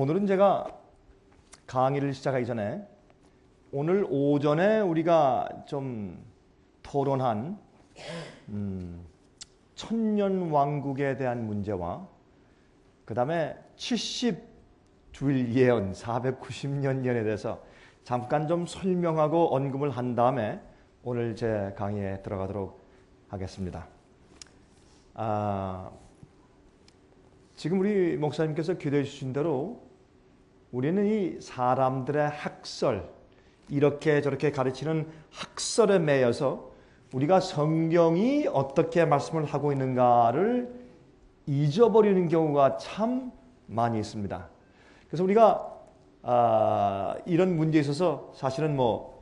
오늘은 제가 강의를 시작하기 전에 오늘 오전에 우리가 좀 토론한 천년왕국에 대한 문제와 그 다음에 70주일 예언 490년년에 대해서 잠깐 좀 설명하고 언급을 한 다음에 오늘 제 강의에 들어가도록 하겠습니다. 지금 우리 목사님께서 기도해 주신 대로 우리는 이 사람들의 학설, 이렇게 저렇게 가르치는 학설에 매여서 우리가 성경이 어떻게 말씀을 하고 있는가를 잊어버리는 경우가 참 많이 있습니다. 그래서 우리가 이런 문제에 있어서 사실은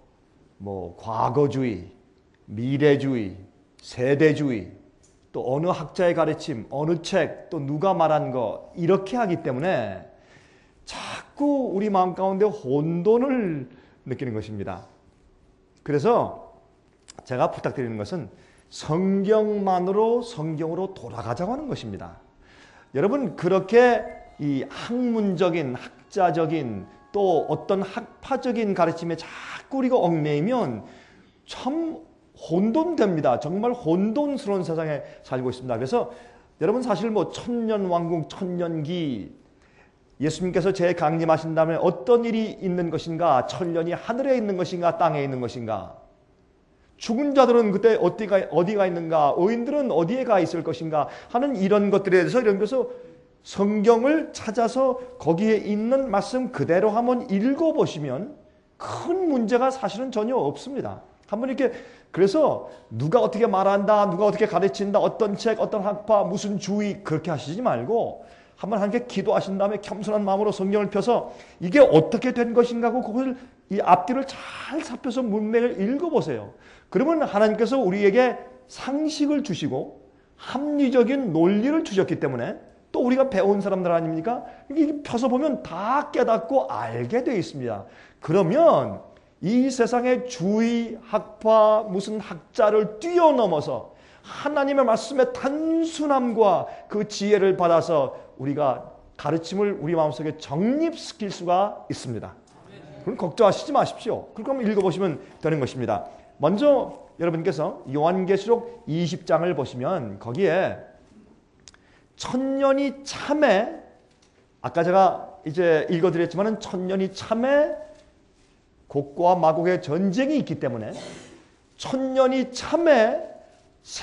과거주의, 미래주의, 세대주의, 또 어느 학자의 가르침, 어느 책, 또 누가 말한 거 이렇게 하기 때문에 자꾸 우리 마음 가운데 혼돈을 느끼는 것입니다. 그래서 제가 부탁드리는 것은 성경만으로 성경으로 돌아가자고 하는 것입니다. 여러분 그렇게 이 학문적인, 학자적인 또 어떤 학파적인 가르침에 자꾸 우리가 얽매이면 참 혼돈됩니다. 정말 혼돈스러운 세상에 살고 있습니다. 그래서 여러분 사실 천년왕국, 천년기 예수님께서 재강림하신 다음에 어떤 일이 있는 것인가? 천년이 하늘에 있는 것인가? 땅에 있는 것인가? 죽은 자들은 그때 어디가 있는가? 의인들은 어디에 가 있을 것인가? 하는 이런 것들에 대해서 성경을 찾아서 거기에 있는 말씀 그대로 한번 읽어보시면 큰 문제가 사실은 전혀 없습니다. 한번 이렇게 그래서 누가 어떻게 말한다, 누가 어떻게 가르친다, 어떤 책, 어떤 학파, 무슨 주의 그렇게 하시지 말고 한번 하나님께 기도하신 다음에 겸손한 마음으로 성경을 펴서 이게 어떻게 된 것인가 하고 그것을 이 앞뒤를 잘 살펴서 문맥을 읽어보세요. 그러면 하나님께서 우리에게 상식을 주시고 합리적인 논리를 주셨기 때문에 또 우리가 배운 사람들 아닙니까? 이게 펴서 보면 다 깨닫고 알게 되어 있습니다. 그러면 이 세상의 주의, 학파, 무슨 학자를 뛰어넘어서 하나님의 말씀의 단순함과 그 지혜를 받아서 우리가 가르침을 우리 마음속에 정립시킬 수가 있습니다. 그럼 걱정하시지 마십시오. 그럼 읽어보시면 되는 것입니다. 먼저 여러분께서 요한계시록 20장을 보시면 거기에 천년이 참에 아까 제가 이제 읽어드렸지만 천년이 참에 곡과 마곡의 전쟁이 있기 때문에 천년이 참에 새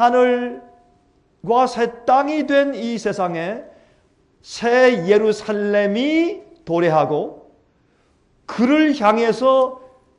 하늘과 새 땅이 된 이 세상에 새 예루살렘이 도래하고 그를 향해서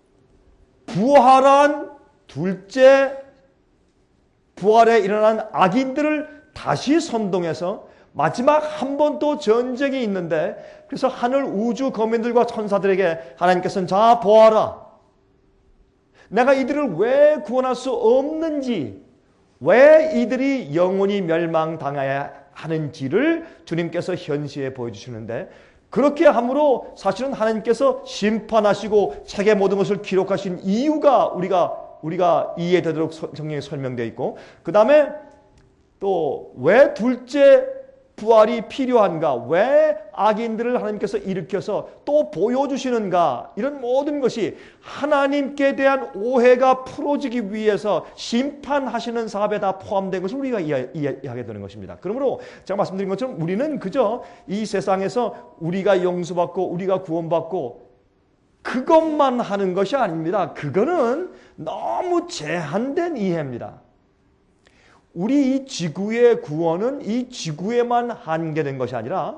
부활한 둘째 부활에 일어난 악인들을 다시 선동해서 마지막 한 번 또 전쟁이 있는데 그래서 하늘 우주 거민들과 천사들에게 하나님께서는 자 보아라. 내가 이들을 왜 구원할 수 없는지 왜 이들이 영원히 멸망당해야 하는지를 주님께서 현시에 보여주시는데 그렇게 함으로 사실은 하나님께서 심판하시고 책의 모든 것을 기록하신 이유가 우리가 이해되도록 성경에 설명되어 있고 그 다음에 또 왜 둘째 부활이 필요한가? 왜 악인들을 하나님께서 일으켜서 또 보여주시는가? 이런 모든 것이 하나님께 대한 오해가 풀어지기 위해서 심판하시는 사업에 다 포함된 것을 우리가 이해하게 되는 것입니다. 그러므로 제가 말씀드린 것처럼 우리는 그저 이 세상에서 우리가 용서받고 우리가 구원받고 그것만 하는 것이 아닙니다. 그거는 너무 제한된 이해입니다. 우리 이 지구의 구원은 이 지구에만 한계된 것이 아니라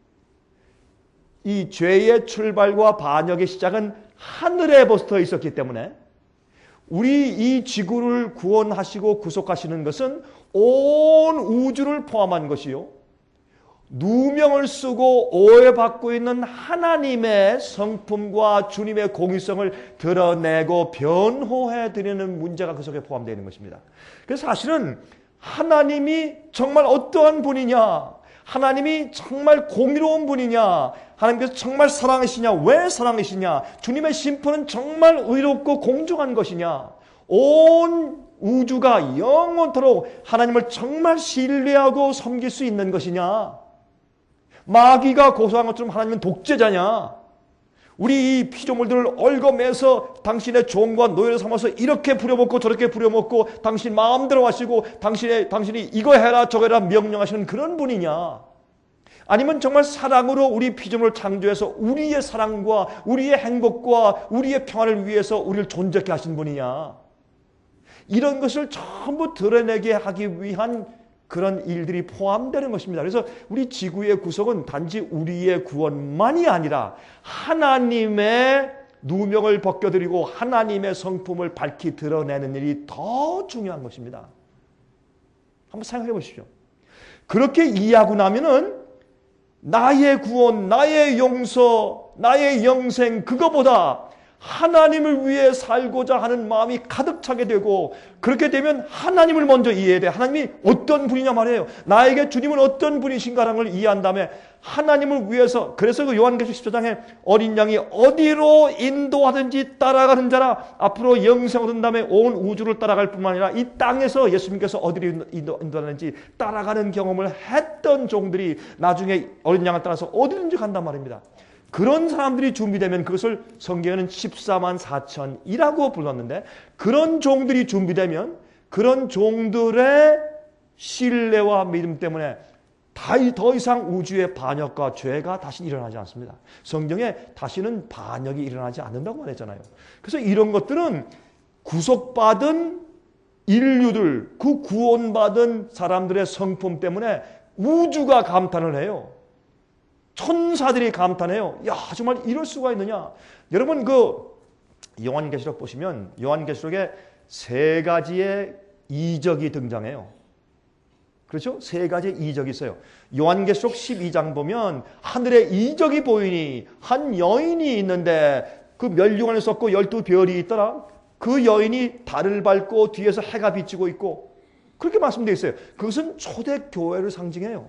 이 죄의 출발과 반역의 시작은 하늘에 붙어 있었기 때문에 우리 이 지구를 구원하시고 구속하시는 것은 온 우주를 포함한 것이요. 누명을 쓰고 오해받고 있는 하나님의 성품과 주님의 공의성을 드러내고 변호해드리는 문제가 그 속에 포함되어 있는 것입니다. 그래서 사실은 하나님이 정말 어떠한 분이냐? 하나님이 정말 공의로운 분이냐? 하나님께서 정말 사랑이시냐? 왜 사랑이시냐? 주님의 심판은 정말 의롭고 공정한 것이냐? 온 우주가 영원토록 하나님을 정말 신뢰하고 섬길 수 있는 것이냐? 마귀가 고소한 것처럼 하나님은 독재자냐? 우리 이 피조물들을 얽어매서 당신의 종과 노예를 삼아서 이렇게 부려먹고 저렇게 부려먹고 당신 마음대로 하시고 당신이 이거 해라 저거 해라 명령하시는 그런 분이냐? 아니면 정말 사랑으로 우리 피조물을 창조해서 우리의 사랑과 우리의 행복과 우리의 평화를 위해서 우리를 존재케 하신 분이냐? 이런 것을 전부 드러내게 하기 위한 그런 일들이 포함되는 것입니다. 그래서 우리 지구의 구속은 단지 우리의 구원만이 아니라 하나님의 누명을 벗겨드리고 하나님의 성품을 밝히 드러내는 일이 더 중요한 것입니다. 한번 생각해 보십시오. 그렇게 이해하고 나면은 나의 구원, 나의 용서, 나의 영생 그거보다 하나님을 위해 살고자 하는 마음이 가득 차게 되고 그렇게 되면 하나님을 먼저 이해해야 돼. 하나님이 어떤 분이냐 말이에요. 나에게 주님은 어떤 분이신가라는 걸 이해한 다음에 하나님을 위해서 그래서 그 요한계시록 14장에 어린 양이 어디로 인도하든지 따라가는 자라 앞으로 영생 얻은 다음에 온 우주를 따라갈 뿐만 아니라 이 땅에서 예수님께서 어디로 인도하는지 따라가는 경험을 했던 종들이 나중에 어린 양을 따라서 어디든지 간단 말입니다. 그런 사람들이 준비되면 그것을 성경에는 14만 4천이라고 불렀는데 그런 종들이 준비되면 그런 종들의 신뢰와 믿음 때문에 더 이상 우주의 반역과 죄가 다시 일어나지 않습니다. 성경에 다시는 반역이 일어나지 않는다고 말했잖아요. 그래서 이런 것들은 구속받은 인류들, 그 구원받은 사람들의 성품 때문에 우주가 감탄을 해요. 천사들이 감탄해요. 야, 정말 이럴 수가 있느냐. 여러분 그 요한계시록 보시면 요한계시록에 세 가지의 이적이 등장해요. 그렇죠? 세 가지의 이적이 있어요. 요한계시록 12장 보면 하늘에 이적이 보이니 한 여인이 있는데 그 멸류관을 썼고 12별이 있더라. 그 여인이 달을 밟고 뒤에서 해가 비치고 있고 그렇게 말씀되어 있어요. 그것은 초대교회를 상징해요.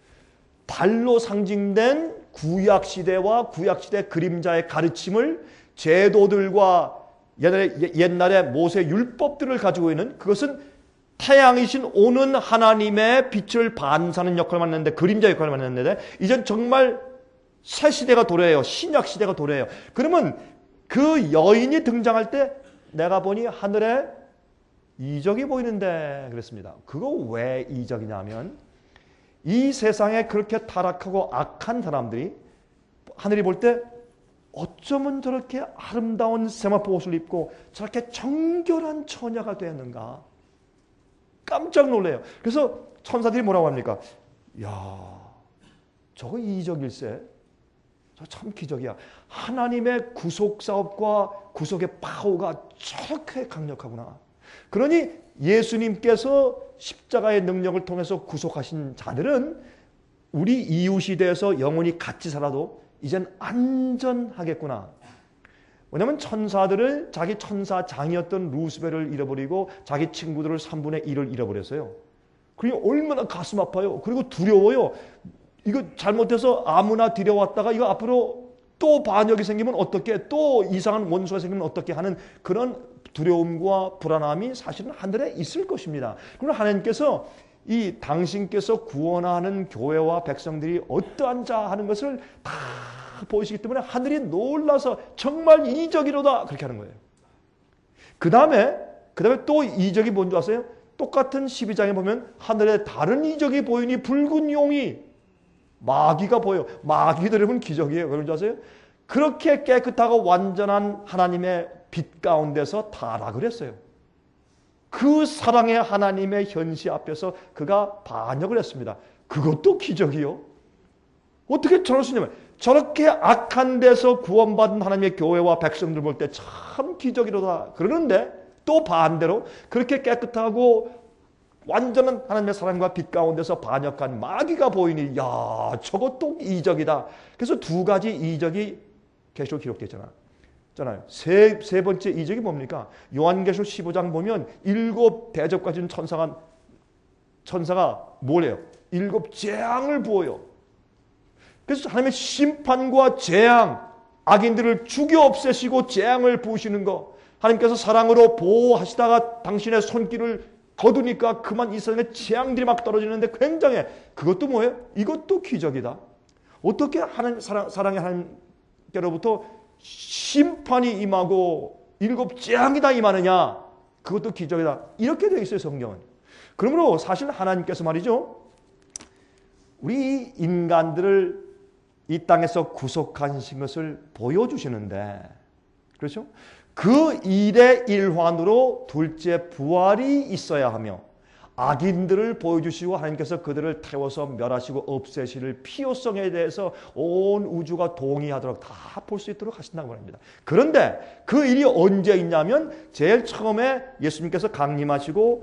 달로 상징된 구약시대와 구약시대 그림자의 가르침을 제도들과 옛날에 모세 율법들을 가지고 있는 그것은 태양이신 오는 하나님의 빛을 반사하는 역할을 맡는데 그림자 역할을 맡는데 이젠 정말 새 시대가 도래해요. 신약 시대가 도래해요. 그러면 그 여인이 등장할 때 내가 보니 하늘에 이적이 보이는데 그랬습니다. 그거 왜 이적이냐면 이 세상에 그렇게 타락하고 악한 사람들이 하늘이 볼 때 어쩌면 저렇게 아름다운 세마포 옷을 입고 저렇게 정결한 처녀가 되었는가 깜짝 놀래요. 그래서 천사들이 뭐라고 합니까? 야, 저거 이적일세. 저 참 기적이야. 하나님의 구속 사업과 구속의 파워가 저렇게 강력하구나. 그러니 예수님께서 십자가의 능력을 통해서 구속하신 자들은 우리 이웃이 되어서 영원히 같이 살아도 이젠 안전하겠구나. 왜냐하면 천사들을 자기 천사장이었던 루스벨을 잃어버리고 자기 친구들을 3분의 1을 잃어버렸어요. 그리고 얼마나 가슴 아파요. 그리고 두려워요. 이거 잘못해서 아무나 들여왔다가 이거 앞으로 또 반역이 생기면 어떻게 또 이상한 원수가 생기면 어떻게 하는 그런 두려움과 불안함이 사실은 하늘에 있을 것입니다. 그러나 하나님께서 이 당신께서 구원하는 교회와 백성들이 어떠한 자 하는 것을 다 보이시기 때문에 하늘이 놀라서 정말 이적이로다 그렇게 하는 거예요. 그 다음에 또 이적이 뭔지 아세요? 똑같은 12장에 보면 하늘에 다른 이적이 보이니 붉은 용이 마귀가 보여요. 마귀들 여러분 기적이에요. 그런지 아세요? 그렇게 깨끗하고 완전한 하나님의 빛 가운데서 타락을 했어요. 그 사랑의 하나님의 현시 앞에서 그가 반역을 했습니다. 그것도 기적이요. 어떻게 저럴 수 있냐면 저렇게 악한 데서 구원받은 하나님의 교회와 백성들 볼 때 참 기적이로다 그러는데 또 반대로 그렇게 깨끗하고 완전한 하나님의 사랑과 빛 가운데서 반역한 마귀가 보이니 야 저것도 이적이다. 그래서 두 가지 이적이 계시록 기록되어 있잖아요. 세 번째 이적이 뭡니까? 요한계시록 15장 보면 7 대접 가진 천사가 뭐래요? 7 재앙을 부어요. 그래서 하나님의 심판과 재앙, 악인들을 죽여 없애시고 재앙을 부으시는 거 하나님께서 사랑으로 보호하시다가 당신의 손길을 거두니까 그만 이 세상에 재앙들이 막 떨어지는데 굉장해. 그것도 뭐예요? 이것도 기적이다. 어떻게 사랑의 하나님께로부터 심판이 임하고 7 재앙이 다 임하느냐? 그것도 기적이다. 이렇게 되어 있어요, 성경은. 그러므로 사실 하나님께서 말이죠, 우리 인간들을 이 땅에서 구속하신 것을 보여주시는데, 그렇죠? 그 일의 일환으로 둘째 부활이 있어야 하며, 악인들을 보여주시고 하나님께서 그들을 태워서 멸하시고 없애실 필요성에 대해서 온 우주가 동의하도록 다 볼 수 있도록 하신다고 말합니다. 그런데 그 일이 언제 있냐면 제일 처음에 예수님께서 강림하시고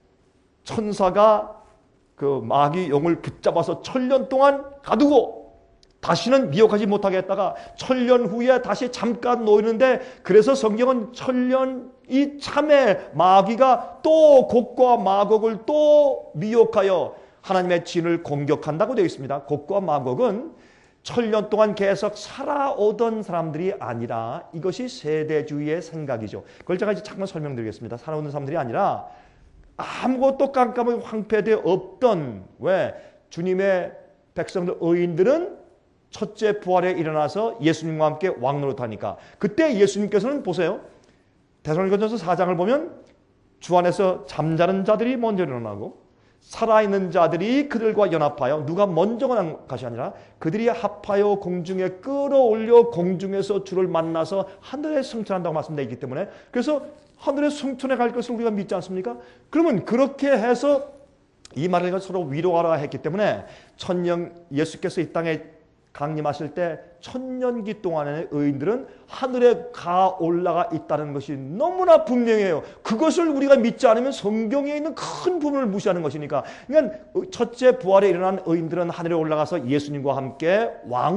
천사가 그 마귀 영을 붙잡아서 1000년 동안 가두고 다시는 미혹하지 못하게 했다가 1000년 후에 다시 잠깐 놓이는데, 그래서 성경은 1000년이 참에 마귀가 또 곡과 마곡을 또 미혹하여 하나님의 진을 공격한다고 되어 있습니다. 곡과 마곡은 1000년 동안 계속 살아오던 사람들이 아니라, 이것이 세대주의의 생각이죠. 그걸 제가 이제 잠깐 설명드리겠습니다. 살아오는 사람들이 아니라 아무것도 깜깜하게 황폐되어 없던, 왜 주님의 백성들 의인들은 첫째 부활에 일어나서 예수님과 함께 왕노릇하니까, 그때 예수님께서는 보세요, 데살로니가전서 4장을 보면 주 안에서 잠자는 자들이 먼저 일어나고 살아있는 자들이 그들과 연합하여, 누가 먼저 간 것이 아니라 그들이 합하여 공중에 끌어올려 공중에서 주를 만나서 하늘에 승천한다고 말씀되어 있기 때문에, 그래서 하늘에 승천해 갈 것을 우리가 믿지 않습니까? 그러면 그렇게 해서 이 말을 서로 위로하라 했기 때문에 예수께서 이 땅에 강림하실 때 1000년기 동안의 의인들은 하늘에 올라가 있다는 것이 너무나 분명해요. 그것을 우리가 믿지 않으면 성경에 있는 큰 부분을 무시하는 것이니까. 그러니까 첫째 부활에 일어난 의인들은 하늘에 올라가서 예수님과 함께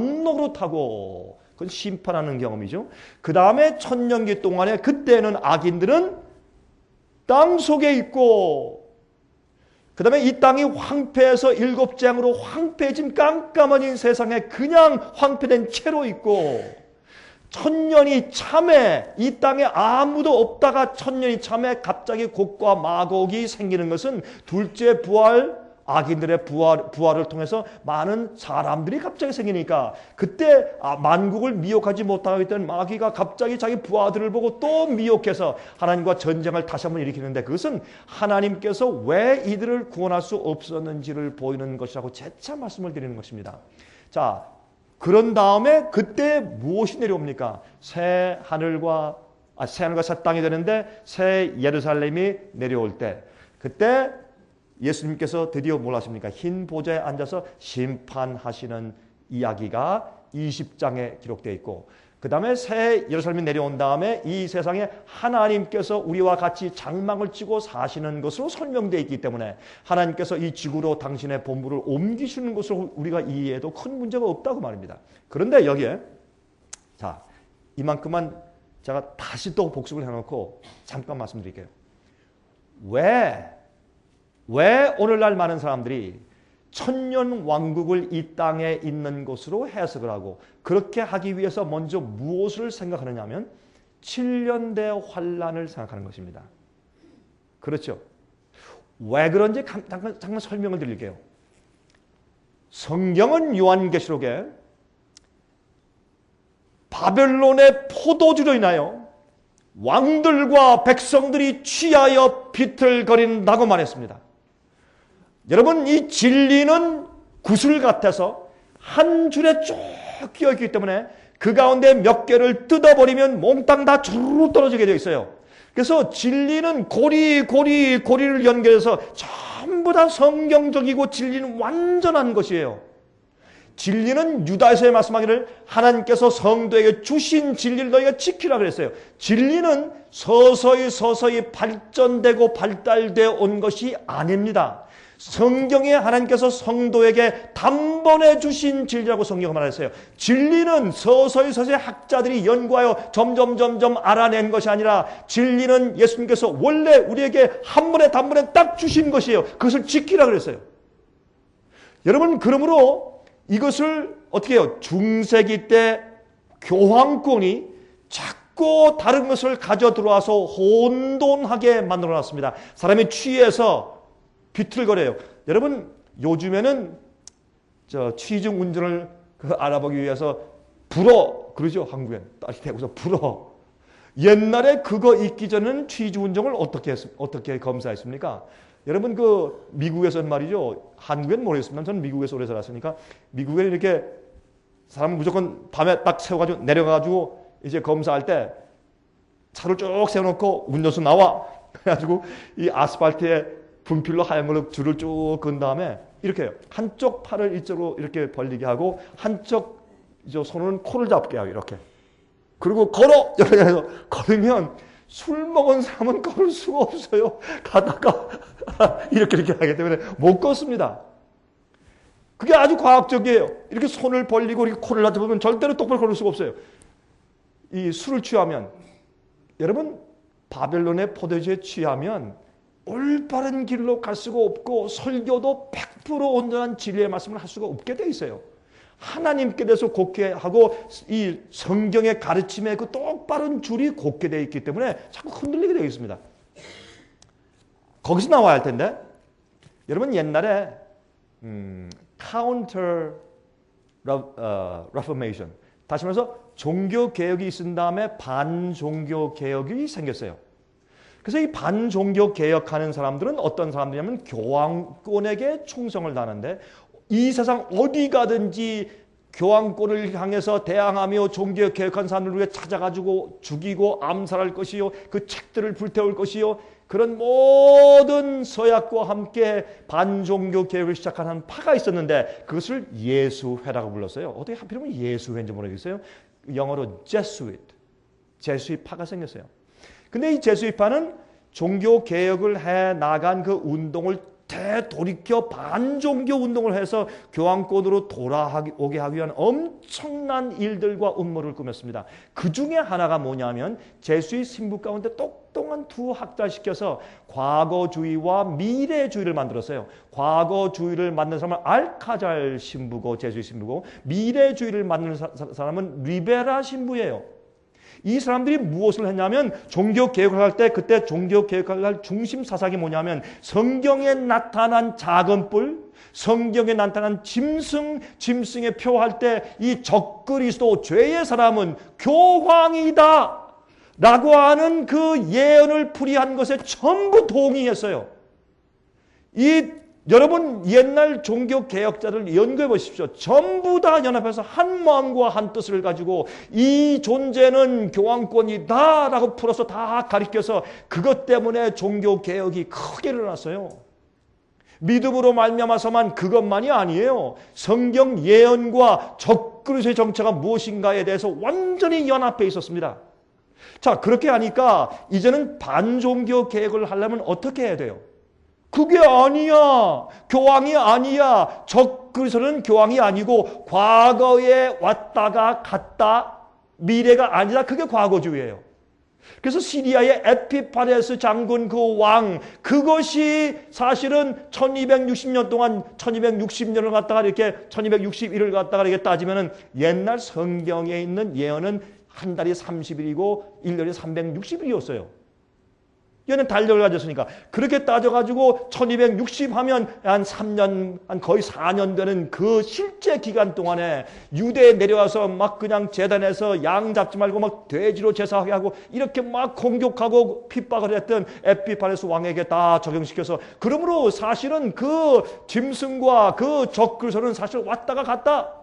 왕노릇하고, 그건 심판하는 경험이죠. 그 다음에 1000년기 동안에, 그때는 악인들은 땅 속에 있고, 그 다음에 이 땅이 황폐해서 7 재앙으로 황폐해진 깜깜해진 세상에 그냥 황폐된 채로 있고, 1000년이 참에 이 땅에 아무도 없다가 1000년이 참에 갑자기 곡과 마곡이 생기는 것은 둘째 부활, 악인들의 부활을 통해서 많은 사람들이 갑자기 생기니까, 그때 만국을 미혹하지 못하고 있던 마귀가 갑자기 자기 부하들을 보고 또 미혹해서 하나님과 전쟁을 다시 한번 일으키는데, 그것은 하나님께서 왜 이들을 구원할 수 없었는지를 보이는 것이라고 재차 말씀을 드리는 것입니다. 자, 그런 다음에 그때 무엇이 내려옵니까? 새 하늘과 새 땅이 되는데 새 예루살렘이 내려올 때, 그때 예수님께서 드디어 뭘 하십니까? 흰 보좌에 앉아서 심판하시는 이야기가 20장에 기록되어 있고, 그 다음에 새 예루살렘이 내려온 다음에 이 세상에 하나님께서 우리와 같이 장막을 치고 사시는 것으로 설명되어 있기 때문에, 하나님께서 이 지구로 당신의 본부를 옮기시는 것으로 우리가 이해해도 큰 문제가 없다고 말입니다. 그런데 여기에, 자, 이만큼만 제가 다시 또 복습을 해놓고 잠깐 말씀드릴게요. 왜 오늘날 많은 사람들이 1000년 왕국을 이 땅에 있는 것으로 해석을 하고, 그렇게 하기 위해서 먼저 무엇을 생각하느냐 하면 7년대 환란을 생각하는 것입니다. 그렇죠? 왜 그런지 잠깐 설명을 드릴게요. 성경은 요한계시록에 바벨론의 포도주로 인하여 왕들과 백성들이 취하여 비틀거린다고 말했습니다. 여러분, 이 진리는 구슬 같아서 한 줄에 쭉 끼어있기 때문에 그 가운데 몇 개를 뜯어버리면 몽땅 다 주르륵 떨어지게 되어 있어요. 그래서 진리는 고리를 연결해서 전부 다 성경적이고 진리는 완전한 것이에요. 진리는 유다에서의 말씀하기를 하나님께서 성도에게 주신 진리를 너희가 지키라 그랬어요. 진리는 서서히 발전되고 발달되어 온 것이 아닙니다. 성경에 하나님께서 성도에게 단번에 주신 진리라고 성경은 말했어요. 진리는 서서히 학자들이 연구하여 점점 알아낸 것이 아니라, 진리는 예수님께서 원래 우리에게 한 번에 단번에 딱 주신 것이에요. 그것을 지키라 그랬어요. 여러분, 그러므로 이것을 어떻게 해요? 중세기 때 교황권이 자꾸 다른 것을 가져 들어와서 혼돈하게 만들어놨습니다. 사람이 취해서 비틀거려요. 여러분, 요즘에는 취중 운전을 그 알아보기 위해서 불어 그러죠. 한국엔 딸이 되고서 불어. 옛날에 그거 있기 전에는 취주운정을 어떻게 검사했습니까? 여러분 그 미국에서는 말이죠. 한국엔 모르겠습니다. 저는 미국에서 오래 살았으니까 미국에 이렇게 사람 무조건 밤에 딱 세워가지고 내려가가지고 이제 검사할 때 차를 쭉 세워놓고 운전수 나와. 그래가지고 이 아스팔트에 분필로 하얀 걸로 줄을 쭉 그은 다음에 이렇게 해요. 한쪽 팔을 이쪽으로 이렇게 벌리게 하고 한쪽 손은 코를 잡게 하고 이렇게. 그리고 걸어! 이렇게 해서 걸으면 술 먹은 사람은 걸을 수가 없어요. 가다가 이렇게 하기 때문에 못 걷습니다. 그게 아주 과학적이에요. 이렇게 손을 벌리고 이렇게 코를 놔두면 절대로 똑바로 걸을 수가 없어요. 이 술을 취하면 여러분 바벨론의 포도주에 취하면 올바른 길로 갈 수가 없고 설교도 100% 온전한 진리의 말씀을 할 수가 없게 돼 있어요. 하나님께 대해서 곱게 하고 이 성경의 가르침에 그 똑바른 줄이 곱게 되어 있기 때문에 자꾸 흔들리게 되어 있습니다. 거기서 나와야 할 텐데 여러분 옛날에 counter reformation 다시 말해서 종교개혁이 있은 다음에 반종교개혁이 생겼어요. 그래서 이 반종교개혁하는 사람들은 어떤 사람들이냐면 교황권에게 충성을 다하는데 이 세상 어디 가든지 교황권을 향해서 대항하며 종교개혁한 사람들을 위해 찾아가지고 죽이고 암살할 것이요. 그 책들을 불태울 것이요. 그런 모든 서약과 함께 반종교개혁을 시작하는 파가 있었는데 그것을 예수회라고 불렀어요. 어떻게 하필이면 예수회인지 모르겠어요. 영어로 제수잇 파가 생겼어요. 근데 이 제수잇파는 종교개혁을 해 나간 그 운동을 되돌이켜 반종교 운동을 해서 교황권으로 돌아오게 하기 위한 엄청난 일들과 음모를 꾸몄습니다. 그 중에 하나가 뭐냐면 제수의 신부 가운데 똑똑한 두 학자시켜서 과거주의와 미래주의를 만들었어요. 과거주의를 만든 사람은 알카잘 신부고 제수의 신부고 미래주의를 만드는 사람은 리베라 신부예요. 이 사람들이 무엇을 했냐면 종교개혁을 할 때 그때 종교개혁을 할 중심 사상이 뭐냐면 성경에 나타난 작은 뿔, 성경에 나타난 짐승에 표할 때 이 적그리스도 죄의 사람은 교황이다 라고 하는 그 예언을 풀이한 것에 전부 동의했어요. 여러분 옛날 종교개혁자들 연구해 보십시오. 전부 다 연합해서 한 마음과 한 뜻을 가지고 이 존재는 교황권이다 라고 풀어서 다 가리켜서 그것 때문에 종교개혁이 크게 일어났어요. 믿음으로 말미암아서만 그것만이 아니에요. 성경 예언과 적그리스도의 정체가 무엇인가에 대해서 완전히 연합해 있었습니다. 자, 그렇게 하니까 이제는 반종교개혁을 하려면 어떻게 해야 돼요? 그게 아니야. 교황이 아니야. 적그리스도는 교황이 아니고 과거에 왔다가 갔다 미래가 아니다. 그게 과거주의예요. 그래서 시리아의 에피파네스 장군 그 왕 그것이 사실은 1260년 동안 1260년을 갖다가 이렇게 1261을 갖다가 이렇게 따지면은 옛날 성경에 있는 예언은 한 달이 30일이고 1년이 360일이었어요. 얘는 달력을 가졌으니까 그렇게 따져가지고 1260 하면 한 3년 한 거의 4년 되는 그 실제 기간 동안에 유대에 내려와서 막 그냥 제단에서 양 잡지 말고 막 돼지로 제사하게 하고 이렇게 막 공격하고 핍박을 했던 에피파네스 왕에게 다 적용시켜서 그러므로 사실은 그 짐승과 그 적그리스도는 사실 왔다가 갔다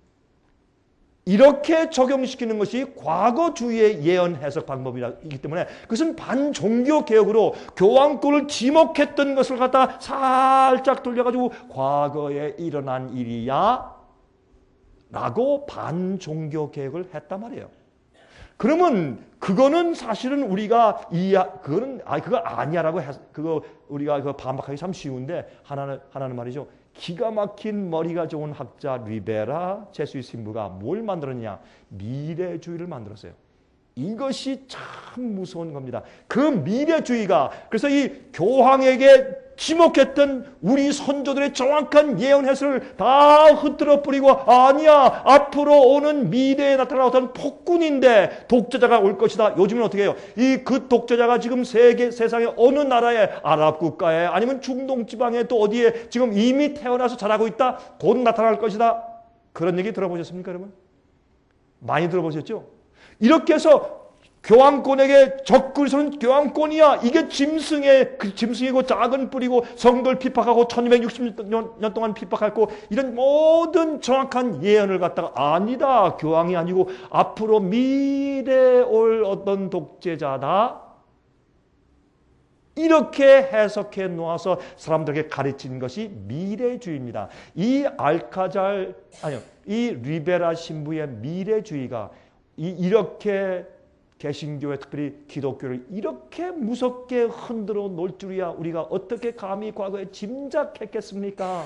이렇게 적용시키는 것이 과거주의의 예언 해석 방법이기 때문에 그것은 반종교개혁으로 교황권을 지목했던 것을 갖다 살짝 돌려가지고 과거에 일어난 일이야 라고 반종교개혁을 했단 말이에요. 그러면 그거는 사실은 우리가 그거 아니야라고 그거 우리가 반박하기 참 쉬운데 하나는 말이죠. 기가 막힌 머리가 좋은 학자 리베라 제수의 신부가 뭘 만들었냐? 미래주의를 만들었어요. 이것이 참 무서운 겁니다. 그 미래주의가 그래서 이 교황에게 지목했던 우리 선조들의 정확한 예언 해설을 다 흩뜨려 뿌리고 아니야 앞으로 오는 미래에 나타날 어떤 폭군인데 독재자가 올 것이다. 요즘은 어떻게 해요? 그 독재자가 지금 세상의 어느 나라에 아랍 국가에 아니면 중동 지방에 또 어디에 지금 이미 태어나서 자라고 있다. 곧 나타날 것이다. 그런 얘기 들어보셨습니까, 여러분? 많이 들어보셨죠? 이렇게 해서 교황권에게 적그리스도는 교황권이야. 이게 짐승이고 작은 뿌리고 성도를 핍박하고 1260년 동안 핍박했고 이런 모든 정확한 예언을 갖다가 아니다. 교황이 아니고 앞으로 미래에 올 어떤 독재자다. 이렇게 해석해 놓아서 사람들에게 가르치는 것이 미래주의입니다. 이 리베라 신부의 미래주의가 이렇게 개신교회 특별히 기독교를 이렇게 무섭게 흔들어 놓을 줄이야 우리가 어떻게 감히 과거에 짐작했겠습니까?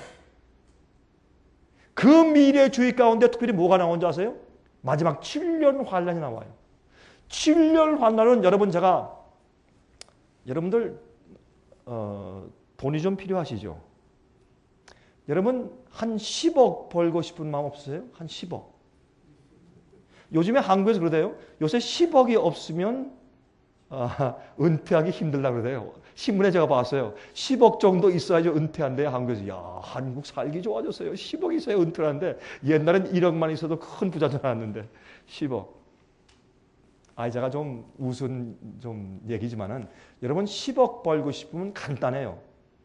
그 미래주의 가운데 특별히 뭐가 나온지 아세요? 마지막 7년 환란이 나와요. 7년 환란은 여러분들 돈이 좀 필요하시죠? 여러분 한 10억 벌고 싶은 마음 없으세요? 한 10억. 요즘에 한국에서 그러대요. 요새 10억이 없으면 은퇴하기 힘들다고 그러대요. 신문에 제가 봤어요. 10억 정도 있어야지 은퇴한대요. 한국에서. 야, 한국 살기 좋아졌어요. 10억 있어야 은퇴를 하는데 옛날엔 1억만 있어도 큰 부자인 줄 알았는데 10억. 제가 좀 우스운 얘기지만은 여러분 10억 벌고 싶으면 간단해요.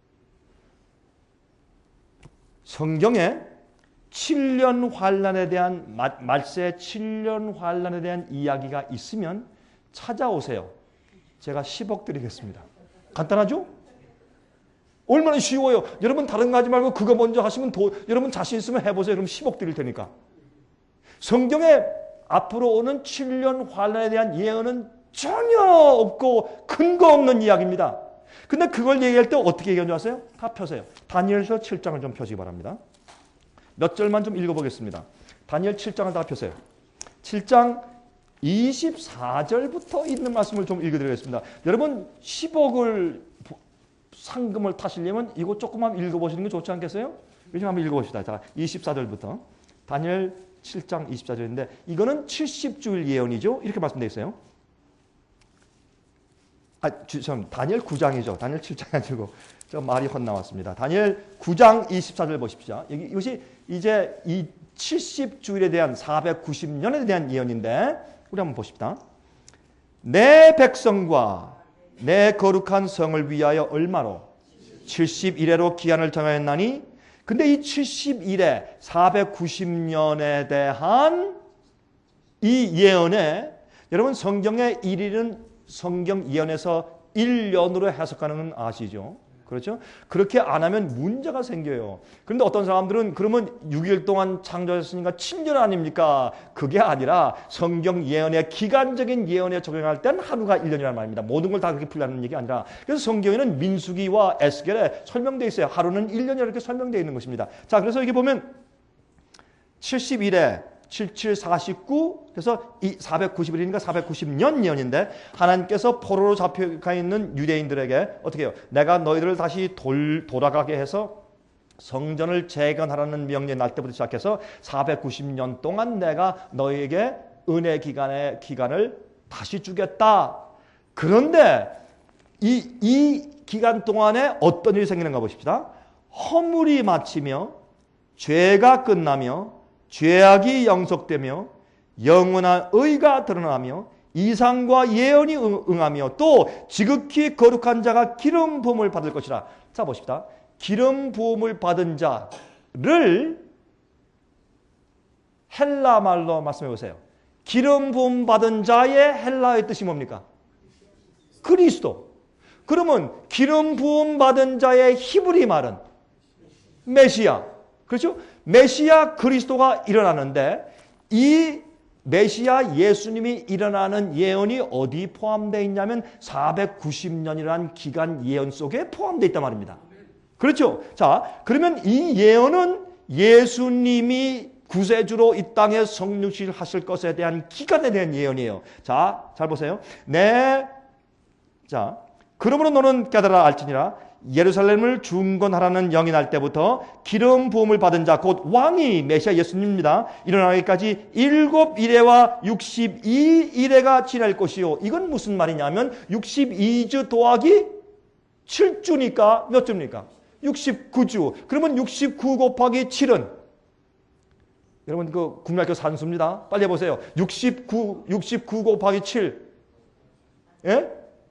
성경에 7년 환란에 대한 말세 7년 환란에 대한 이야기가 있으면 찾아오세요. 제가 10억 드리겠습니다. 간단하죠? 얼마나 쉬워요. 여러분 다른 거 하지 말고 그거 먼저 하시면 여러분 자신 있으면 해보세요. 그럼 10억 드릴 테니까. 성경에 앞으로 오는 7년 환란에 대한 예언은 전혀 없고 근거 없는 이야기입니다. 근데 그걸 얘기할 때 어떻게 얘기하는 줄 아세요? 다 펴세요. 다니엘서 7장을 좀 펴시기 바랍니다. 몇 절만 좀 읽어보겠습니다. 다니엘 7장을 다 펴세요. 7장 24절부터 있는 말씀을 좀 읽어드리겠습니다. 여러분 10억을 상금을 타시려면 이거 조금만 읽어보시는 게 좋지 않겠어요? 요즘 한번 읽어봅시다. 자, 24절부터 다니엘 7장 24절인데 이거는 70주일 예언이죠. 이렇게 말씀되어 있어요. 다니엘 9장이죠. 다니엘 7장이 아니고 저 말이 헛나왔습니다. 다니엘 9장 24절 보십시오. 이것이 이제 이 70주일에 대한 490년에 대한 예언인데 우리 한번 보십시다. 내 백성과 내 거룩한 성을 위하여 얼마로? 70일에로 기한을 정하였나니 근데 이 70일에 490년에 대한 이 예언에 여러분 성경의 1일은 성경 예언에서 1년으로 해석하는 건 아시죠? 그렇죠? 그렇게 안 하면 문제가 생겨요. 그런데 어떤 사람들은 그러면 6일 동안 창조했으니까 7년 아닙니까? 그게 아니라 성경 예언의 기간적인 예언에 적용할 땐 하루가 1년이라는 말입니다. 모든 걸 다 그렇게 풀라는 얘기 아니라 그래서 성경에는 민수기와 에스겔에 설명되어 있어요. 하루는 1년이라고 이렇게 설명되어 있는 것입니다. 자, 그래서 여기 보면 70일에 77, 49 그래서 이 490일이니까 490년 예언인데 하나님께서 포로로 잡혀가 있는 유대인들에게 어떻게 해요? 내가 너희들을 다시 돌아가게 해서 성전을 재건하라는 명령 날 때부터 시작해서 490년 동안 내가 너희에게 은혜 기간을 다시 주겠다. 그런데 이 기간 동안에 어떤 일이 생기는가 보십시다. 허물이 마치며 죄가 끝나며 죄악이 영속되며 영원한 의가 드러나며 이상과 예언이 응하며 또 지극히 거룩한 자가 기름 부음을 받을 것이라. 자 보십시다. 기름 부음을 받은 자를 헬라 말로 말씀해 보세요. 기름 부음 받은 자의 헬라의 뜻이 뭡니까? 그리스도. 그러면 기름 부음 받은 자의 히브리 말은 메시아. 그렇죠? 메시아 그리스도가 일어나는데 이 메시아 예수님이 일어나는 예언이 어디 포함되어 있냐면 490년이라는 기간 예언 속에 포함되어 있단 말입니다. 그렇죠? 자, 그러면 이 예언은 예수님이 구세주로 이 땅에 성육실 하실 것에 대한 기간에 대한 예언이에요. 자, 잘 보세요. 자, 그러므로 너는 깨달아 알지니라. 예루살렘을 중건하라는 영이 날 때부터 기름 부음을 받은 자 곧 왕이 메시아 예수님입니다. 일어나기까지 7일에와 62일에가 지날 것이요. 이건 무슨 말이냐면 62주 더하기 7주니까 몇 주입니까? 69주. 그러면 69 곱하기 7은 여러분 그 국민학교 산수입니다. 빨리 해보세요. 69 곱하기 7. 예?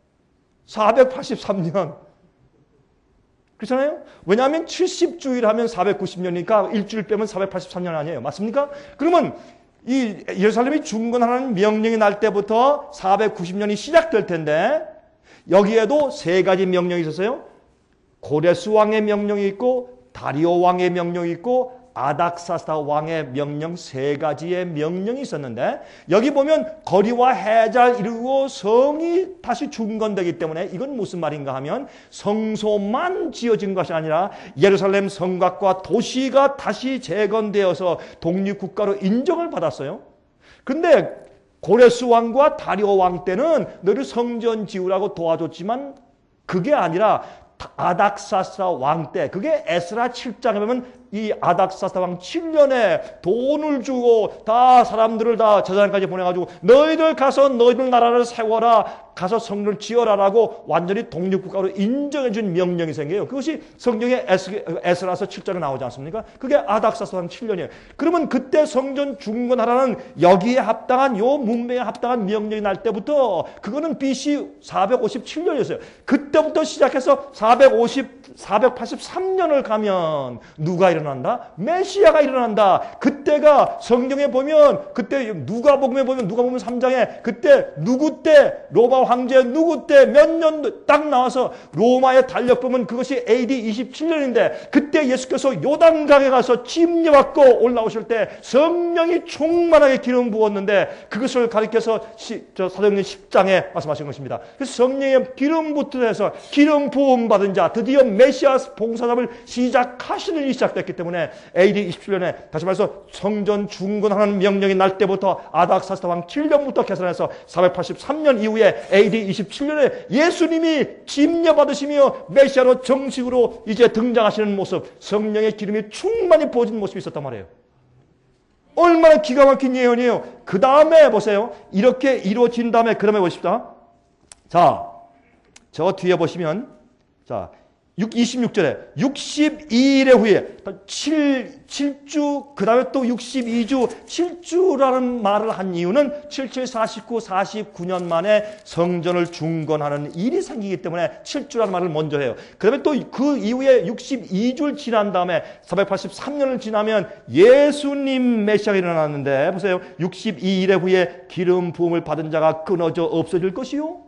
483년. 그렇잖아요? 왜냐하면 70주일 하면 490년이니까 일주일 빼면 483년 아니에요. 맞습니까? 그러면 이 예루살렘이 중건하는 명령이 날 때부터 490년이 시작될 텐데 여기에도 세 가지 명령이 있었어요. 고레스 왕의 명령이 있고 다리오 왕의 명령이 있고 아닥사스다 왕의 명령 세 가지의 명령이 있었는데 여기 보면 거리와 해잘 이루고 성이 다시 중건되기 때문에 이건 무슨 말인가 하면 성소만 지어진 것이 아니라 예루살렘 성곽과 도시가 다시 재건되어서 독립국가로 인정을 받았어요. 근데 고레스 왕과 다리오 왕 때는 너희 성전 지으라고 도와줬지만 그게 아니라 아닥사스다 왕 때, 그게 에스라 7장에 보면 이 아닥사스다 왕 7년에 돈을 주고 다 사람들을 다 제사장까지 보내가지고 너희들 가서 너희들 나라를 세워라, 가서 성전을 지어라라고 완전히 독립국가로 인정해준 명령이 생겨요. 그것이 성경에 에스라서 7장에 나오지 않습니까? 그게 아닥사스다 왕 7년이에요. 그러면 그때 성전 중건하라는 여기에 합당한 요 문명에 합당한 명령이 날 때부터 그거는 BC 457년이었어요. 그때부터 시작해서 483년을 가면 누가 일어난다? 메시아가 일어난다. 그때가 성경에 보면 그때 누가복음에 보면 누가복음 3장에 그때 누구 때 로마 황제 누구 때 몇 년 딱 나와서 로마에 달력보면 그것이 AD 27년인데 그때 예수께서 요단강에 가서 침례받고 올라오실 때 성령이 충만하게 기름 부었는데 그것을 가리켜서 사도행전 10장에 말씀하신 것입니다. 그래서 성령의 기름 부터해서 기름 부음 받은 자 드디어 메시아 봉사잡을 시작하시는 일이 시작됐기 때문에 AD 27년에 다시 말해서 성전 중건하는 명령이 날 때부터 아닥사스다 왕 7년부터 계산해서 483년 이후에 AD 27년에 예수님이 침례받으시며 메시아로 정식으로 이제 등장하시는 모습, 성령의 기름이 충만히 부어진 모습이 있었단 말이에요. 얼마나 기가 막힌 예언이에요. 그 다음에 보세요. 이렇게 이루어진 다음에 그다음에 보십시다. 자, 저 뒤에 보시면 자 26절에 62일의 후에 7주 그 다음에 또 62주 7주라는 말을 한 이유는 77, 49, 49년 만에 성전을 중건하는 일이 생기기 때문에 7주라는 말을 먼저 해요. 그 다음에 또 그 이후에 62주를 지난 다음에 483년을 지나면 예수님 메시아가 일어났는데 보세요. 62일의 후에 기름 부음을 받은 자가 끊어져 없어질 것이요.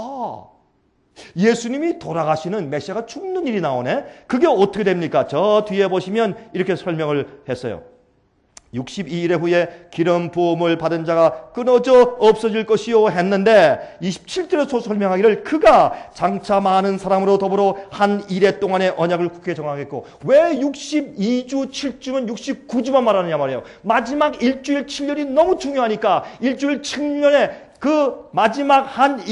예수님이 돌아가시는 메시아가 죽는 일이 나오네. 그게 어떻게 됩니까? 저 뒤에 보시면 이렇게 설명을 했어요. 62일의 후에 기름 부음을 받은 자가 끊어져 없어질 것이요 했는데 27절에서 설명하기를 그가 장차 많은 사람으로 더불어 한 일해 동안의 언약을 굳게 정하겠고 왜 62주 7주면 69주만 말하느냐 말이에요. 마지막 일주일 7년이 너무 중요하니까 일주일 7년에 그 마지막 한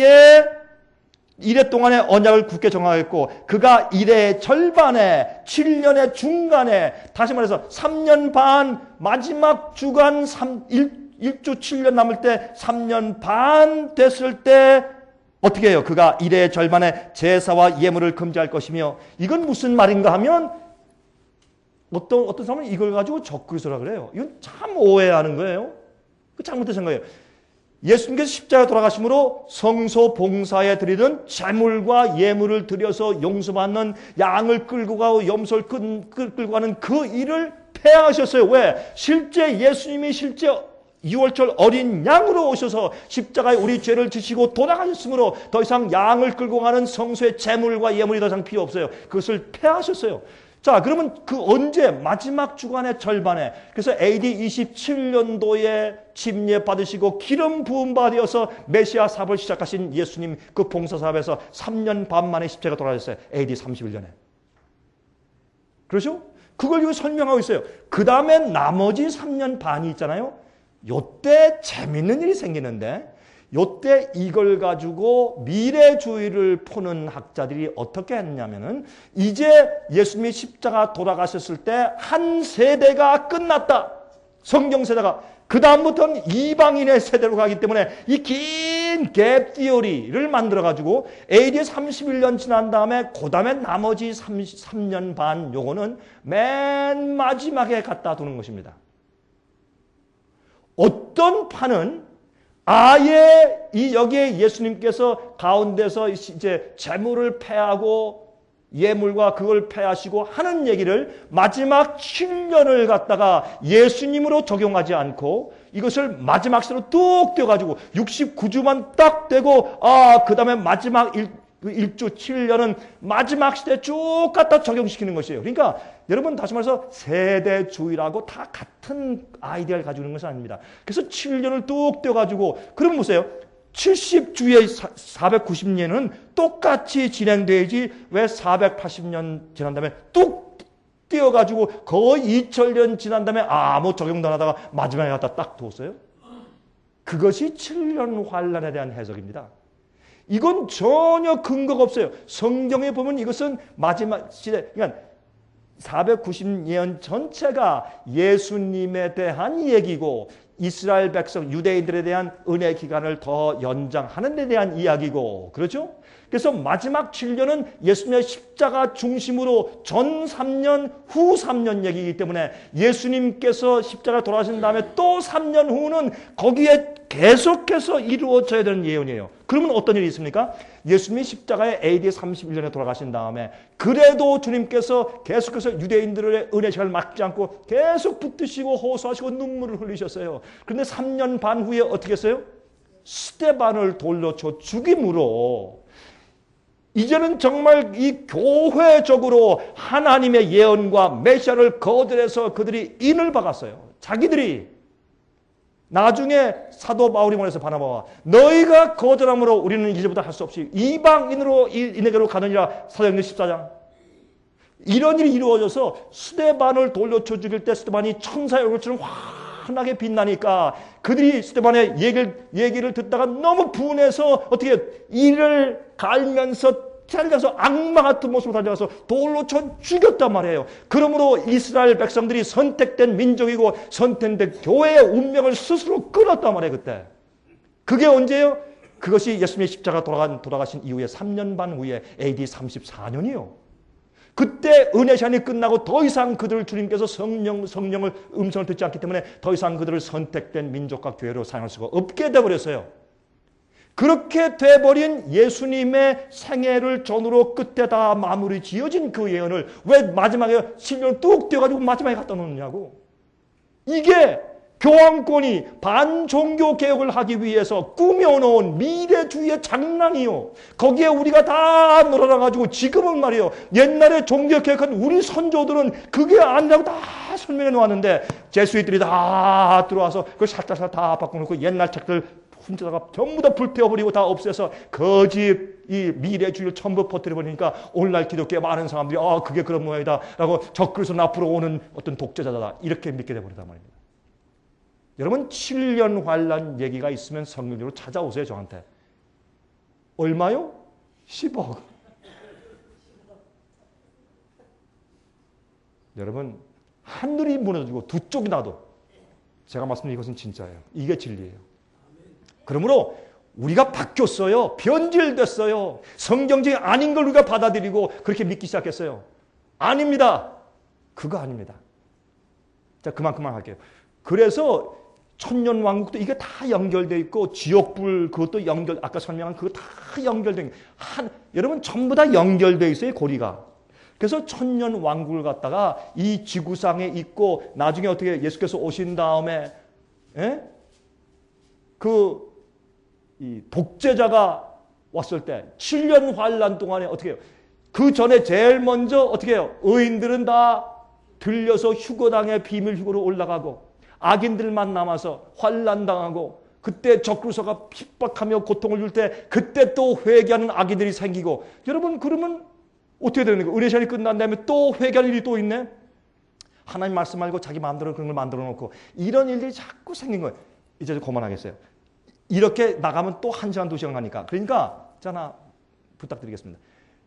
일해 동안의 언약을 굳게 정하겠고 그가 일의 절반에 7년의 중간에 다시 말해서 3년 반 마지막 주간 1주 7년 남을 때 3년 반 됐을 때 어떻게 해요? 그가 일의 절반에 제사와 예물을 금지할 것이며 이건 무슨 말인가 하면 어떤 사람은 이걸 가지고 적그리스도라 그래요. 이건 참 오해하는 거예요. 그 잘못된 거예요. 예수님께서 십자가에 돌아가심으로 성소 봉사에 드리던 제물과 예물을 드려서 용서받는 양을 끌고 가고 염소를 끌고 가는 그 일을 폐하셨어요. 왜? 실제 예수님이 실제 6월절 어린 양으로 오셔서 십자가에 우리 죄를 지시고 돌아가셨으므로 더 이상 양을 끌고 가는 성소의 제물과 예물이 더 이상 필요 없어요. 그것을 폐하셨어요. 자, 그러면 그 언제? 마지막 주간의 절반에. 그래서 AD 27년도에 침례 받으시고 기름 부음 받으셔서 메시아 사업을 시작하신 예수님 그 봉사 사업에서 3년 반 만에 십자가 돌아가셨어요. AD 31년에. 그렇죠? 그걸 지금 설명하고 있어요. 그 다음에 나머지 3년 반이 있잖아요. 요때 재밌는 일이 생기는데 요때 이걸 가지고 미래주의를 푸는 학자들이 어떻게 했냐면은 이제 예수님이 십자가 돌아가셨을 때 한 세대가 끝났다. 성경 세대가. 그 다음부터는 이방인의 세대로 가기 때문에 이 긴 갭 티어리를 만들어 가지고 AD 31년 지난 다음에 그 다음에 나머지 3년 반 요거는 맨 마지막에 갖다 두는 것입니다. 어떤 판은 아예 여기에 예수님께서 가운데서 이제 재물을 패하고 예물과 그걸 패하시고 하는 얘기를 마지막 7년을 갖다가 예수님으로 적용하지 않고 이것을 마지막 시대로 뚝 떼어가지고 69주만 딱 되고 그 다음에 마지막 1주 7년은 마지막 시대에 쭉 갖다 적용시키는 것이에요. 그러니까 여러분 다시 말해서 세대주의라고 다 같은 아이디어를 가지고 있는 것은 아닙니다. 그래서 7년을 뚝 떼어가지고 그럼 보세요. 70주의 490년은 똑같이 진행돼야지 왜 480년 지난 다음에 뚝 띄어가지고 거의 2000년 지난 다음에 아무 적용도 안 하다가 마지막에 갖다 딱 두었어요? 그것이 7년 환란에 대한 해석입니다. 이건 전혀 근거가 없어요. 성경에 보면 이것은 마지막 시대, 그러니까 490년 전체가 예수님에 대한 얘기고 이스라엘 백성, 유대인들에 대한 은혜 기간을 더 연장하는 데 대한 이야기고 그렇죠? 그래서 마지막 7년은 예수님의 십자가 중심으로 전 3년, 후 3년 얘기이기 때문에 예수님께서 십자가 돌아가신 다음에 또 3년 후는 거기에 계속해서 이루어져야 되는 예언이에요. 그러면 어떤 일이 있습니까? 예수님이 십자가에 AD 31년에 돌아가신 다음에 그래도 주님께서 계속해서 유대인들의 은혜 시간을 막지 않고 계속 붙드시고 호소하시고 눈물을 흘리셨어요. 그런데 3년 반 후에 어떻게 했어요? 스데반을 돌려쳐 죽임으로 이제는 정말 이 교회적으로 하나님의 예언과 메시아를 거절해서 그들이 인을 박았어요. 자기들이 나중에 사도 바울이 말해서 바나바와 너희가 거절함으로 우리는 이제부터 할 수 없이 이방인으로 인에게로 가느니라. 사도행전 14장. 이런 일이 이루어져서 스데반을 돌려쳐 죽일 때 스데반이 천사의 얼굴처럼 환하게 빛나니까 그들이 스데반의 얘기를 듣다가 너무 분해서 어떻게 이를 갈면서 잘려서 악마 같은 모습으로 달려가서 돌로 쳐 죽였단 말이에요. 그러므로 이스라엘 백성들이 선택된 민족이고 선택된 교회의 운명을 스스로 끊었단 말이에요. 그때. 그게 언제예요? 그것이 예수님의 십자가 돌아가신 이후에 3년 반 후에 AD 34년이요. 그때 은혜 시간이 끝나고 더 이상 그들을 주님께서 성령을 음성을 듣지 않기 때문에 더 이상 그들을 선택된 민족과 교회로 사용할 수가 없게 되어버렸어요. 그렇게 돼버린 예수님의 생애를 전후로 끝에 다 마무리 지어진 그 예언을 왜 마지막에 7년 뚝 떼어가지고 마지막에 갖다 놓느냐고. 이게 교황권이 반종교 개혁을 하기 위해서 꾸며놓은 미래주의의 장난이요. 거기에 우리가 다 놀아나가지고 지금은 말이에요. 옛날에 종교 개혁한 우리 선조들은 그게 아니라고 다 설명해 놓았는데 제수이들이 다 들어와서 그걸 살짝 다 바꿔놓고 옛날 책들 훔쳐다가 전부 다 불태워버리고 다 없애서 거짓 이 미래주의를 전부 퍼뜨려버리니까 오늘날 기독교에 많은 사람들이 그게 그런 모양이다 라고 적그리스도 앞으로 오는 어떤 독재자다 이렇게 믿게 돼버리단 말입니다. 여러분 7년 환란 얘기가 있으면 성경적으로 찾아오세요. 저한테. 얼마요? 10억. 여러분 하늘이 무너지고 두 쪽이 나도 제가 말씀드린 이것은 진짜예요. 이게 진리예요. 그러므로 우리가 바뀌었어요. 변질됐어요. 성경적이 아닌 걸 우리가 받아들이고 그렇게 믿기 시작했어요. 아닙니다. 그거 아닙니다. 자, 그만큼만 할게요. 그래서 천년왕국도 이게 다 연결되어 있고 지옥불 그것도 아까 설명한 그거 다 연결된 여러분 전부 다 연결되어 있어요. 고리가. 그래서 천년왕국을 갖다가 이 지구상에 있고 나중에 어떻게 예수께서 오신 다음에 이 독재자가 왔을 때 7년 환란 동안에 어떻게 해요? 그 전에 제일 먼저 어떻게 해요? 의인들은 다 들려서 휴거당에 비밀 휴거로 올라가고 악인들만 남아서 환란당하고 그때 적그리스도가 핍박하며 고통을 줄 때 그때 또 회개하는 악인들이 생기고 여러분 그러면 어떻게 되는 거예요? 은혜 시간이 끝난 다음에 또 회개할 일이 또 있네? 하나님 말씀 말고 자기 마음대로 그런 걸 만들어 놓고 이런 일들이 자꾸 생긴 거예요. 이제 좀 그만하겠어요. 이렇게 나가면 또 1시간, 2시간 가니까. 그러니까 하나 부탁드리겠습니다.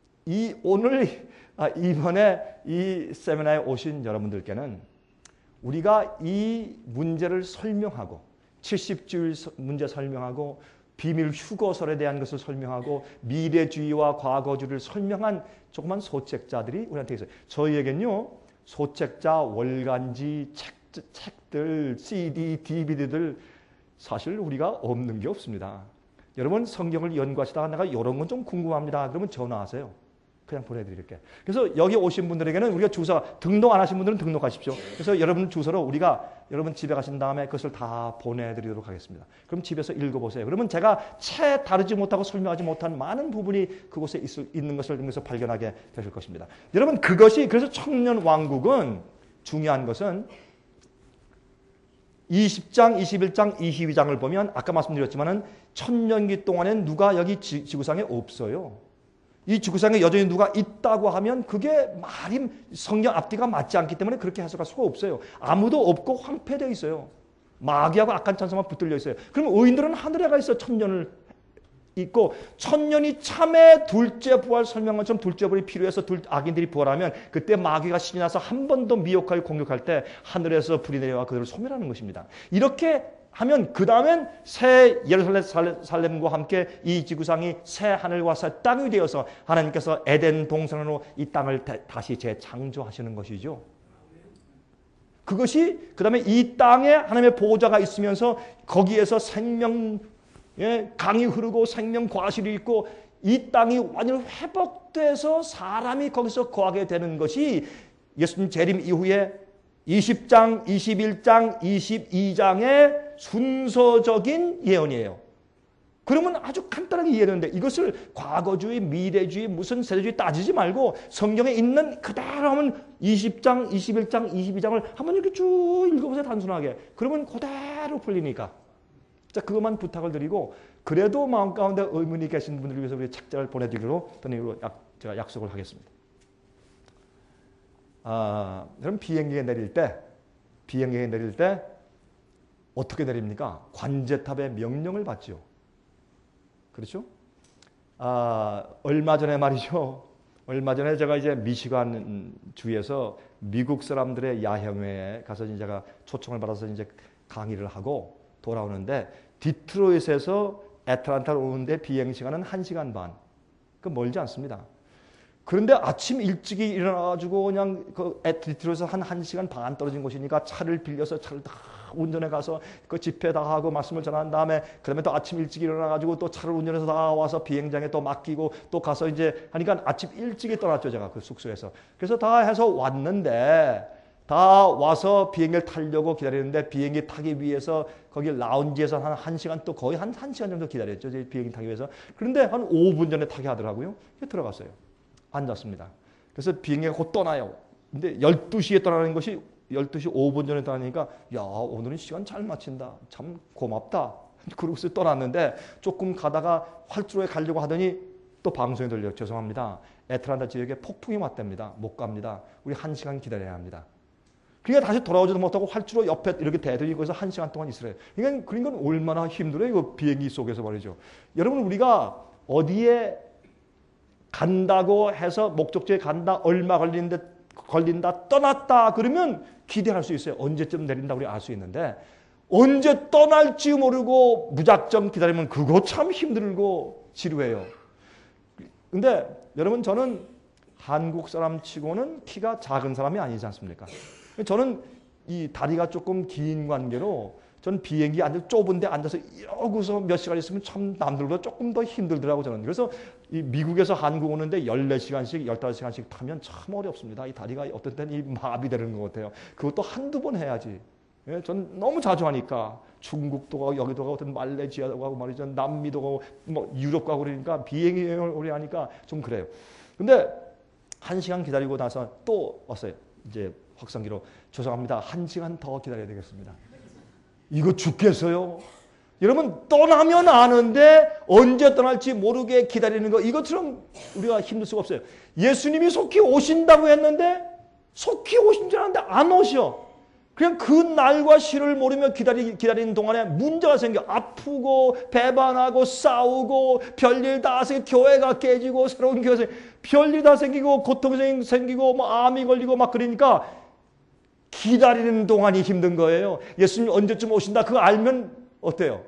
이번에 이 세미나에 오신 여러분들께는 우리가 이 문제를 설명하고 70주일 문제 설명하고 비밀 휴거설에 대한 것을 설명하고 미래주의와 과거주의를 설명한 조그만 소책자들이 우리한테 있어요. 저희에겐요. 소책자, 월간지, 책 책들, CD, DVD들 사실 우리가 없는 게 없습니다. 여러분 성경을 연구하시다가 내가 이런 건 좀 궁금합니다. 그러면 전화하세요. 그냥 보내드릴게. 그래서 여기 오신 분들에게는 우리가 주소 등록 안 하신 분들은 등록하십시오. 그래서 여러분 주소로 우리가 여러분 집에 가신 다음에 그것을 다 보내드리도록 하겠습니다. 그럼 집에서 읽어보세요. 그러면 제가 채 다루지 못하고 설명하지 못한 많은 부분이 그곳에 있는 것을 통해서 발견하게 되실 것입니다. 여러분 그것이 그래서 청년 왕국은 중요한 것은 20장, 21장, 22장을 보면 아까 말씀드렸지만은 천년기 동안엔 누가 여기 지구상에 없어요. 이 지구상에 여전히 누가 있다고 하면 그게 말이 성경 앞뒤가 맞지 않기 때문에 그렇게 해석할 수가 없어요. 아무도 없고 황폐되어 있어요. 마귀하고 악한 천사만 붙들려 있어요. 그럼 의인들은 하늘에 가 있어 천년을 있고 천년이 참의 둘째 부활 설명한 것처럼 둘째 부활이 필요해서 악인들이 부활하면 그때 마귀가 신이 나서 한 번 더 미혹하고 공격할 때 하늘에서 불이 내려와 그들을 소멸하는 것입니다. 이렇게 하면 그 다음엔 새 예루살렘과 함께 이 지구상이 새 하늘과 새 땅이 되어서 하나님께서 에덴 동산으로 이 땅을 다시 재창조하시는 것이죠. 그것이 그 다음에 이 땅에 하나님의 보호자가 있으면서 거기에서 생명 강이 흐르고 생명 과실이 있고 이 땅이 완전히 회복돼서 사람이 거기서 거하게 되는 것이 예수님 재림 이후에 20장, 21장, 22장의 순서적인 예언이에요. 그러면 아주 간단하게 이해되는데 이것을 과거주의, 미래주의, 무슨 세대주의 따지지 말고 성경에 있는 그대로 하면 20장, 21장, 22장을 한번 이렇게 쭉 읽어보세요. 단순하게. 그러면 그대로 풀리니까. 자, 그것만 부탁을 드리고 그래도 마음 가운데 의문이 계신 분들을 위해서 우리 책자를 보내드리기로 제가 약속을 하겠습니다. 그럼 비행기에 내릴 때 어떻게 내립니까? 관제탑의 명령을 받죠. 그렇죠? 얼마 전에 말이죠. 얼마 전에 제가 이제 미시간 주에서 미국 사람들의 야영회에 가서 제가 초청을 받아서 이제 강의를 하고 돌아오는데 디트로이트에서 애틀랜타로 오는데 비행 시간은 1시간 반. 그 멀지 않습니다. 그런데 아침 일찍이 일어나가지고 그냥 그 디트로이트에서 한 1시간 반 떨어진 곳이니까 차를 빌려서 차를 다 운전해 가서 그 집회 다 하고 말씀을 전한 다음에 그다음에 또 아침 일찍 일어나가지고 또 차를 운전해서 다 와서 비행장에 또 맡기고 또 가서 이제 하니까 아침 일찍이 떠났죠. 제가 그 숙소에서. 그래서 다 해서 왔는데 다 와서 비행기를 타려고 기다리는데 비행기 타기 위해서 거기 라운지에서 한 1시간 또 거의 한 1시간 정도 기다렸죠. 비행기 타기 위해서. 그런데 한 5분 전에 타게 하더라고요. 들어갔어요. 앉았습니다. 그래서 비행기가 곧 떠나요. 근데 12시에 떠나는 것이 12시 5분 전에 떠나니까 야, 오늘은 시간 잘 맞춘다. 참 고맙다. 그러고서 떠났는데 조금 가다가 활주로에 가려고 하더니 또 방송에 들려 죄송합니다. 애틀랜타 지역에 폭풍이 왔답니다. 못 갑니다. 우리 1시간 기다려야 합니다. 그러니까 다시 돌아오지도 못하고 활주로 옆에 이렇게 대들이 거기서 1시간 동안 있으래요. 그러니까 얼마나 힘들어요. 이거 비행기 속에서 말이죠. 여러분 우리가 어디에 간다고 해서 목적지에 간다, 얼마 걸린다, 떠났다 그러면 기대할 수 있어요. 언제쯤 내린다 우리 알 수 있는데 언제 떠날지 모르고 무작정 기다리면 그거 참 힘들고 지루해요. 근데 여러분 저는 한국 사람 치고는 키가 작은 사람이 아니지 않습니까? 저는 이 다리가 조금 긴 관계로 전 비행기 좁은 데 앉아서 이러고서 몇 시간 있으면 참 남들보다 조금 더 힘들더라고 저는. 그래서 이 미국에서 한국 오는데 14시간씩 15시간씩 타면 참 어렵습니다. 이 다리가 어떤 때는 이 마비되는 것 같아요. 그것도 한두 번 해야지. 예, 전 너무 자주 하니까 중국도 가고 여기도 가고 어떤 말레이시아도 가고 말이죠. 남미도 가고 뭐 유럽 가고 그러니까 비행기 여행을 오래 하니까 좀 그래요. 근데 1시간 기다리고 나서 또 왔어요. 이제 확성기로 죄송합니다. 1시간 더 기다려야 되겠습니다. 이거 죽겠어요. 여러분 떠나면 아는데 언제 떠날지 모르게 기다리는 거 이것처럼 우리가 힘들 수가 없어요. 예수님이 속히 오신다고 했는데 속히 오신 줄 알았는데 안 오셔. 그냥 그 날과 시를 모르며 기다리는 동안에 문제가 생겨. 아프고 배반하고 싸우고 별일 다 생기고 교회가 깨지고 새로운 교회 별일 다 생기고 고통이 생기고 뭐 암이 걸리고 막 그러니까 기다리는 동안이 힘든 거예요. 예수님 언제쯤 오신다 그거 알면 어때요?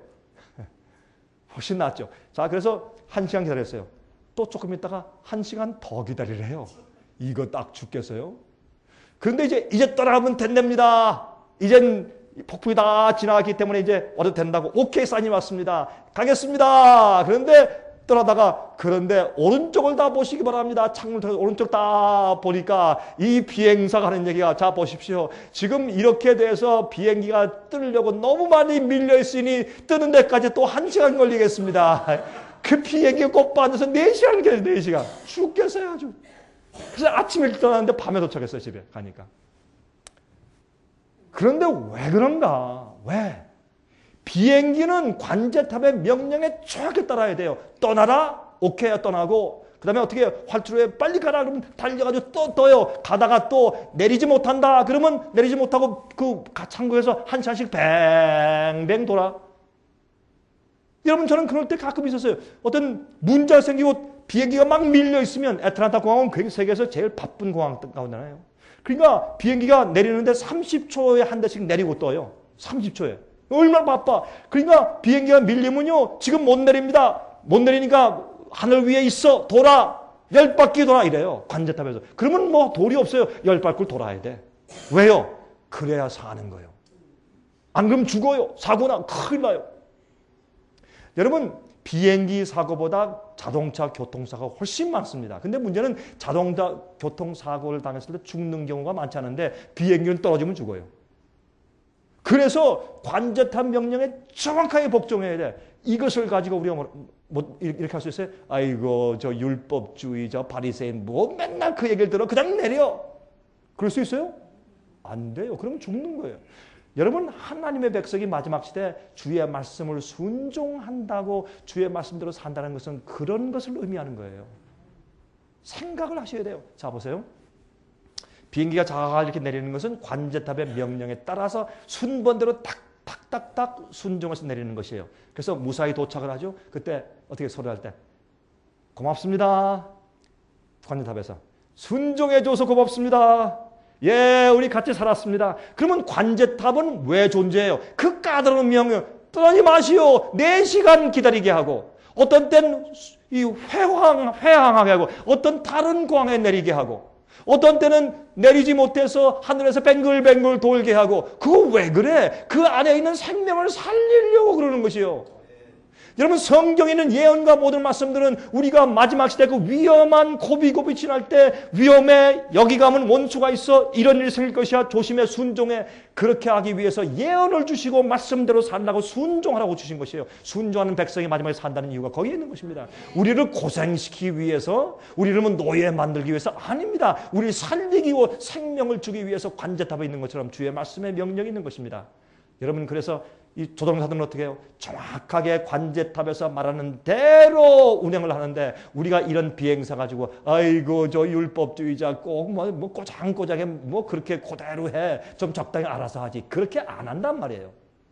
훨씬 낫죠. 자, 그래서 1시간 기다렸어요. 또 조금 있다가 1시간 더 기다리래요. 이거 딱 죽겠어요. 그런데 이제 떠나가면 된답니다. 이젠 폭풍이 다 지나갔기 때문에 이제 와도 된다고. 오케이, 사인이 왔습니다. 가겠습니다. 그런데 오른쪽을 다 보시기 바랍니다. 창문을 통해서 오른쪽 다 보니까 이 비행사가 하는 얘기가, 자 보십시오. 지금 이렇게 돼서 비행기가 뜨려고 너무 많이 밀려 있으니 뜨는 데까지 또 1시간 걸리겠습니다. 그 비행기가 꼭 빠져서 4시간 걸려요. 4시간. 죽겠어요 아주. 그래서 아침에 떠났는데 밤에 도착했어요. 집에 가니까. 그런데 왜 그런가? 왜? 비행기는 관제탑의 명령에 정확히 따라야 돼요. 떠나라? 오케이, 떠나고. 그 다음에 어떻게 활주로에 빨리 가라 그러면 달려가지고 또 떠요. 가다가 또 내리지 못한다 그러면 내리지 못하고 그 창구에서 1시간씩 뱅뱅 돌아. 여러분, 저는 그럴 때 가끔 있었어요. 어떤 문제가 생기고 비행기가 막 밀려 있으면, 애틀란타 공항은 세계에서 제일 바쁜 공항 가운데 하나예요. 그러니까 비행기가 내리는데 30초에 한 대씩 내리고 떠요. 30초에. 얼마나 바빠. 그러니까 비행기가 밀리면요, 지금 못 내립니다. 못 내리니까 하늘 위에 있어. 돌아. 10바퀴 돌아. 이래요. 관제탑에서. 그러면 뭐 돌이 없어요. 10바퀴를 돌아야 돼. 왜요? 그래야 사는 거예요. 안 그러면 죽어요. 사고나 큰일 나요. 여러분, 비행기 사고보다 자동차 교통사고가 훨씬 많습니다. 근데 문제는 자동차 교통사고를 당했을 때 죽는 경우가 많지 않은데 비행기는 떨어지면 죽어요. 그래서 관제탑 명령에 정확하게 복종해야 돼. 이것을 가지고 우리가 뭐 이렇게 할 수 있어요? 아이고, 저 율법주의자 바리새인 뭐 맨날 그 얘기를 들어 그냥 내려. 그럴 수 있어요? 안 돼요. 그럼 죽는 거예요. 여러분, 하나님의 백성이 마지막 시대에 주의 말씀을 순종한다고 주의 말씀대로 산다는 것은 그런 것을 의미하는 거예요. 생각을 하셔야 돼요. 자, 보세요. 비행기가 잘 이렇게 내리는 것은 관제탑의 명령에 따라서 순번대로 탁탁탁탁 순종해서 내리는 것이에요. 그래서 무사히 도착을 하죠. 그때 어떻게 소리할 때? 고맙습니다. 관제탑에서. 순종해줘서 고맙습니다. 예, 우리 같이 살았습니다. 그러면 관제탑은 왜 존재해요? 그 까다로운 명령, 떠나지 마시오. 4시간 기다리게 하고, 어떤 때는 회항하게 하고, 어떤 다른 광에 내리게 하고, 어떤 때는 내리지 못해서 하늘에서 뱅글뱅글 돌게 하고. 그거 왜 그래? 그 안에 있는 생명을 살리려고 그러는 것이요. 여러분, 성경에 있는 예언과 모든 말씀들은 우리가 마지막 시대 그 위험한 고비고비 지날 때 위험해, 여기 가면 원수가 있어, 이런 일이 생길 것이야, 조심해, 순종해. 그렇게 하기 위해서 예언을 주시고 말씀대로 살라고 순종하라고 주신 것이에요. 순종하는 백성이 마지막에 산다는 이유가 거기에 있는 것입니다. 우리를 고생시키기 위해서, 우리를 노예 만들기 위해서 아닙니다. 우리를 살리기 위해 생명을 주기 위해서 관제탑에 있는 것처럼 주의 말씀의 명령이 있는 것입니다. 여러분, 그래서 이 조종사들은 어떻게 해요? 정확하게 관제탑에서 말하는 대로 운행을 하는데, 우리가 이런 비행사 가지고 아이고 저 율법주의자 꼭 뭐 꼬장꼬장해 뭐 그렇게 그대로 해, 좀 적당히 알아서 하지, 그렇게 안 한단 말이에요.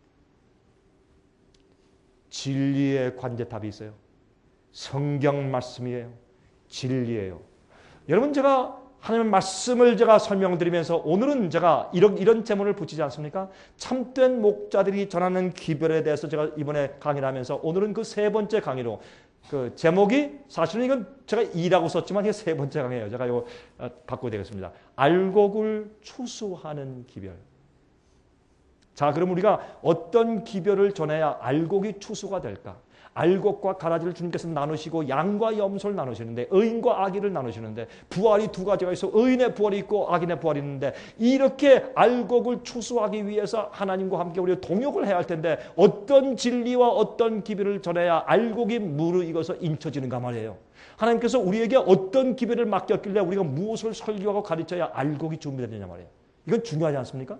진리의 관제탑이 있어요. 성경 말씀이에요. 진리예요. 여러분, 제가 하나님의 말씀을 제가 설명드리면서 오늘은 제가 이런 제목을 붙이지 않습니까? 참된 목자들이 전하는 기별에 대해서 제가 이번에 강의를 하면서 오늘은 그 3번째 강의로, 그 제목이 사실은 이건 제가 2라고 썼지만 이게 3번째 강의예요. 제가 이거 바꿔야 되겠습니다. 알곡을 추수하는 기별. 자, 그럼 우리가 어떤 기별을 전해야 알곡이 추수가 될까? 알곡과 가라지를 주님께서 나누시고 양과 염소를 나누시는데, 의인과 악인을 나누시는데, 부활이 2가지가 있어. 의인의 부활이 있고 악인의 부활이 있는데, 이렇게 알곡을 추수하기 위해서 하나님과 함께 우리가 동역을 해야 할 텐데, 어떤 진리와 어떤 기별을 전해야 알곡이 무르익어서 인쳐지는가 말이에요. 하나님께서 우리에게 어떤 기별을 맡겼길래 우리가 무엇을 설교하고 가르쳐야 알곡이 준비되느냐 말이에요. 이건 중요하지 않습니까?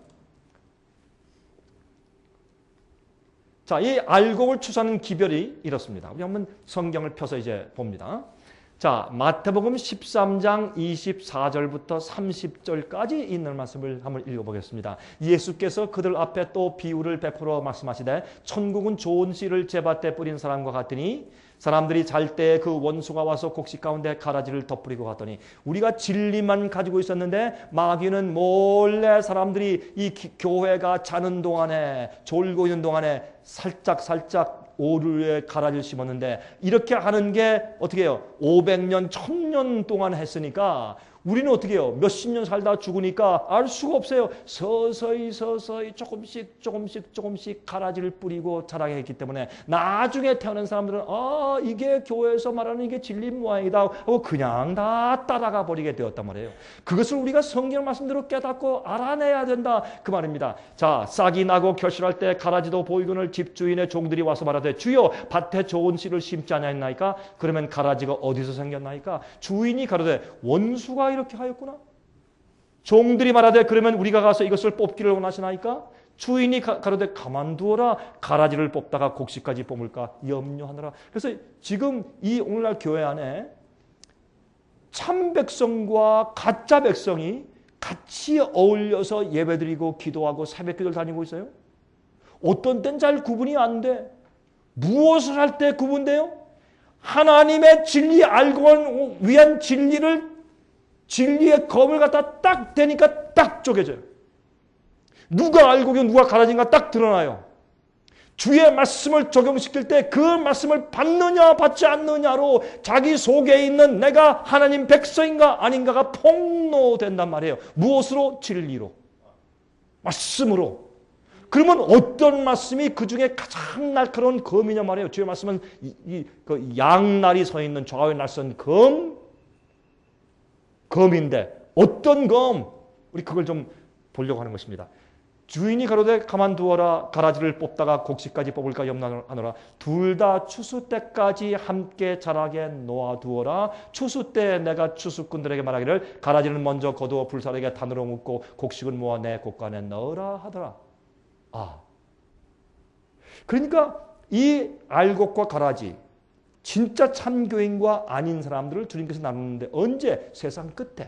자, 이 알곡을 추수하는 기별이 이렇습니다. 우리 한번 성경을 펴서 이제 봅니다. 자, 마태복음 13장 24절부터 30절까지 있는 말씀을 한번 읽어보겠습니다. 예수께서 그들 앞에 또 비유를 베풀어 말씀하시되, 천국은 좋은 씨를 제밭에 뿌린 사람과 같으니 사람들이 잘 때 그 원수가 와서 곡식 가운데 가라지를 덧뿌리고 갔더니, 우리가 진리만 가지고 있었는데 마귀는 몰래 사람들이 이 교회가 자는 동안에, 졸고 있는 동안에 살짝 오류에 가라지를 심었는데, 이렇게 하는 게 어떻게 해요? 500년, 1000년 동안 했으니까 우리는 어떻게 해요? 몇십 년 살다 죽으니까 알 수가 없어요. 서서히 조금씩 가라지를 뿌리고 자라게 했기 때문에 나중에 태어난 사람들은 이게 교회에서 말하는 이게 진리 모양이다 하고 그냥 다 따라가 버리게 되었단 말이에요. 그것을 우리가 성경 말씀대로 깨닫고 알아내야 된다 그 말입니다. 자, 싹이 나고 결실할 때 가라지도 보이거늘 집주인의 종들이 와서 말하되 주여 밭에 좋은 씨를 심지 않았나이까? 그러면 가라지가 어디서 생겼나이까? 주인이 가로되 원수가 이렇게 하였구나. 종들이 말하되 그러면 우리가 가서 이것을 뽑기를 원하시나이까? 주인이 가로되 가만두어라. 가라지를 뽑다가 곡식까지 뽑을까 염려하느라. 그래서 지금 이 오늘날 교회 안에 참 백성과 가짜 백성이 같이 어울려서 예배드리고 기도하고 새벽기도를 다니고 있어요. 어떤 땐 잘 구분이 안 돼. 무엇을 할 때 구분돼요? 하나님의 진리 알고 위한 진리의 검을 갖다 딱 대니까 딱 쪼개져요. 누가 알고 누가 가라진가 딱 드러나요. 주의 말씀을 적용시킬 때 그 말씀을 받느냐 받지 않느냐로 자기 속에 있는 내가 하나님 백성인가 아닌가가 폭로된단 말이에요. 무엇으로? 진리로. 말씀으로. 그러면 어떤 말씀이 그 중에 가장 날카로운 검이냐 말이에요. 주의 말씀은 그 양날이 서 있는 좌우에 날선 검인데 어떤 검? 우리 그걸 좀 보려고 하는 것입니다. 주인이 가로되 가만두어라. 가라지를 뽑다가 곡식까지 뽑을까 염려하노라. 둘 다 추수 때까지 함께 자라게 놓아두어라. 추수 때 내가 추수꾼들에게 말하기를 가라지는 먼저 거두어 불사르게 단으로 묶고 곡식은 모아 내 곳간에 넣으라 하더라. 그러니까 이 알곡과 가라지 진짜 참교인과 아닌 사람들을 주님께서 나누는데 언제? 세상 끝에.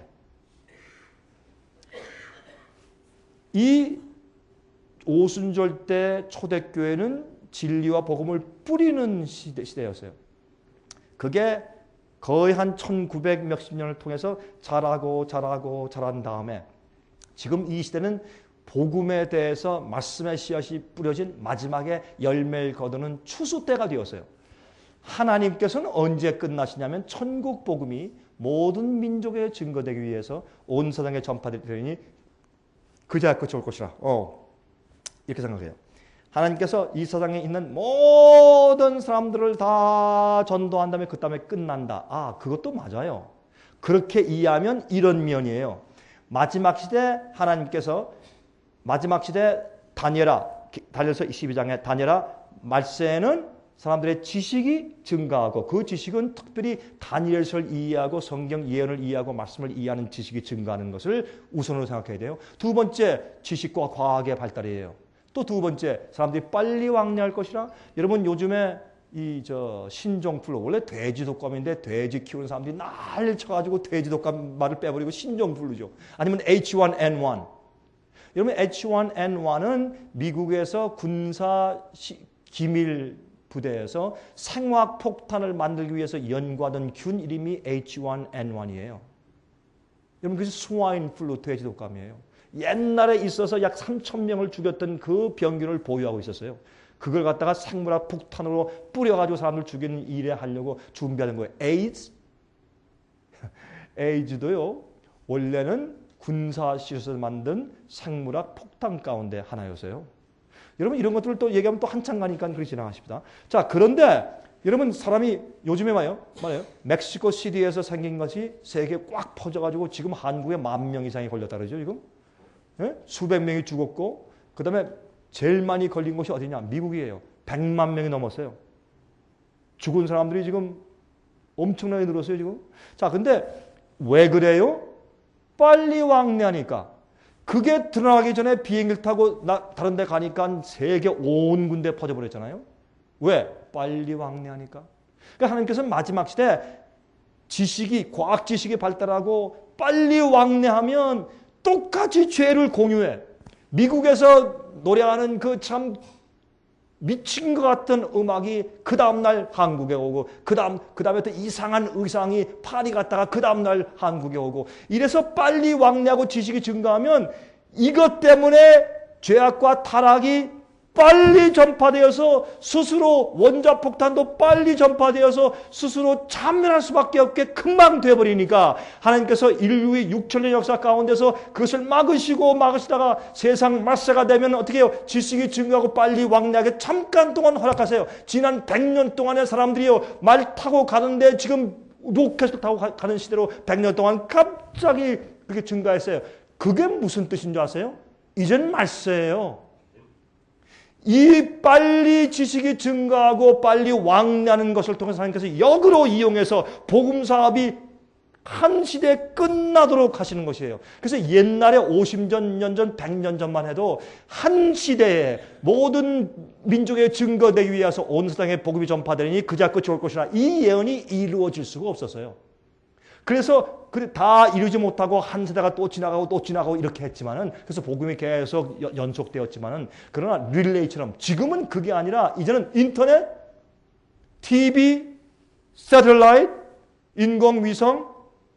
이 오순절 때 초대교회는 진리와 복음을 뿌리는 시대였어요. 그게 거의 한 1900 몇십 년을 통해서 자란 다음에 지금 이 시대는 복음에 대해서 말씀의 씨앗이 뿌려진 마지막에 열매를 거두는 추수 때가 되었어요. 하나님께서는 언제 끝나시냐면 천국 복음이 모든 민족에 증거되기 위해서 온 세상에 전파되리니 그제야 끝이 올 것이라. 이렇게 생각해요. 하나님께서 이 세상에 있는 모든 사람들을 다 전도한 다음에 그 다음에 끝난다. 그것도 맞아요. 그렇게 이해하면 이런 면이에요. 마지막 시대 하나님께서 마지막 시대 다니엘서 22장에 다니엘아 말세에는 사람들의 지식이 증가하고 그 지식은 특별히 다니엘서를 이해하고 성경 예언을 이해하고 말씀을 이해하는 지식이 증가하는 것을 우선으로 생각해야 돼요. 두 번째 지식과 과학의 발달이에요. 또 두 번째 사람들이 빨리 왕래할 것이라. 여러분 요즘에 신종플루 원래 돼지 독감인데 돼지 키우는 사람들이 난리를 쳐가지고 돼지 독감 말을 빼버리고 신종플루죠. 아니면 H1N1. 여러분 H1N1은 미국에서 군사 기밀 부대에서 생화학 폭탄을 만들기 위해서 연구하던 균 이름이 H1N1이에요. 여러분 그것이 스와인 플루 돼지 독감이에요. 옛날에 있어서 약 3,000명을 죽였던 그 병균을 보유하고 있었어요. 그걸 갖다가 생물학 폭탄으로 뿌려가지고 사람들 죽이는 일에 하려고 준비하는 거예요. 에이즈도요. 원래는 군사실에서 만든 생물학 폭탄 가운데 하나였어요. 여러분 이런 것들을 또 얘기하면 또 한참 가니까 그렇게 지나가십니다. 자, 그런데 여러분 사람이 요즘에 말이에요. 멕시코 시티에서 생긴 것이 세계에 꽉 퍼져가지고 지금 한국에 10,000명 이상이 걸렸다 그러죠. 지금 수백 명이 죽었고 그 다음에 제일 많이 걸린 곳이 어디냐? 미국이에요. 100만 명이 넘었어요. 죽은 사람들이 지금 엄청나게 늘었어요. 지금. 자, 근데 왜 그래요? 빨리 왕래하니까. 그게 드러나기 전에 비행기를 타고 다른 데 가니까 세계 온 군데 퍼져버렸잖아요. 왜? 빨리 왕래하니까. 그러니까 하나님께서는 마지막 시대 과학 지식이 발달하고 빨리 왕래하면 똑같이 죄를 공유해. 미국에서 노래하는 그 참 미친 것 같은 음악이 그 다음날 한국에 오고 그 다음에 또 이상한 의상이 파리 갔다가 그 다음날 한국에 오고 이래서 빨리 왕래하고 지식이 증가하면 이것 때문에 죄악과 타락이 빨리 전파되어서 스스로 원자폭탄도 빨리 전파되어서 스스로 참여할 수밖에 없게 금방 되어버리니까 하나님께서 인류의 6천년 역사 가운데서 그것을 막으시다가 세상 말세가 되면 어떻게 해요? 지식이 증가하고 빨리 왕래하게 잠깐 동안 허락하세요. 지난 100년 동안의 사람들이요, 말 타고 가는데 지금 로켓을 타고 가는 시대로 100년 동안 갑자기 그렇게 증가했어요. 그게 무슨 뜻인 줄 아세요? 이젠 말세예요. 이 빨리 지식이 증가하고 빨리 왕래하는 것을 통해서 하나님께서 역으로 이용해서 복음 사업이 한 시대에 끝나도록 하시는 것이에요. 그래서 옛날에 50년 전, 100년 전만 해도 한 시대에 모든 민족의 증거되기 위해서 온 세상에 복음이 전파되니 그자 끝이 올 것이라, 이 예언이 이루어질 수가 없었어요. 그래서 다 이루지 못하고 한 세대가 또 지나가고 이렇게 했지만은, 그래서 복음이 계속 연속되었지만은, 그러나 릴레이처럼 지금은 그게 아니라 이제는 인터넷, TV, 새틀라이트, 인공위성,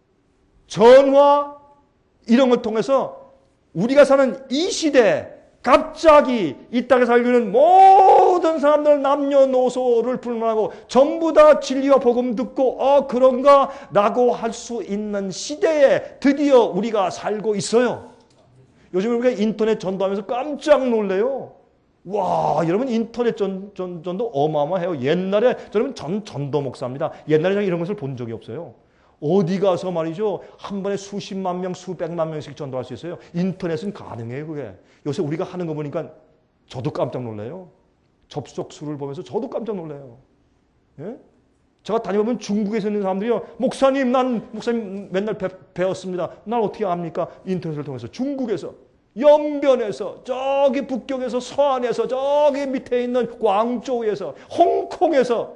전화 이런 걸 통해서 우리가 사는 이 시대에 갑자기 이 땅에 살고 있는 모든 사람들 남녀노소를 불문하고 전부 다 진리와 복음 듣고 그런가 라고 할 수 있는 시대에 드디어 우리가 살고 있어요. 요즘 우리가 인터넷 전도하면서 깜짝 놀래요. 와, 여러분 인터넷 전도 어마어마해요. 옛날에 저는 전도 목사입니다. 옛날에 저는 이런 것을 본 적이 없어요. 어디 가서 말이죠, 한 번에 수십만 명, 수백만 명씩 전도할 수 있어요. 인터넷은 가능해요, 그게. 요새 우리가 하는 거 보니까 저도 깜짝 놀라요. 접속 수를 보면서 저도 깜짝 놀라요. 예? 제가 다녀보면 중국에서 있는 사람들이요, 목사님 맨날 배웠습니다. 난 어떻게 압니까? 인터넷을 통해서 중국에서, 연변에서, 저기 북경에서, 서안에서, 저기 밑에 있는 광저우에서, 홍콩에서,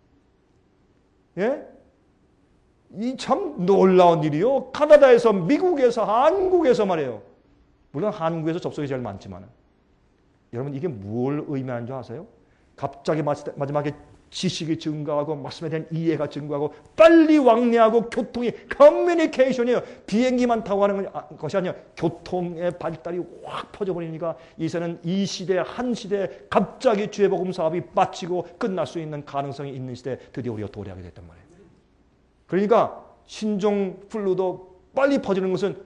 예? 이 참 놀라운 일이요. 카나다에서, 미국에서, 한국에서 말이에요. 물론 한국에서 접속이 제일 많지만, 여러분 이게 뭘 의미하는 줄 아세요? 갑자기 마지막에 지식이 증가하고 말씀에 대한 이해가 증가하고 빨리 왕래하고 교통이, 커뮤니케이션이에요. 비행기만 타고 가는 것이 아니라 교통의 발달이 확 퍼져버리니까 이제는 이 시대, 한 시대에 갑자기 주의 복음 사업이 마치고 끝날 수 있는 가능성이 있는 시대에 드디어 우리가 도래하게 됐단 말이에요. 그러니까 신종 플루도 빨리 퍼지는 것은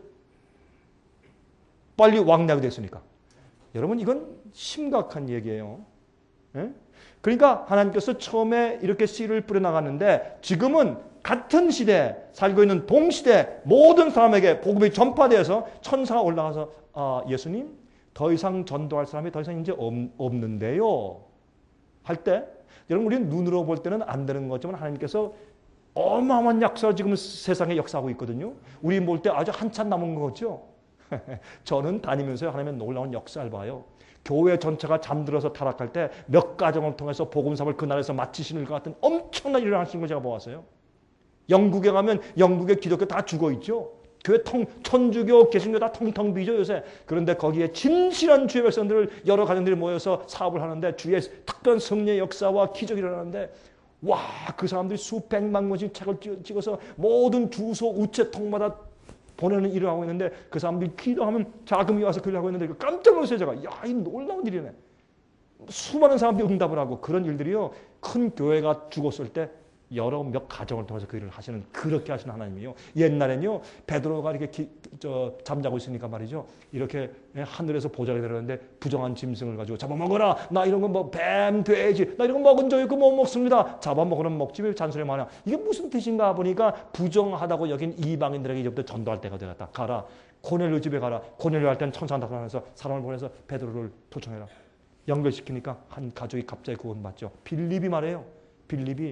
빨리 왕래하게 됐으니까. 여러분 이건 심각한 얘기예요. 예? 그러니까 하나님께서 처음에 이렇게 씨를 뿌려나갔는데, 지금은 같은 시대에 살고 있는 동시대 모든 사람에게 복음이 전파되어서 천사가 올라가서 예수님 더 이상 전도할 사람이 더 이상 이제 없는데요 할 때, 여러분 우리는 눈으로 볼 때는 안 되는 거지만 하나님께서 어마어마한 역사를 지금 세상에 역사하고 있거든요. 우리 볼 때 아주 한참 남은 거죠. 저는 다니면서 하나님의 놀라운 역사를 봐요. 교회 전체가 잠들어서 타락할 때 몇 가정을 통해서 복음사업을 그 나라에서 마치시는 것 같은 엄청난 일을 하시는 걸 제가 보았어요. 영국에 가면 영국의 기독교 다 죽어있죠. 교회 천주교, 개신교 다 텅텅 비죠 요새. 그런데 거기에 진실한 주의 백성들을, 여러 가정들이 모여서 사업을 하는데 주의 특별한 성례의 역사와 기적이 일어나는데, 와, 그 사람들이 수백만 권씩 책을 찍어서 모든 주소 우체통마다 보내는 일을 하고 있는데, 그 사람들이 기도하면 자금이 와서 그걸 하고 있는데 깜짝 놀랐어요. 제가, 야, 이 놀라운 일이네. 수많은 사람들이 응답을 하고, 그런 일들이요, 큰 교회가 죽었을 때 여러 몇 가정을 통해서 그 일을 하시는, 그렇게 하시는 하나님이요. 옛날엔요, 베드로가 이렇게 잠자고 있으니까 말이죠, 이렇게 하늘에서 보좌가 내려오는데 부정한 짐승을 가지고 잡아먹어라. 나 이런 거 뭐 뱀, 돼지, 나 이런 거 먹은 적 있고 못 먹습니다. 잡아먹으면 먹지 왜 잔소리 많아. 이게 무슨 뜻인가 보니까 부정하다고 여긴 이방인들에게 이제부터 전도할 때가 되었다. 가라. 고넬료 집에 가라. 고넬료 할 때는 천사가 나타나서 사람을 보내서 베드로를 초청해라. 연결시키니까 한 가족이 갑자기 구원받죠. 빌립이 말해요. 빌립이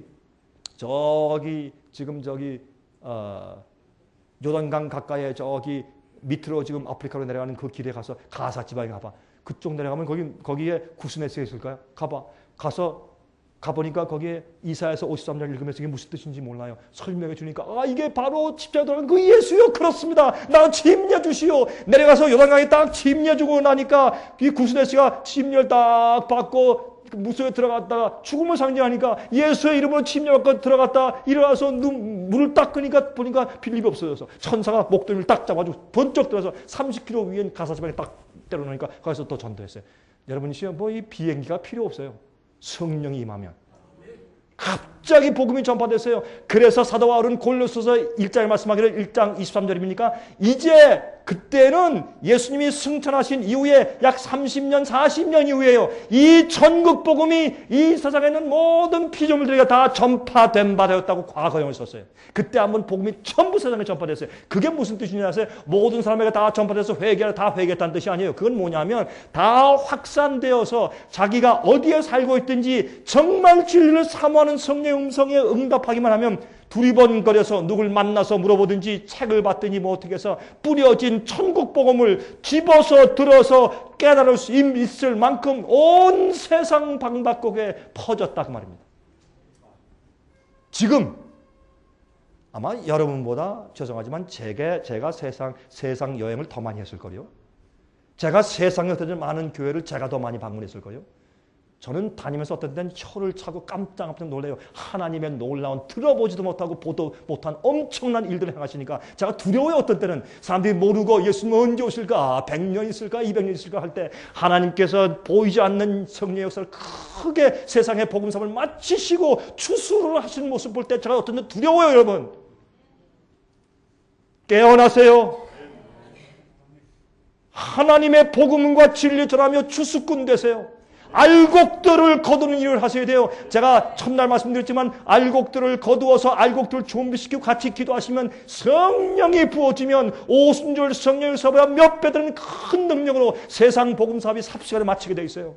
지금 요단강 가까이에 밑으로 지금 아프리카로 내려가는 그 길에 가서 가사 지방에 가봐. 그쪽 내려가면 거기에 구스네스가 있을까요? 가보니까 거기에 이사야서 53장 읽으면서 이게 무슨 뜻인지 몰라요. 설명해 주니까, 이게 바로 십자가에 들어간 그 예수요. 그렇습니다. 나 침례 주시오. 내려가서 요단강에 딱 침례 주고 나니까 이 구스네스가 침례를 딱 받고 무소에 들어갔다가 죽음을 상징하니까 예수의 이름으로 침례받고 들어갔다 일어나서 물을 닦으니까 보니까 빌립이 없어져서 천사가 목덜미를 딱 잡아주고 번쩍 들어서 30km 위에 가사지방에 딱 때려놓으니까 거기서 또 전도했어요. 여러분이시여 뭐 이 비행기가 필요 없어요. 성령이 임하면. 갑자기 복음이 전파됐어요. 그래서 사도 바울은 골로새서 1장에 말씀하기를 1장 23절입니까? 이제 그때는 예수님이 승천하신 이후에 약 30년, 40년 이후에요. 이 전국 복음이 이 세상에 있는 모든 피조물들에게 다 전파된 바 되었다고 과거형을 썼어요. 그때 한번 복음이 전부 세상에 전파됐어요. 그게 무슨 뜻이냐 하세요? 모든 사람에게 다 전파돼서 회개하라, 다 회개했다는 뜻이 아니에요. 그건 뭐냐면 다 확산되어서 자기가 어디에 살고 있든지 정말 진리를 사모하는 성령의 음성에 응답하기만 하면 두리번거려서 누굴 만나서 물어보든지 책을 봤더니 뭐 어떻게 해서 뿌려진 천국 복음을 집어서 들어서 깨달을 수 있을 만큼 온 세상 방바꼭에 퍼졌다고 말입니다. 지금 아마 여러분보다 죄송하지만 제가 세상 여행을 더 많이 했을 거요. 제가 세상에 더 많은 교회를 제가 더 많이 방문했을 거요. 저는 다니면서 어떤 때는 혀를 차고 깜짝깜짝 놀래요. 하나님의 놀라운 들어보지도 못하고 보도 못한 엄청난 일들을 행하시니까 제가 두려워요. 어떤 때는 사람들이 모르고 예수님 언제 오실까? 100년 있을까? 200년 있을까? 할 때 하나님께서 보이지 않는 성령의 역사를 크게 세상의 복음사를 마치시고 추수를 하시는 모습 볼 때 제가 어떤 때 두려워요. 여러분 깨어나세요. 하나님의 복음과 진리 전하며 추수꾼 되세요. 알곡들을 거두는 일을 하셔야 돼요. 제가 첫날 말씀드렸지만 알곡들을 거두어서 알곡들을 준비시키고 같이 기도하시면 성령이 부어지면 오순절 성령의 사보다 몇 배 되는 큰 능력으로 세상 복음 사업이 삽시간에 마치게 되어 있어요.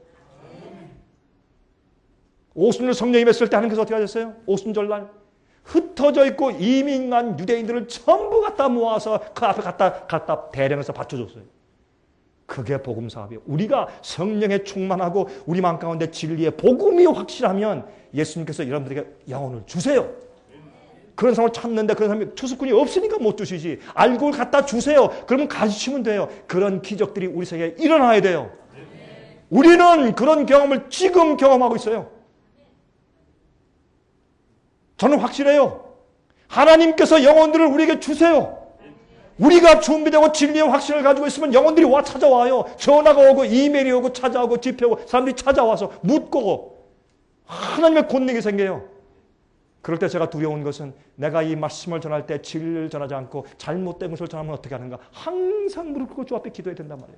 오순절 성령이 임했을 때 하나님께서 어떻게 하셨어요? 오순절날 흩어져 있고 이민간 유대인들을 전부 갖다 모아서 그 앞에 갖다 대령해서 바쳐줬어요. 그게 복음 사업이에요. 우리가 성령에 충만하고 우리 마음 가운데 진리의 복음이 확실하면 예수님께서 여러분들에게 영혼을 주세요. 그런 사람을 찾는데 그런 사람이 투수꾼이 없으니까 못 주시지. 알고 갖다 주세요. 그러면 가르치면 돼요. 그런 기적들이 우리 세계에 일어나야 돼요. 우리는 그런 경험을 지금 경험하고 있어요. 저는 확실해요. 하나님께서 영혼들을 우리에게 주세요. 우리가 준비되고 진리의 확신을 가지고 있으면 영혼들이 찾아와요. 전화가 오고 이메일이 오고 찾아오고 집회 오고 사람들이 찾아와서 묻고 하나님의 권능이 생겨요. 그럴 때 제가 두려운 것은 내가 이 말씀을 전할 때 진리를 전하지 않고 잘못된 것을 전하면 어떻게 하는가. 항상 무릎 꿇고 주 앞에 기도해야 된단 말이에요.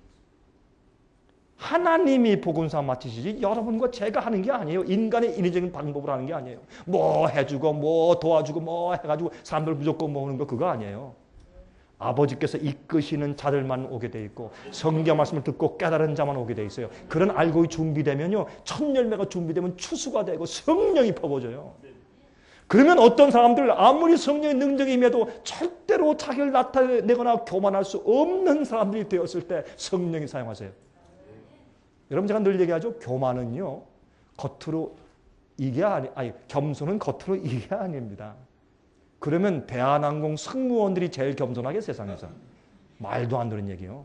하나님이 복음사 마치시지 여러분과 제가 하는 게 아니에요. 인간의 인위적인 방법으로 하는 게 아니에요. 뭐 해주고 뭐 도와주고 뭐 해가지고 사람들 무조건 모으는 거 그거 아니에요. 아버지께서 이끄시는 자들만 오게 돼 있고 성경 말씀을 듣고 깨달은 자만 오게 돼 있어요. 그런 알고의 준비되면요. 첫 열매가 준비되면 추수가 되고 성령이 퍼부어져요. 그러면 어떤 사람들 아무리 성령의 능력이 임해도 절대로 자기를 나타내거나 교만할 수 없는 사람들이 되었을 때 성령이 사용하세요. 여러분 제가 늘 얘기하죠. 교만은요. 겉으로 이게 겸손은 겉으로 이게 아닙니다. 그러면 대한항공 승무원들이 제일 겸손하게 세상에서. 말도 안 되는 얘기요.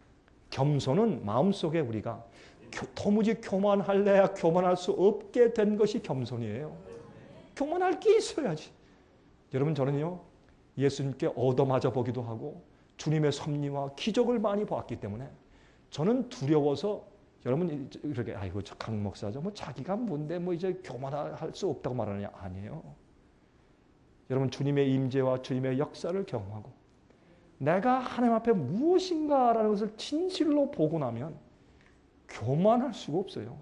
겸손은 마음속에 우리가 도무지 교만할래야 교만할 수 없게 된 것이 겸손이에요. 교만할 게 있어야지. 여러분 저는요. 예수님께 얻어맞아 보기도 하고 주님의 섭리와 기적을 많이 보았기 때문에 저는 두려워서 여러분 이렇게 아이고 저 강 목사죠. 뭐 자기가 뭔데 뭐 이제 교만할 수 없다고 말하느냐. 아니에요. 여러분 주님의 임재와 주님의 역사를 경험하고 내가 하나님 앞에 무엇인가라는 것을 진실로 보고 나면 교만할 수가 없어요.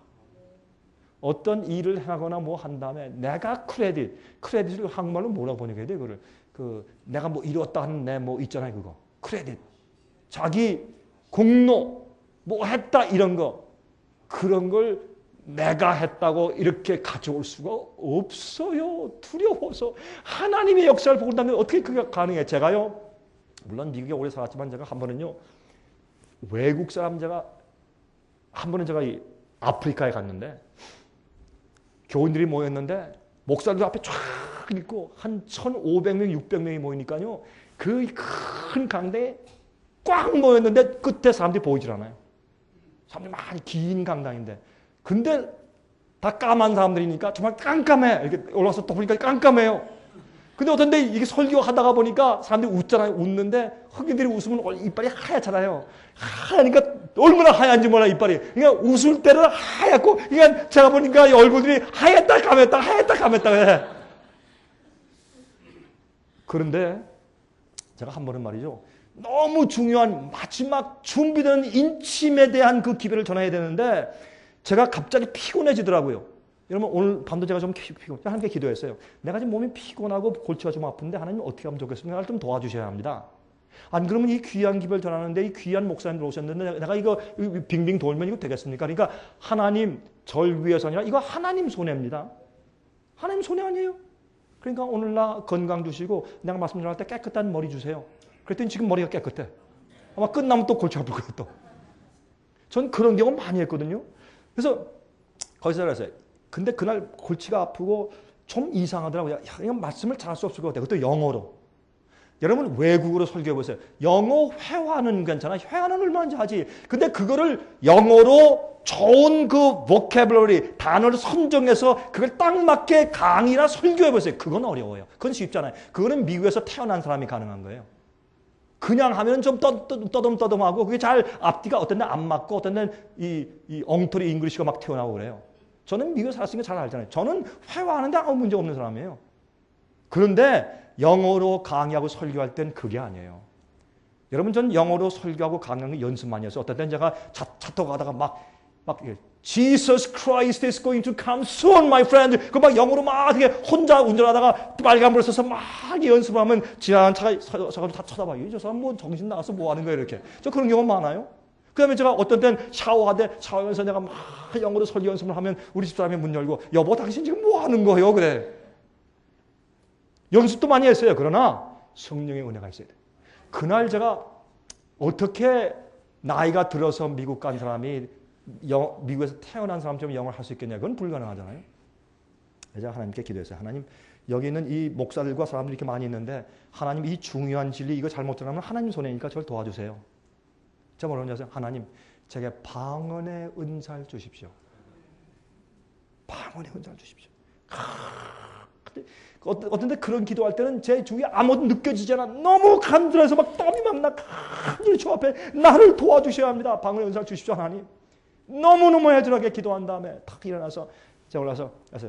어떤 일을 행하거나 뭐 한 다음에 내가 크레딧을 한국말로 뭐라고 번역해야 돼? 그거를 내가 뭐 이뤘다 하는 내 뭐 있잖아요. 그거 크레딧 자기 공로 뭐 했다 이런 거 그런 걸 내가 했다고 이렇게 가져올 수가 없어요. 두려워서. 하나님의 역사를 보고 나면 어떻게 그게 가능해? 제가요. 물론 미국에 오래 살았지만 제가 한 번은요. 외국 사람 한 번은 제가 아프리카에 갔는데 교인들이 모였는데 목사들 앞에 쫙 있고 한 1,500명, 600명이 모이니까요. 그 큰 강당에 꽉 모였는데 끝에 사람들이 보이질 않아요. 사람들이 많이 긴 강당인데 근데 다 까만 사람들이니까 정말 깜깜해. 이렇게 올라와서 또 보니까 깜깜해요. 근데 어떤데 이게 설교하다가 보니까 사람들이 웃잖아요. 웃는데 흑인들이 웃으면 이빨이 하얗잖아요. 하얘니까 얼마나 하얀지 몰라 이빨이. 그러니까 웃을 때는 하얗고, 그러니까 제가 보니까 이 얼굴들이 하얗다 감했다 하얗다 감했다 그래. 그런데 제가 한 번은 말이죠. 너무 중요한 마지막 준비된 인침에 대한 그 기별을 전해야 되는데 제가 갑자기 피곤해지더라고요. 여러분 오늘 밤도 제가 좀 피곤. 하나님께 기도했어요. 내가 지금 몸이 피곤하고 골치가 좀 아픈데 하나님 어떻게 하면 좋겠습니까? 나를 좀 도와주셔야 합니다. 안 그러면 이 귀한 기별 전하는데 이 귀한 목사님들 오셨는데 내가 이거 빙빙 돌면 이거 되겠습니까? 그러니까 하나님 절 위해서 아니라 이거 하나님 손해입니다. 하나님 손해 아니에요. 그러니까 오늘 나 건강 주시고 내가 말씀 전할 때 깨끗한 머리 주세요. 그랬더니 지금 머리가 깨끗해. 아마 끝나면 또 골치 아플 거예요 또. 전 그런 경우 많이 했거든요. 그래서 거기서 그랬어요. 근데 그날 골치가 아프고 좀 이상하더라고요. 야, 이건 말씀을 잘할 수 없을 것 같아요. 그것도 영어로. 여러분 외국어로 설교해보세요. 영어 회화는 괜찮아. 회화는 얼마나 하지. 근데 그거를 영어로 좋은 그 vocabulary, 단어를 선정해서 그걸 딱 맞게 강의나 설교해보세요. 그건 어려워요. 그건 쉽잖아요. 그거는 미국에서 태어난 사람이 가능한 거예요. 그냥 하면 좀 떠듬떠듬하고 그게 잘 앞뒤가 어떤 데는 안 맞고 어떤 데는 이 엉터리 잉글리시가 막 튀어나오고 그래요. 저는 미국에 살았으니까 잘 알잖아요. 저는 회화하는데 아무 문제 없는 사람이에요. 그런데 영어로 강의하고 설교할 땐 그게 아니에요. 여러분 전 영어로 설교하고 강의하는 거 연습 많이 했어요. 어떤 때는 제가 차 타고 가다가 막 Jesus Christ is going to come soon, my friend. 그 막 영어로 막 되게 혼자 운전하다가 빨간불 써서 막 연습하면 지나가는 차가 다 쳐다봐요. 저 사람 뭐 정신 나가서 뭐 하는 거예요 이렇게. 저 그런 경우 많아요. 그 다음에 제가 어떤 때는 샤워하면서 내가 막 영어로 설교 연습을 하면 우리 집사람이 문 열고 여보 당신 지금 뭐 하는 거예요? 그래. 연습도 많이 했어요. 그러나 성령의 은혜가 있어야 돼요. 그날 제가 어떻게 나이가 들어서 미국 간 사람이 미국에서 태어난 사람처럼 영어를 할 수 있겠냐. 그건 불가능하잖아요. 제가 하나님께 기도했어요. 하나님 여기 있는 이 목사들과 사람들이 이렇게 많이 있는데 하나님 이 중요한 진리 이거 잘못 전하면 하나님 손해니까 저를 도와주세요. 제가 뭐라고 하냐면 하나님 제게 방언의 은사를 주십시오. 방언의 은사를 주십시오. 어떤 데 그런 기도할 때는 제 주위에 아무것도 느껴지지 않아. 너무 간절해서 막 땀이 막 나. 간절히 주 앞에 나를 도와주셔야 합니다. 방언의 은사를 주십시오 하나님. 너무너무 애절하게 기도한 다음에 탁 일어나서 제가 올라서 했어요.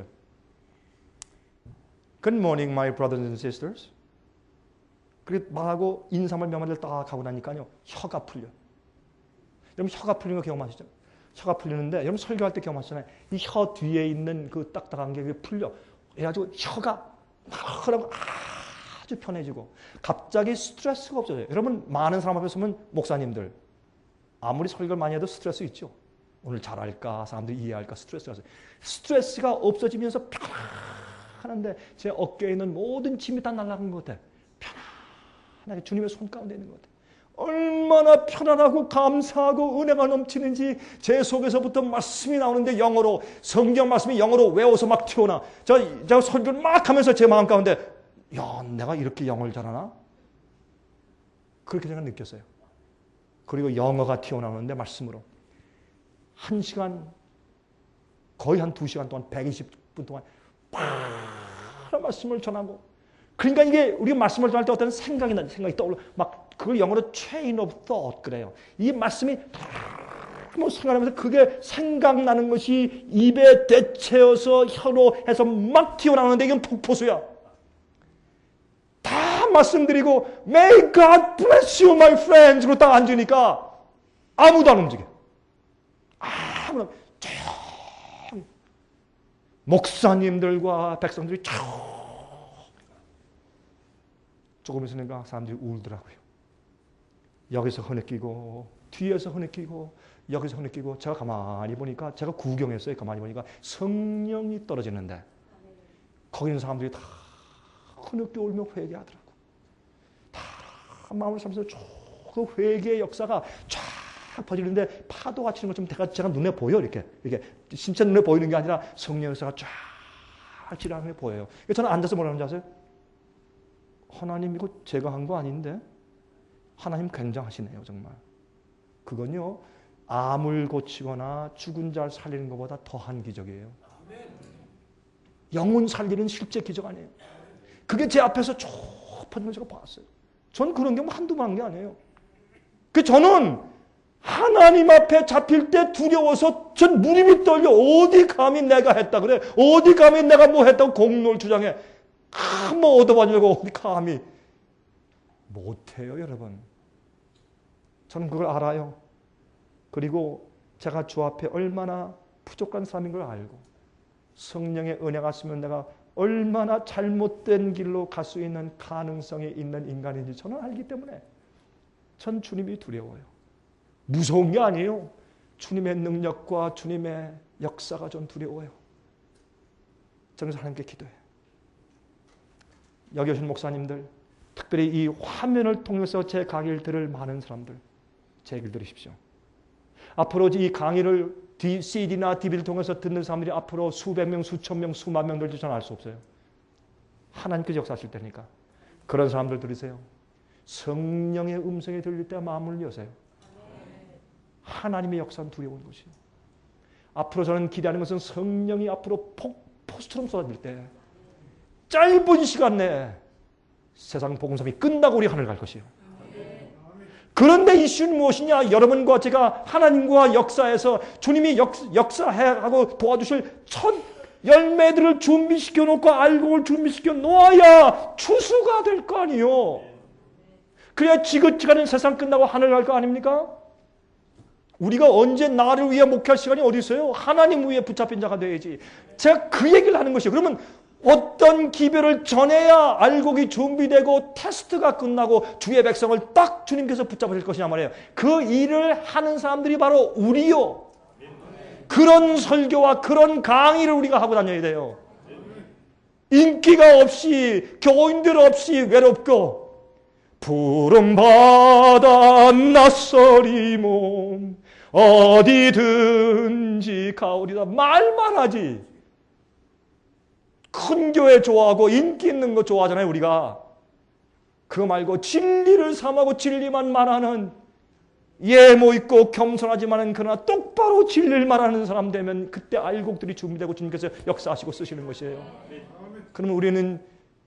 Good morning my brothers and sisters. 그렇게 말하고 인사말 몇 마디를 딱 하고 나니까요. 혀가 풀려. 여러분 혀가 풀리는 거 경험하시죠? 혀가 풀리는데 여러분 설교할 때 경험하시잖아요. 이 혀 뒤에 있는 그 딱딱한 게 풀려. 그래가지고 혀가 막 아주 편해지고 갑자기 스트레스가 없어져요. 여러분 많은 사람 앞에 서면 목사님들 아무리 설교를 많이 해도 스트레스 있죠. 오늘 잘할까? 사람들이 이해할까? 스트레스가 없어지면서 편안한데 제 어깨에 있는 모든 짐이 다 날아간 것 같아요. 편안하게 주님의 손 가운데 있는 것 같아요. 얼마나 편안하고 감사하고 은혜가 넘치는지 제 속에서부터 말씀이 나오는데 영어로 성경 말씀이 영어로 외워서 막 튀어나. 제가 설교를 막 하면서 제 마음 가운데 야 내가 이렇게 영어를 잘하나? 그렇게 제가 느꼈어요. 그리고 영어가 튀어나오는데 말씀으로 1시간 거의 한 2시간 동안 120분 동안 바로 말씀을 전하고 그러니까 이게 우리가 말씀을 전할 때 어떤 생각이 떠올라 막 그걸 영어로 chain of thought 그래요. 이 말씀이 뭐 생각하면서 그게 생각나는 것이 입에 대체어서 혀로 해서 막 튀어나오는데 이건 폭포수야. 다 말씀드리고 May God bless you my friends 그러고 딱 앉으니까 아무도 안 움직여. 아무나 조용. 목사님들과 백성들이 조금 있으니까 사람들이 울더라고요. 여기서 흐느끼고 뒤에서 흐느끼고 여기서 흐느끼고 제가 가만히 보니까 제가 구경했어요. 가만히 보니까 성령이 떨어지는데 거기 있는 사람들이 다 흐느끼 울며 회개하더라고. 다 마음을 삼면서 그 회개의 역사가 쫙 퍼지는데 파도가 치는 것처럼 제가 눈에 보여 이렇게 진짜 눈에 보이는 게 아니라 성령 역사가 쫙 지나가는 게 보여요. 저는 앉아서 뭐라는 줄 아세요? 하나님 이거 제가 한 거 아닌데 하나님 굉장하시네요 정말. 그건요 암을 고치거나 죽은 자를 살리는 것보다 더한 기적이에요. 영혼 살리는 실제 기적 아니에요. 그게 제 앞에서 쭉 퍼지는 걸 제가 봤어요. 전 그런 경우 한두 번 한 게 아니에요. 저는 하나님 앞에 잡힐 때 두려워서 전 무릎이 떨려. 어디 감히 내가 했다 그래. 어디 감히 내가 뭐 했다고 공로를 주장해. 뭐 얻어봐주려고 어디 감히. 못해요, 여러분. 저는 그걸 알아요. 그리고 제가 주 앞에 얼마나 부족한 사람인 걸 알고 성령의 은혜가 있으면 내가 얼마나 잘못된 길로 갈 수 있는 가능성이 있는 인간인지 저는 알기 때문에 전 주님이 두려워요. 무서운 게 아니에요. 주님의 능력과 주님의 역사가 전 두려워요. 저는 하나님께 기도해요. 여기 오신 목사님들, 특별히 이 화면을 통해서 제 강의를 들을 많은 사람들, 제 얘기를 들으십시오. 앞으로 이 강의를 CD나 DVD를 통해서 듣는 사람들이 앞으로 수백 명, 수천 명, 수만 명 될지 저는 알 수 없어요. 하나님께서 역사하실 테니까. 그런 사람들 들으세요. 성령의 음성이 들릴 때 마음을 여세요. 하나님의 역사는 두려운 것이에요. 앞으로 저는 기대하는 것은 성령이 앞으로 폭포수처럼 쏟아질 때 짧은 시간 내에 세상 복음섬이 끝나고 우리 하늘 갈 것이에요. 그런데 이슈는 무엇이냐? 여러분과 제가 하나님과 역사에서 주님이 역사하고 도와주실 첫 열매들을 준비시켜 놓고 알곡을 준비시켜 놓아야 추수가 될 거 아니에요. 그래야 지긋지긋한 세상 끝나고 하늘 갈 거 아닙니까? 우리가 언제 나를 위해 목회할 시간이 어디 있어요? 하나님 위해 붙잡힌 자가 돼야지. 제가 그 얘기를 하는 것이에요. 그러면 어떤 기별을 전해야 알곡이 준비되고 테스트가 끝나고 주의 백성을 딱 주님께서 붙잡으실 것이냐 말이에요. 그 일을 하는 사람들이 바로 우리요. 그런 설교와 그런 강의를 우리가 하고 다녀야 돼요. 인기가 없이 교인들 없이 외롭고 푸른 바다 낯설이 몸 어디든지 가오리다 말만 하지. 큰 교회 좋아하고 인기 있는 거 좋아하잖아요, 우리가. 그거 말고 진리를 삼하고 진리만 말하는 예모 있고 겸손하지만은 그러나 똑바로 진리를 말하는 사람 되면 그때 알곡들이 준비되고 주님께서 역사하시고 쓰시는 것이에요. 그러면 우리는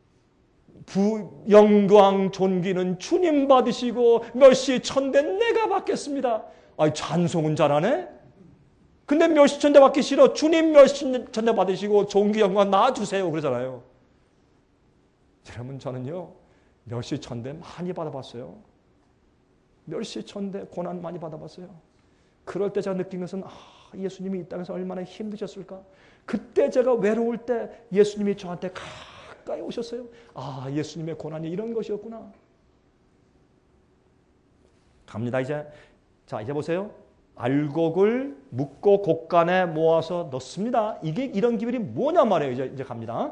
영광 존귀는 주님 받으시고 몇시 천대 내가 받겠습니다. 아이 찬송은 잘하네. 근데 몇시 천대 받기 싫어. 주님 몇시 천대 받으시고 존귀 영광 나 주세요 그러잖아요. 여러분 저는요 몇시 천대 많이 받아봤어요. 몇시 천대 고난 많이 받아봤어요. 그럴 때 제가 느낀 것은 예수님이 이 땅에서 얼마나 힘드셨을까. 그때 제가 외로울 때 예수님이 저한테 가까이 오셨어요. 예수님의 고난이 이런 것이었구나. 갑니다 이제. 자 이제 보세요. 알곡을 묻고 곡간에 모아서 넣습니다. 이게 이런 기별이 뭐냐 말이에요. 이제 갑니다.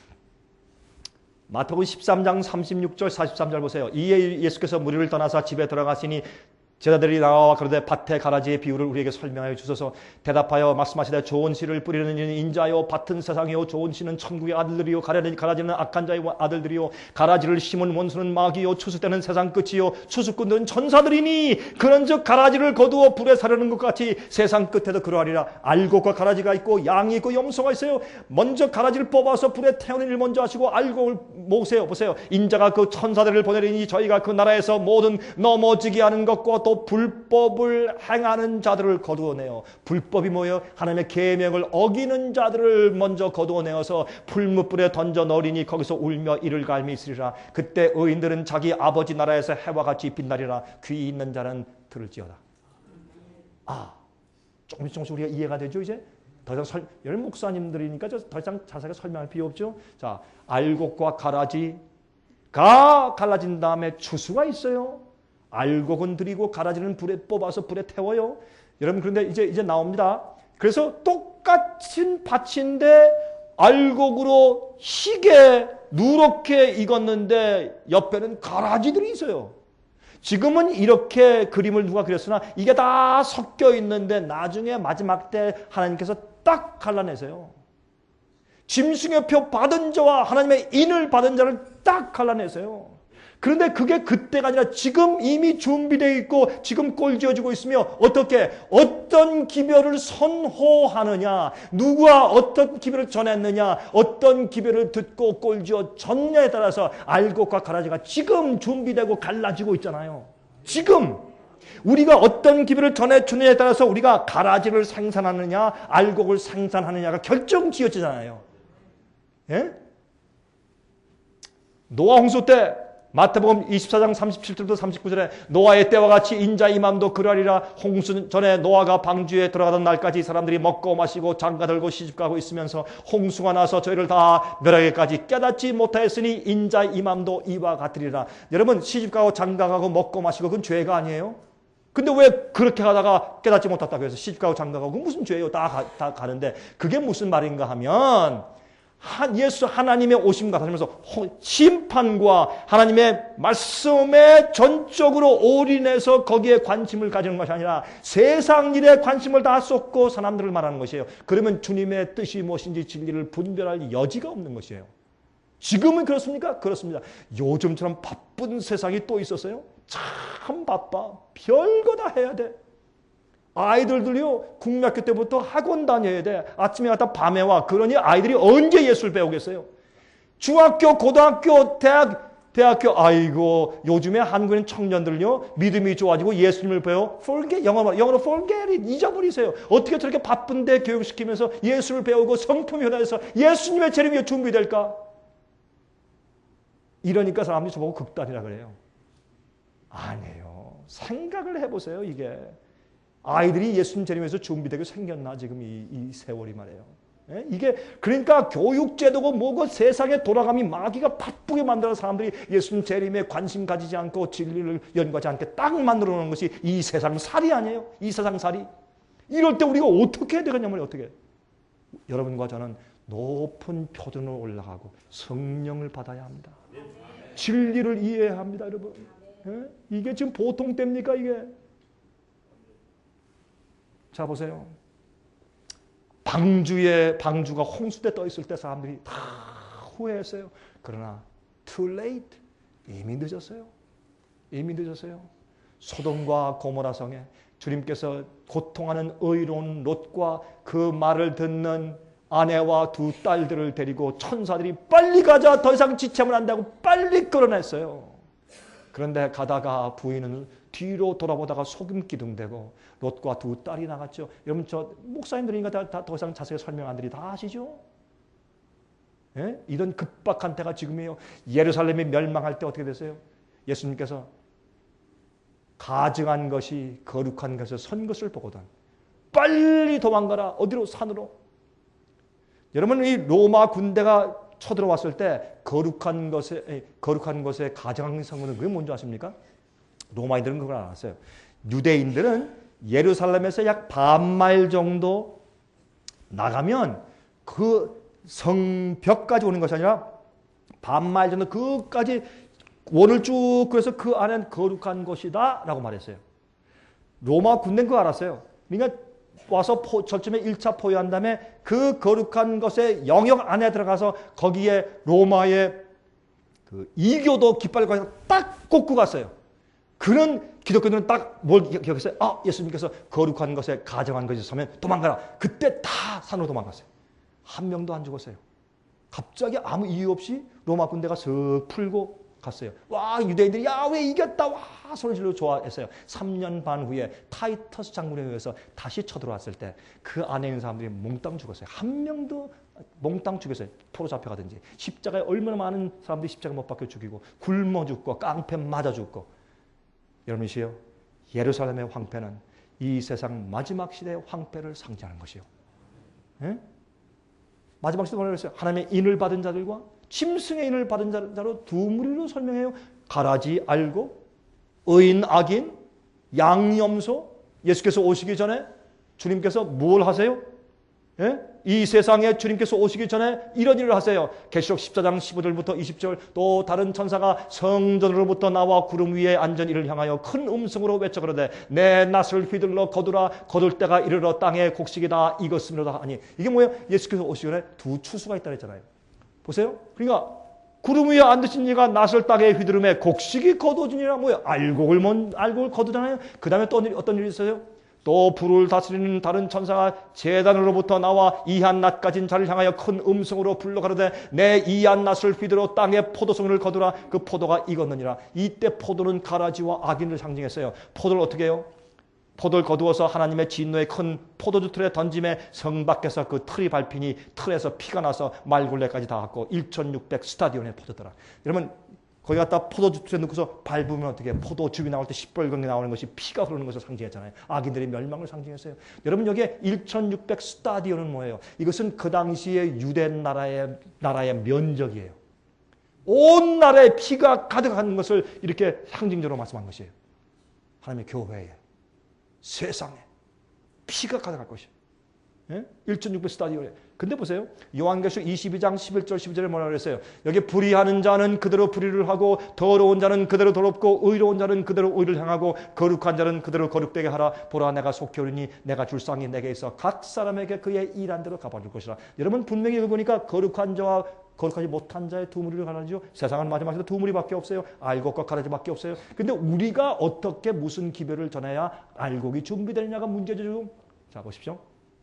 마태복음 13장 36절 43절 보세요. 이에 예수께서 무리를 떠나서 집에 들어가시니 제자들이 나와 그러되 밭의 가라지의 비유를 우리에게 설명하여 주소서. 대답하여 말씀하시되 좋은 씨를 뿌리는 이는 인자요 밭은 세상이요 좋은 씨는 천국의 아들들이요 가라지는 악한 자의 아들들이요 가라지를 심은 원수는 마귀요 추수 때는 세상 끝이요 추수꾼들은 천사들이니 그런즉 가라지를 거두어 불에 사려는 것 같이 세상 끝에도 그러하리라. 알곡과 가라지가 있고 양이 있고 염소가 있어요. 먼저 가라지를 뽑아서 불에 태우는 일 먼저 하시고 알곡을 모으세요. 보세요. 인자가 그 천사들을 보내리니 저희가 그 나라에서 모든 넘어지게 하는 것과 또 불법을 행하는 자들을 거두어내어. 불법이 뭐예요? 하나님의 계명을 어기는 자들을 먼저 거두어내어서 풀무불에 던져 넣으리니 거기서 울며 이를 갈미 있으리라. 그때 의인들은 자기 아버지 나라에서 해와 같이 빛나리라. 귀 있는 자는 들을지어다. 조금씩 우리가 이해가 되죠 이제? 더 이상 열 목사님들이니까 더 이상 자세하게 설명할 필요 없죠. 자, 알곡과 가라지가 갈라진 다음에 추수가 있어요. 알곡은 드리고 가라지는 불에 뽑아서 불에 태워요. 여러분 그런데 이제 나옵니다. 그래서 똑같은 밭인데 알곡으로 희게 누렇게 익었는데 옆에는 가라지들이 있어요. 지금은 이렇게 그림을 누가 그렸으나 이게 다 섞여 있는데 나중에 마지막 때 하나님께서 딱 갈라내세요. 짐승의 표 받은 자와 하나님의 인을 받은 자를 딱 갈라내세요. 그런데 그게 그때가 아니라 지금 이미 준비되어 있고 지금 꼴지어지고 있으며 어떻게 어떤 기별을 선호하느냐, 누구와 어떤 기별을 전했느냐, 어떤 기별을 듣고 꼴지어졌냐에 따라서 알곡과 가라지가 지금 준비되고 갈라지고 있잖아요. 지금 우리가 어떤 기별을 전해주느냐에 따라서 우리가 가라지를 생산하느냐 알곡을 생산하느냐가 결정지어지잖아요. 예? 노아 홍수 때 마태복음 24장 37절부터 39절에 노아의 때와 같이 인자의 맘도 그러하리라. 홍수 전에 노아가 방주에 들어가던 날까지 사람들이 먹고 마시고 장가들고 시집가고 있으면서 홍수가 나서 저희를 다 멸하기까지 깨닫지 못하였으니 인자의 맘도 이와 같으리라. 여러분 시집가고 장가가고 먹고 마시고 그건 죄가 아니에요? 근데 왜 그렇게 하다가 깨닫지 못했다고 해서 시집가고 장가가고 그건 무슨 죄예요? 다 가는데 그게 무슨 말인가 하면 예수 하나님의 오심과 다시면서 심판과 하나님의 말씀에 전적으로 올인해서 거기에 관심을 가지는 것이 아니라 세상 일에 관심을 다 쏟고 사람들을 말하는 것이에요. 그러면 주님의 뜻이 무엇인지 진리를 분별할 여지가 없는 것이에요. 지금은 그렇습니까? 그렇습니다. 요즘처럼 바쁜 세상이 또 있었어요? 참 바빠. 별거 다 해야 돼. 아이들들요 국민학교 때부터 학원 다녀야 돼. 아침에 갔다 밤에 와. 그러니 아이들이 언제 예술 배우겠어요? 중학교, 고등학교, 대학교 아이고 요즘에 한국인 청년들요 믿음이 좋아지고 예수님을 배워 forget, 영어로 forget it, 잊어버리세요. 어떻게 저렇게 바쁜데 교육시키면서 예술을 배우고 성품이 변화해서 예수님의 재림이 준비될까? 이러니까 사람들이 저보고 극단이라 그래요. 아니에요. 생각을 해보세요. 이게 아이들이 예수님 재림에서 준비되게 생겼나 지금 이 세월이 말이에요. 예? 이게 그러니까 교육제도고 뭐고 세상에 돌아감이 마귀가 바쁘게 만들어 사람들이 예수님 재림에 관심 가지지 않고 진리를 연구하지 않게 딱 만들어 놓은 것이 이 세상 살이 아니에요. 이 세상 살이. 이럴 때 우리가 어떻게 해야 되겠냐면 어떻게. 여러분과 저는 높은 표준으로 올라가고 성령을 받아야 합니다. 진리를 이해해야 합니다. 여러분. 예? 이게 지금 보통 때입니까 이게. 자 보세요. 방주가 홍수 때 떠 있을 때 사람들이 다 후회했어요. 그러나 too late. 이미 늦었어요. 이미 늦었어요. 소돔과 고모라 성에 주님께서 고통하는 의로운 롯과 그 말을 듣는 아내와 두 딸들을 데리고 천사들이 빨리 가자. 더 이상 지체하면 안 되고 빨리 끌어냈어요. 그런데 가다가 부인은 뒤로 돌아보다가 소금 기둥대고 롯과 두 딸이 나갔죠. 여러분 저 목사님들이니까 다 더 이상 자세히 설명 안 드리 다 아시죠? 예? 이런 급박한 때가 지금이에요. 예루살렘이 멸망할 때 어떻게 됐어요? 예수님께서 가증한 것이 거룩한 것을 선 것을 보거든 빨리 도망가라. 어디로? 산으로. 여러분 이 로마 군대가 쳐들어왔을 때 거룩한 것에 가증한 성분은 그게 뭔지 아십니까? 로마인들은 그걸 알았어요. 유대인들은 예루살렘에서 약 반마일 정도 나가면 그 성벽까지 오는 것이 아니라 반마일 정도 그까지 원을 쭉 그래서 그 안에는 거룩한 것이다 라고 말했어요. 로마 군대는 그거 알았어요. 그러니까 와서 저쯤에 1차 포위한 다음에 그 거룩한 것의 영역 안에 들어가서 거기에 로마의 그 이교도 깃발과 딱 꽂고 갔어요. 그런 기독교들은 딱 뭘 기억했어요? 예수님께서 거룩한 것에 가정한 것이 서면 도망가라. 그때 다 산으로 도망갔어요. 한 명도 안 죽었어요. 갑자기 아무 이유 없이 로마 군대가 슥 풀고 갔어요. 와 유대인들이 야왜 이겼다 와 소리 지르고 좋아했어요. 3년 반 후에 타이터스 장군에 의해서 다시 쳐들어왔을 때 그 안에 있는 사람들이 몽땅 죽었어요. 한 명도 몽땅 죽였어요. 포로 잡혀가든지 십자가에 얼마나 많은 사람들이 십자가 못 박혀 죽이고 굶어 죽고 깡패 맞아 죽고. 여러분이시여 예루살렘의 황폐는 이 세상 마지막 시대의 황폐를 상징하는 것이요. 예? 마지막 시대 뭐라고 했어요? 하나님의 인을 받은 자들과 짐승의 인을 받은 자로 두 무리로 설명해요. 가라지 알고 의인 악인 양염소. 예수께서 오시기 전에 주님께서 뭘 하세요? 예? 이 세상에 주님께서 오시기 전에 이런 일을 하세요. 계시록 14장 15절부터 20절 또 다른 천사가 성전으로부터 나와 구름 위에 앉은 이를 향하여 큰 음성으로 외쳐 그러되 내 낫을 휘둘러 거두라. 거둘 때가 이르러 땅의 곡식이 다 익었음이로다 하니 이게 뭐예요? 예수께서 오시기 전에 두 추수가 있다 그랬잖아요. 보세요. 그러니까 구름 위에 앉으신 이가 낯을 땅에 휘두르매 곡식이 거두어지니라. 뭐예요? 알곡을 거두잖아요. 그 다음에 또 어떤 일이 있어요? 또 불을 다스리는 다른 천사가 제단으로부터 나와 이한낫 가진 자를 향하여 큰 음성으로 불러 가로되 내 이한낫을 휘두르 땅에 포도송을 거두라. 그 포도가 익었느니라. 이때 포도는 가라지와 악인을 상징했어요. 포도를 어떻게 해요? 포도를 거두어서 하나님의 진노의 큰 포도주 틀에 던짐에 성 밖에서 그 틀이 밟히니 틀에서 피가 나서 말굴레까지 닿았고 1600 스타디온의 포도더라. 여러분 거기 갖다 포도주 틀에 넣고서 밟으면 어떻게 해요? 포도즙이 나올 때 시뻘겋게 나오는 것이 피가 흐르는 것을 상징했잖아요. 악인들의 멸망을 상징했어요. 여러분 여기에 1600 스타디온은 뭐예요? 이것은 그 당시에 유대 나라의 면적이에요. 온 나라에 피가 가득한 것을 이렇게 상징적으로 말씀한 것이에요. 하나님의 교회에 세상에 피가 가득할 것이에요. 예? 1600 스타디온에. 근데 보세요. 요한계시록 22장 11절 12절에 뭐라고 그랬어요? 여기 불의하는 자는 그대로 불의를 하고 더러운 자는 그대로 더럽고 의로운 자는 그대로 의를 행하고 거룩한 자는 그대로 거룩되게 하라. 보라 내가 속히 오리니 내가 줄 상이 내게 있어 각 사람에게 그의 일한 대로 갚아줄 것이라. 여러분 분명히 여기 보니까 거룩한 자와 거룩하지 못한 자의 두 무리를 가르치죠. 세상은 마지막에 두 무리밖에 없어요. 알곡과 가라지밖에 없어요. 근데 우리가 어떻게 무슨 기별을 전해야 알곡이 준비되느냐가 문제죠. 자 보십시오.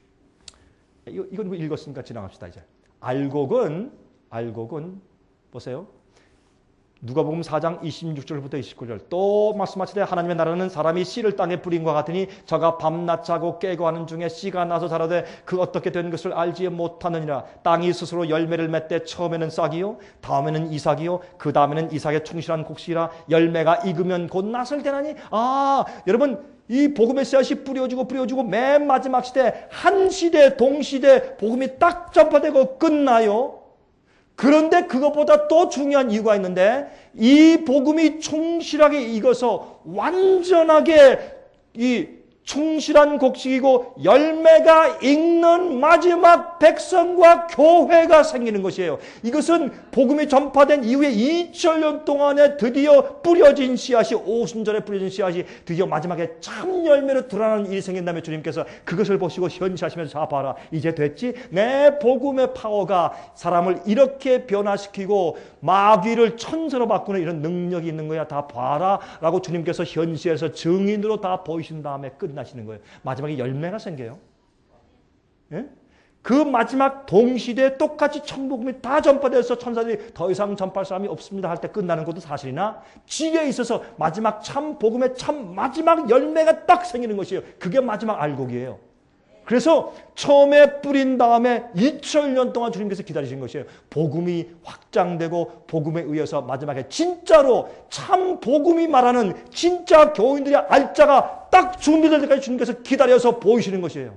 이건 읽었으니까 지나갑시다. 이제 알곡은 보세요. 누가복음 4장 26절부터 29절 또 말씀하시되 하나님의 나라는 사람이 씨를 땅에 뿌린과 같으니 저가 밤낮 자고 깨고 하는 중에 씨가 나서 자라되 그 어떻게 된 것을 알지 못하느니라. 땅이 스스로 열매를 맺되 처음에는 싹이요 다음에는 이삭이요 그 다음에는 이삭의 충실한 곡식이라. 열매가 익으면 곧 낫을 대나니. 여러분 이 복음의 씨앗이 뿌려지고 맨 마지막 시대 한 시대 동시대 복음이 딱 전파되고 끝나요. 그런데 그것보다 또 중요한 이유가 있는데 이 복음이 충실하게 익어서 완전하게 이 충실한 곡식이고 열매가 익는 마지막 백성과 교회가 생기는 것이에요. 이것은 복음이 전파된 이후에 2000년 동안에 드디어 뿌려진 씨앗이 오순절에 뿌려진 씨앗이 드디어 마지막에 참 열매로 드러나는 일이 생긴 다음에 주님께서 그것을 보시고 현시하시면서 자 봐라 이제 됐지? 내 복음의 파워가 사람을 이렇게 변화시키고 마귀를 천사로 바꾸는 이런 능력이 있는 거야. 다 봐라 라고 주님께서 현시해서 증인으로 다 보이신 다음에 끝나시는 거예요. 마지막에 열매가 생겨요. 예? 그 마지막 동시대에 똑같이 천복음이 다 전파돼서 천사들이 더 이상 전파할 사람이 없습니다 할 때 끝나는 것도 사실이나 지혜에 있어서 마지막 참 복음의 참 마지막 열매가 딱 생기는 것이에요. 그게 마지막 알곡이에요. 그래서 처음에 뿌린 다음에 2000년 동안 주님께서 기다리신 것이에요. 복음이 확장되고 복음에 의해서 마지막에 진짜로 참 복음이 말하는 진짜 교인들의 알짜가 딱 준비될 때까지 주님께서 기다려서 보이시는 것이에요.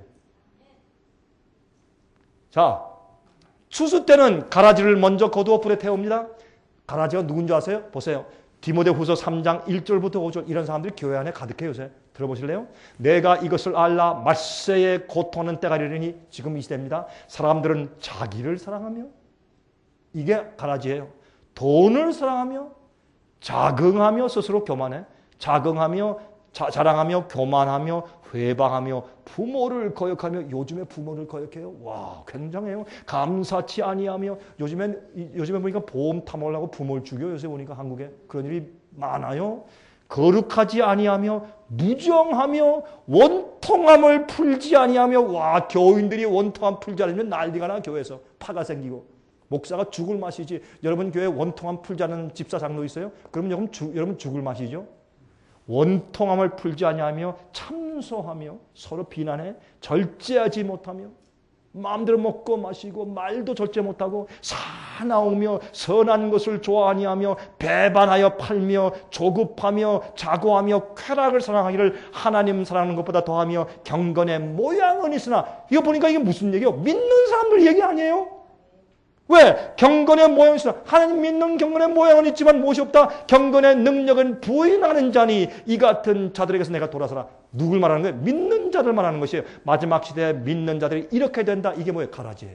자, 추수 때는 가라지를 먼저 거두어 불에 태웁니다. 가라지가 누군지 아세요? 보세요. 디모데후서 3장 1절부터 5절 이런 사람들이 교회 안에 가득해요. 요새. 들어보실래요? 내가 이것을 알라 말세에 고통하는 때가 이르니 지금 이 시대입니다. 사람들은 자기를 사랑하며 이게 가라지예요. 돈을 사랑하며 자긍하며 스스로 교만해. 자긍하며 자랑하며 교만하며 회방하며 부모를 거역하며 요즘에 부모를 거역해요. 와 굉장해요. 감사치 아니하며 요즘에 보니까 보험 탐험하려고 부모를 죽여. 요새 보니까 한국에 그런 일이 많아요. 거룩하지 아니하며 무정하며 원통함을 풀지 아니하며. 와 교인들이 원통함 풀지 않으면 난리가 나. 교회에서 파가 생기고 목사가 죽을 맛이지. 여러분 교회에 원통함 풀지 않는 집사 장로 있어요? 그러면 여러분 죽을 맛이죠. 원통함을 풀지 아니하며 참소하며 서로 비난해 절제하지 못하며 마음대로 먹고 마시고 말도 절제 못하고 사나우며 선한 것을 좋아하니하며 배반하여 팔며 조급하며 자고하며 쾌락을 사랑하기를 하나님 사랑하는 것보다 더하며 경건의 모양은 있으나. 이거 보니까 이게 무슨 얘기예요? 믿는 사람들 얘기 아니에요? 왜? 경건의 모양은 있으나. 하나님 믿는 경건의 모양은 있지만 무엇이 없다? 경건의 능력은 부인하는 자니 이 같은 자들에게서 내가 돌아서라. 누굴 말하는 거예요? 믿는 자들 말하는 것이에요. 마지막 시대에 믿는 자들이 이렇게 된다. 이게 뭐예요? 가라지예요.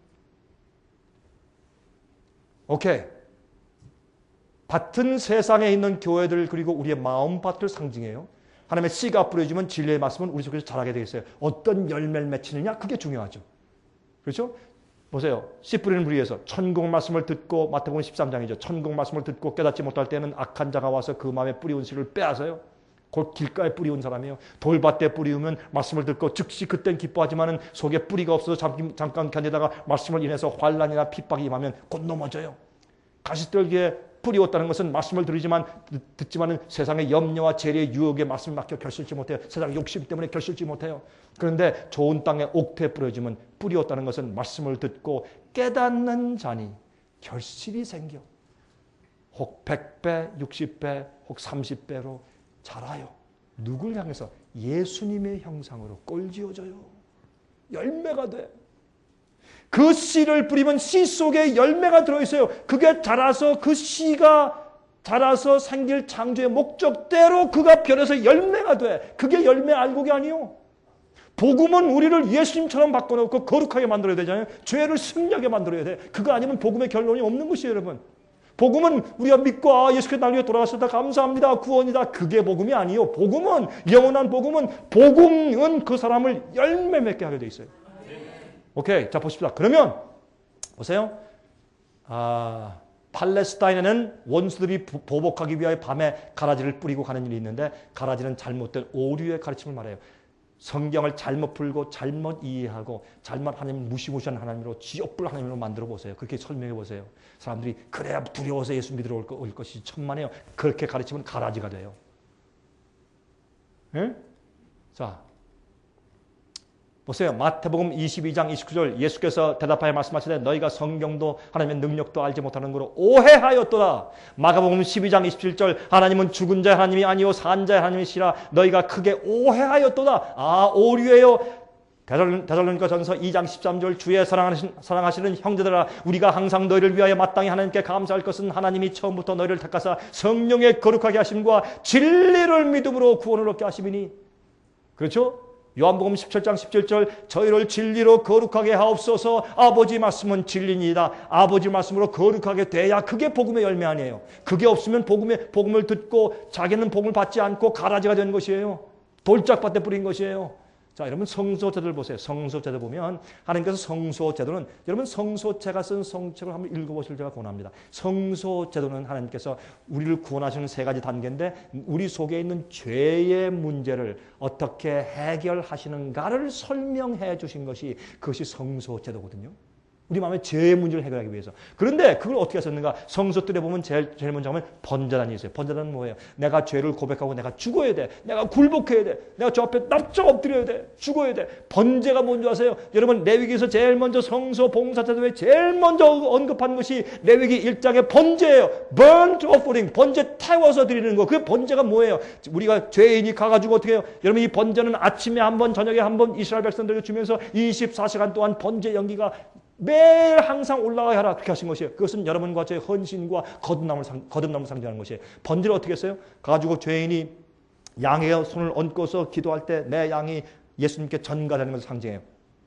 오케이. 밭은 세상에 있는 교회들 그리고 우리의 마음밭을 상징해요. 하나님의 씨가 뿌려지면 진리의 말씀은 우리 속에서 자라게 되겠어요. 어떤 열매를 맺히느냐? 그게 중요하죠. 그렇죠? 보세요. 씨 뿌리는 무리에서 천국 말씀을 듣고, 마태복음 13장이죠. 천국 말씀을 듣고 깨닫지 못할 때는 악한 자가 와서 그 마음에 뿌리운 씨를 빼앗아요. 곧 길가에 뿌리운 사람이에요. 돌밭에 뿌리우면 말씀을 듣고 즉시 그땐 기뻐하지만은 속에 뿌리가 없어서 잠깐 견디다가 말씀을 인해서 환난이나 핍박이 임하면 곧 넘어져요. 가시떨기에 뿌리웠다는 것은 말씀을 듣지만은 세상의 염려와 재리의 유혹에 말씀을 맡겨 결실지 못해요. 세상 욕심 때문에 결실지 못해요. 그런데 좋은 땅에 옥토에 뿌려지면 뿌리웠다는 것은 말씀을 듣고 깨닫는 자니 결실이 생겨. 혹 100배, 60배, 혹 30배로 자라요. 누굴 향해서? 예수님의 형상으로 꼴지어져요. 열매가 돼. 그 씨를 뿌리면 씨 속에 열매가 들어있어요. 그게 자라서 그 씨가 자라서 생길 창조의 목적대로 그가 변해서 열매가 돼. 그게 열매 알곡이 아니요. 복음은 우리를 예수님처럼 바꿔놓고 거룩하게 만들어야 되잖아요. 죄를 승리하게 만들어야 돼. 그거 아니면 복음의 결론이 없는 것이에요, 여러분. 복음은 우리가 믿고 예수께서 날 위해 돌아가셨다 감사합니다 구원이다. 그게 복음이 아니요. 복음은 영원한 복음은 그 사람을 열매 맺게 하게 돼 있어요. 오케이, 자 보십시다. 그러면 보세요. 팔레스타인에는 원수들이 보복하기 위하여 밤에 가라지를 뿌리고 가는 일이 있는데 가라지는 잘못된 오류의 가르침을 말해요. 성경을 잘못 풀고 잘못 이해하고 잘못 하나님 무시무시한 하나님으로 지옥불 하나님으로 만들어 보세요. 그렇게 설명해 보세요. 사람들이 그래야 두려워서 예수 믿으러 올 것이 천만에요. 그렇게 가르치면 가라지가 돼요. 네? 자 보세요. 마태복음 22장 29절 예수께서 대답하여 말씀하시되 너희가 성경도 하나님의 능력도 알지 못하는 거로 오해하였도다. 마가복음 12장 27절 하나님은 죽은 자의 하나님이 아니요 산 자의 하나님이시라 너희가 크게 오해하였도다. 오류예요. 데살로니가 전서 2장 13절 주의 사랑하시는 형제들아 우리가 항상 너희를 위하여 마땅히 하나님께 감사할 것은 하나님이 처음부터 너희를 택하사 성령의 거룩하게 하심과 진리를 믿음으로 구원을 얻게 하심이니. 그렇죠? 요한복음 17장 17절 저희를 진리로 거룩하게 하옵소서. 아버지 말씀은 진리니이다. 아버지 말씀으로 거룩하게 돼야 그게 복음의 열매 아니에요. 그게 없으면 복음을 듣고 자기는 복음을 받지 않고 가라지가 되는 것이에요. 돌짝밭에 뿌린 것이에요. 자, 여러분 성소제도를 보세요. 성소제도 보면 하나님께서 성소제도는 여러분 성소체가 쓴 성책을 한번 읽어보실 제가 권합니다. 성소제도는 하나님께서 우리를 구원하시는 세 가지 단계인데 우리 속에 있는 죄의 문제를 어떻게 해결하시는가를 설명해 주신 것이 그것이 성소제도거든요. 우리 마음의 죄의 문제를 해결하기 위해서. 그런데 그걸 어떻게 하셨는가? 성서들에 보면 제일 먼저 하면 번제단이 있어요. 번제단은 뭐예요? 내가 죄를 고백하고 내가 죽어야 돼. 내가 굴복해야 돼. 내가 저 앞에 납작 엎드려야 돼. 죽어야 돼. 번제가 뭔지 아세요? 여러분 레위기에서 제일 먼저 성소 봉사제도에 제일 먼저 언급한 것이 레위기 1장의 번제예요. burnt offering. 번제 태워서 드리는 거. 그 번제가 뭐예요? 우리가 죄인이 가가지고 어떻게 해요? 여러분 이 번제는 아침에 한 번 저녁에 한 번 이스라엘 백성들에게 주면서 24시간 동안 번제 연기가 매일 항상 올라가야 하라 그렇게 하신 것이에요. 그것은 여러분과 저의 헌신과 거듭남을 상징하는 것이에요. 번제를 어떻게 했어요? 가지고 죄인이 양의 손을 얹고서 기도할 때 내 양이 예수님께 전가되는 것을 상징해요.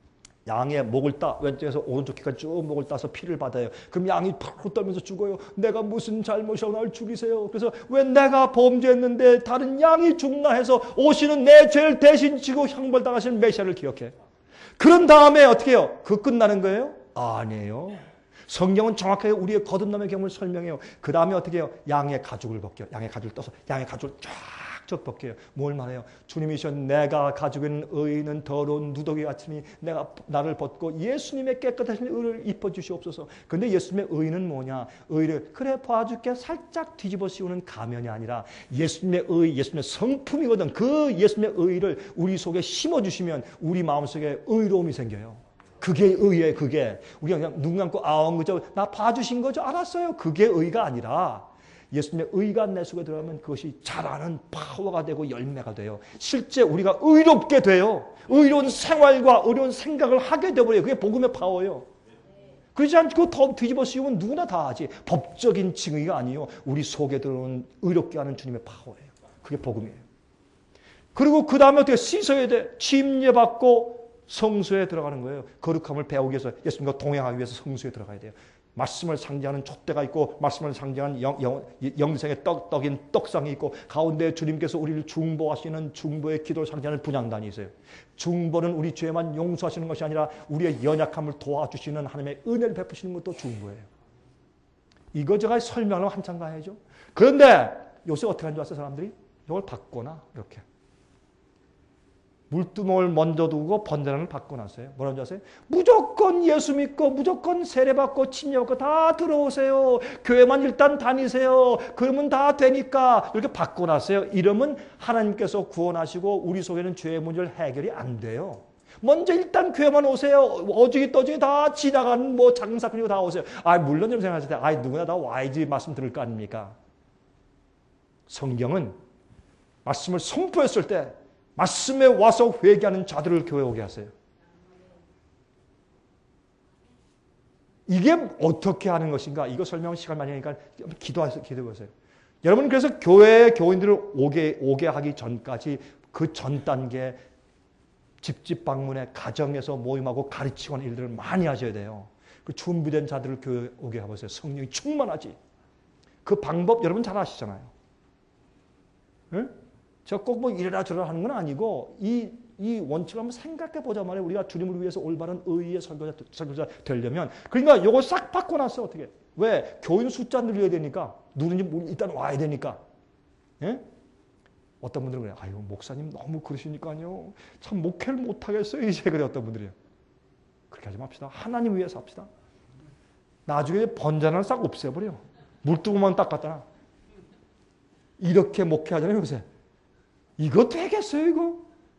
양의 목을 따 왼쪽에서 오른쪽 귀까지 쭉 목을 따서 피를 받아요. 그럼 양이 팍 떨면서 죽어요. 내가 무슨 잘못이라고 날 죽이세요. 그래서 왜 내가 범죄했는데 다른 양이 죽나 해서 오시는 내 죄를 대신 지고 형벌당하시는 메시아를 기억해. 그런 다음에 어떻게 해요? 그 끝나는 거예요? 아니에요. 성경은 정확하게 우리의 거듭남의 경험을 설명해요. 그 다음에 어떻게 해요? 양의 가죽을 벗겨요. 양의 가죽을 떠서 양의 가죽을 쫙쫙 벗겨요. 뭘 말해요? 주님이셔 내가 가지고 있는 의는 더러운 누더기 같으니 내가 나를 벗고 예수님의 깨끗하신 의를 입어주시옵소서. 근데 예수님의 의는 뭐냐? 의를 그래 봐줄게 살짝 뒤집어 씌우는 가면이 아니라 예수님의 의, 예수님의 성품이거든. 그 예수님의 의를 우리 속에 심어주시면 우리 마음속에 의로움이 생겨요. 그게 의예요. 그게 우리가 그냥 눈 감고 그저 나 봐주신 거죠. 알았어요. 그게 의가 아니라 예수님의 의가 내 속에 들어가면 그것이 자라는 파워가 되고 열매가 돼요. 실제 우리가 의롭게 돼요. 의로운 생활과 의로운 생각을 하게 되어버려요. 그게 복음의 파워예요. 그렇지 않고 더 뒤집어 씌우면 누구나 다 하지. 법적인 징의가 아니에요. 우리 속에 들어오는 의롭게 하는 주님의 파워예요. 그게 복음이에요. 그리고 그 다음에 어떻게 씻어야 돼? 침례받고 성소에 들어가는 거예요. 거룩함을 배우기 위해서 예수님과 동행하기 위해서 성소에 들어가야 돼요. 말씀을 상징하는 촛대가 있고 말씀을 상징하는 영생의 떡인 떡상이 있고 가운데 주님께서 우리를 중보하시는 중보의 기도를 상징하는 분향단이 있어요. 중보는 우리 죄만 용서하시는 것이 아니라 우리의 연약함을 도와주시는 하나님의 은혜를 베푸시는 것도 중보예요. 이거 제가 설명하면 한참 가야죠. 그런데 요새 어떻게 하는 줄 아세요, 사람들이? 이걸 바꿔놔, 이렇게. 물두멍을 먼저 두고 번제단을 바꿔놨어요. 뭐라는 줄 아세요? 무조건 예수 믿고 무조건 세례받고 침례받고 다 들어오세요. 교회만 일단 다니세요. 그러면 다 되니까 이렇게 바꿔놨어요. 이러면 하나님께서 구원하시고 우리 속에는 죄의 문제를 해결이 안 돼요. 먼저 일단 교회만 오세요. 어중이 떠중이 다 지나가는 뭐 장사 그리고 다 오세요. 물론 좀 생각하실 때 누구나 다 와야지 말씀 들을 거 아닙니까? 성경은 말씀을 선포했을 때 말씀에 와서 회개하는 자들을 교회에 오게 하세요. 이게 어떻게 하는 것인가? 이거 설명은 시간 많이 하니까 기도해보세요. 여러분 그래서 교회에 교인들을 오게 하기 전까지 그 전 단계 집집 방문에 가정에서 모임하고 가르치고 하는 일들을 많이 하셔야 돼요. 그 준비된 자들을 교회에 오게 해보세요. 성령이 충만하지. 그 방법 여러분 잘 아시잖아요. 응? 제가 꼭 뭐 이래라 저래라 하는 건 아니고 이 원칙을 한번 생각해 보자 말이에요. 우리가 주님을 위해서 올바른 의의 설교자 되려면 그러니까 이거 싹 바꿔놨어. 어떻게? 왜? 교인 숫자 늘려야 되니까 누구든지 일단 와야 되니까. 예? 어떤 분들은 그래요. 아유 목사님 너무 그러시니까요. 참 목회를 못하겠어요. 이제 그래 어떤 분들이요. 그렇게 하지 맙시다. 하나님 위해서 합시다. 나중에 번제단을 싹 없애버려. 물두고만 딱 갖다. 이렇게 목회하잖아요 요새. 이거 되겠어요 이거?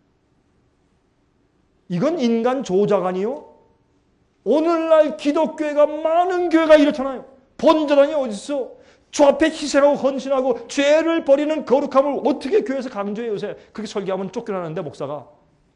이건 인간 조작 아니요? 오늘날 기독교회가 많은 교회가 이렇잖아요. 번제단이 어디 있어? 주 앞에 희생하고 헌신하고 죄를 버리는 거룩함을 어떻게 교회에서 강조해요 요새? 그렇게 설교하면 쫓겨나는데 목사가.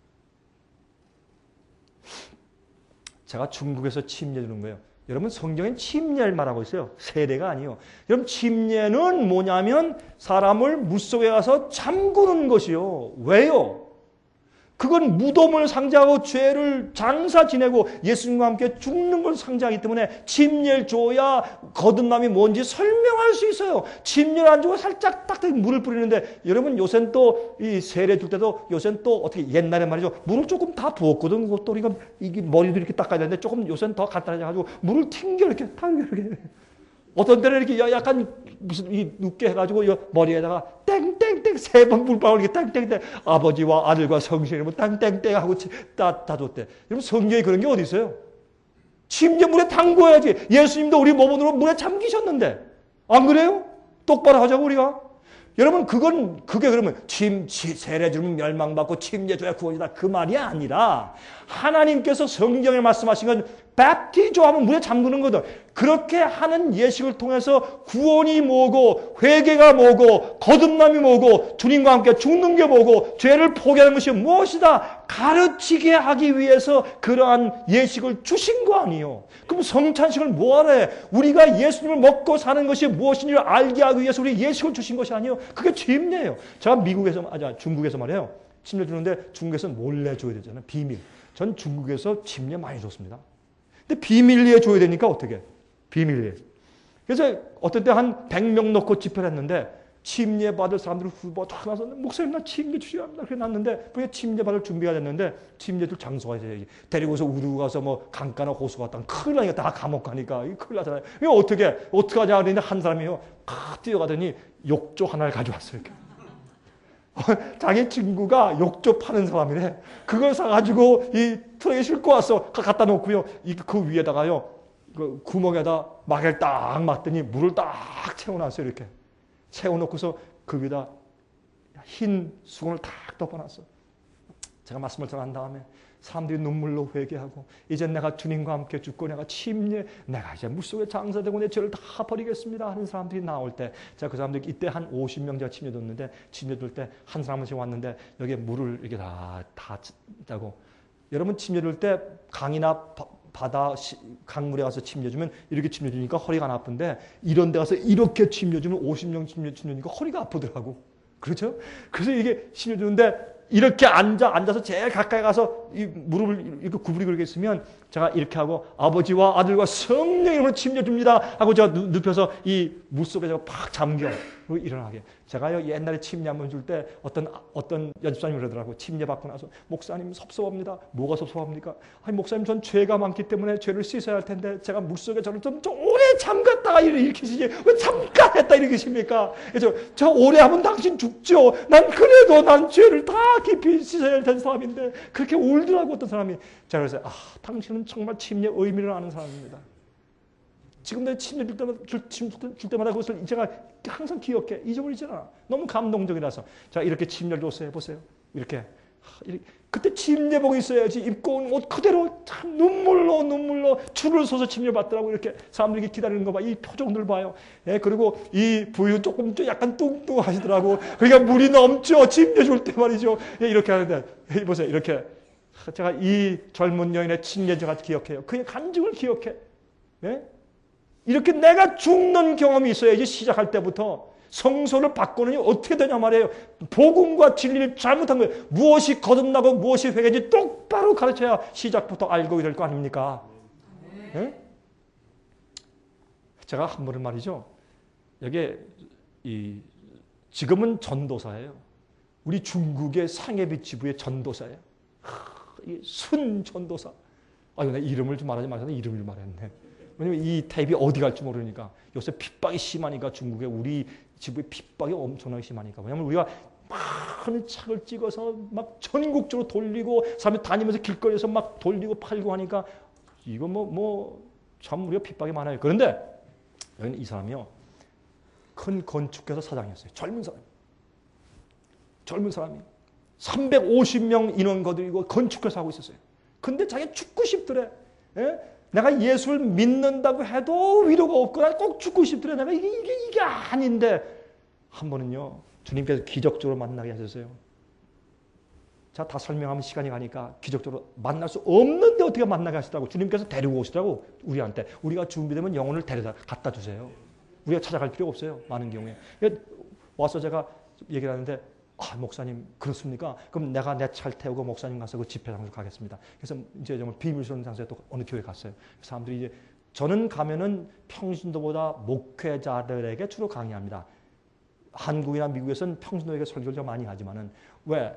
제가 중국에서 침례 주는 거예요. 여러분 성경엔 침례를 말하고 있어요. 세례가 아니에요. 여러분 침례는 뭐냐면 사람을 물속에 가서 잠그는 것이요. 왜요? 그건 무덤을 상징하고 죄를 장사 지내고 예수님과 함께 죽는 걸 상징하기 때문에 침례를 줘야 거듭남이 뭔지 설명할 수 있어요. 침례를 안 주고 살짝 딱 물을 뿌리는데 여러분 요새는 또 이 세례 줄 때도 요새는 또 어떻게 옛날에 말이죠. 물을 조금 다 부었거든. 그것도 우리가 이게 머리도 이렇게 닦아야 되는데 조금 요새는 더 간단해져가지고 물을 튕겨 이렇게 탁 이렇게. 어떤 때는 이렇게 약간 무슨 눕게 해가지고 머리에다가 땡땡땡 3번 물방울 이렇게 땡땡땡 아버지와 아들과 성신의 이름으로 땡땡땡 하고 다 줬대. 여러분 성경에 그런 게 어디 있어요? 침례 물에 담궈야지. 예수님도 우리 몸으로 물에 잠기셨는데 안 그래요? 똑바로 하자고 우리가. 여러분 그게 그러면 세례 주면 멸망받고 침례 줘야 구원이다 그 말이 아니라 하나님께서 성경에 말씀하신 건 베프티조 하면 물에 잠그는 거든. 그렇게 하는 예식을 통해서 구원이 뭐고 회개가 뭐고 거듭남이 뭐고 주님과 함께 죽는 게 뭐고 죄를 포기하는 것이 무엇이다 가르치게 하기 위해서 그러한 예식을 주신 거 아니에요. 그럼 성찬식을 뭐하러 해? 우리가 예수님을 먹고 사는 것이 무엇인지를 알게 하기 위해서 우리 예식을 주신 것이 아니에요. 그게 침례예요. 제가 중국에서 말이에요. 침례 주는데 중국에서 몰래 줘야 되잖아요. 비밀. 전 중국에서 침례 많이 줬습니다. 근데 비밀리에 줘야 되니까 어떻게? 비밀리에. 그래서 어떤 때 한 100명 넣고 집회를 했는데 침례 받을 사람들을 후보 다 나서 목사님 나 침례 주셔야 합니다. 그래 놨는데 그게 침례 받을 준비가 됐는데 침례 줄 장소가 이제 데리고서 우르고 가서 뭐 강가나 호수 갔다 큰일 나니까 다 감옥 가니까 큰일 나잖아요. 이거 어떻게 하냐 그랬는데 한 사람이요. 뛰어가더니 욕조 하나를 가져왔어요. 이렇게. 자기 친구가 욕조 파는 사람이래. 그걸 사가지고 이 트럭에 싣고 와서 갖다 놓고요. 그 위에다가요. 그 구멍에다 막을 딱 막더니 물을 딱 채워놨어요. 이렇게. 채워놓고서 그 위에다 흰 수건을 딱 덮어놨어. 제가 말씀을 전한 다음에 사람들이 눈물로 회개하고 이제 내가 주님과 함께 죽고 내가 내가 이제 물속에 장사되고 내 죄를 다 버리겠습니다 하는 사람들이 나올 때 제가 그 사람들 이때 한 50명 제가 침례 줬는데 침례 줄 때 한 사람씩 왔는데 여기에 물을 이렇게 다 짜고 여러분 침례 줄 때 강이나 바다 강물에 가서 침례 주면 이렇게 침례 주니까 허리가 안 아픈데 이런 데 가서 이렇게 침례 주면 50명 침례 주니까 허리가 아프더라고. 그렇죠? 그래서 이게 침례 주는데 이렇게 앉아서 제일 가까이 가서 이 무릎을 이렇게 구부리고 이렇게 있으면 제가 이렇게 하고 아버지와 아들과 성령의 이름으로 침례 줍니다 하고 제가 눕혀서 이 물속에 제가 팍 잠겨 그리고 일어나게. 제가요 옛날에 침례 한번 줄 때 어떤 연습사님이 그러더라고. 침례 받고 나서 목사님 섭섭합니다. 뭐가 섭섭합니까? 아니 목사님 전 죄가 많기 때문에 죄를 씻어야 할 텐데 제가 물속에 저를 좀 오래 잠갔다가 일으키시지 왜 잠깐 했다 일으키십니까? 그래서 저 오래 하면 당신 죽죠. 난 그래도 난 죄를 다 깊이 씻어야 된 사람인데 그렇게 울더라고 어떤 사람이. 제가 그래서 당신은 정말 침례 의미를 아는 사람입니다. 지금 내 침례 줄 때마다 그것을 제가 항상 기억해. 잊어버리지 않아. 너무 감동적이라서. 자, 이렇게 침례를 줬어요. 보세요. 이렇게. 그때 침례복이 있어야지. 입고 온 옷 그대로 참 눈물로 줄을 서서 침례 받더라고. 이렇게 사람들이 기다리는 거 봐. 이 표정들 봐요. 예, 그리고 이 부유 조금 약간 뚱뚱하시더라고. 그러니까 물이 넘죠. 침례 줄 때 말이죠. 예, 이렇게 하는데. 보세요. 이렇게. 제가 이 젊은 여인의 침례 제가 기억해요. 그의 간증을 기억해. 예? 이렇게 내가 죽는 경험이 있어야지 시작할 때부터 성소를 바꾸느니 어떻게 되냐 말이에요. 복음과 진리를 잘못한 거예요. 무엇이 거듭나고 무엇이 회개인지 똑바로 가르쳐야 시작부터 알고 이럴 거 아닙니까? 네? 제가 한 번은 말이죠. 여기 지금은 전도사예요. 우리 중국의 상해비 지부의 전도사예요. 순 전도사. 내 이름을 좀 말하지 마세요. 이름을 말했네. 왜냐면 이 테이프 어디 갈지 모르니까. 요새 핍박이 심하니까 중국에 우리 지부에 핍박이 엄청나게 심하니까. 왜냐면 우리가 많은 책을 찍어서 막 전국적으로 돌리고 사람이 다니면서 길거리에서 막 돌리고 팔고 하니까 이거 참 우리가 핍박이 많아요. 그런데 여기는 이 사람이요. 큰 건축회사 사장이었어요. 젊은 사람이 350명 인원 거들이고 건축회사 하고 있었어요. 근데 자기가 죽고 싶더래. 예? 내가 예수를 믿는다고 해도 위로가 없고 난 꼭 죽고 싶더래. 내가 이게 아닌데 한 번은요. 주님께서 기적적으로 만나게 하셨어요. 자, 다 설명하면 시간이 가니까 기적적으로 만날 수 없는데 어떻게 만나게 하시더라고. 주님께서 데리고 오시더라고. 우리한테. 우리가 준비되면 영혼을 갖다 주세요. 우리가 찾아갈 필요가 없어요. 많은 경우에. 와서 제가 얘기를 하는데 목사님 그렇습니까? 그럼 내가 내 차를 태우고 목사님 가서 그 집회 장소로 가겠습니다. 그래서 이제 정말 비밀스러운 장소에 또 어느 교회 갔어요. 사람들이 이제 저는 가면은 평신도보다 목회자들에게 주로 강의합니다. 한국이나 미국에서는 평신도에게 설교를 좀 많이 하지만은 왜?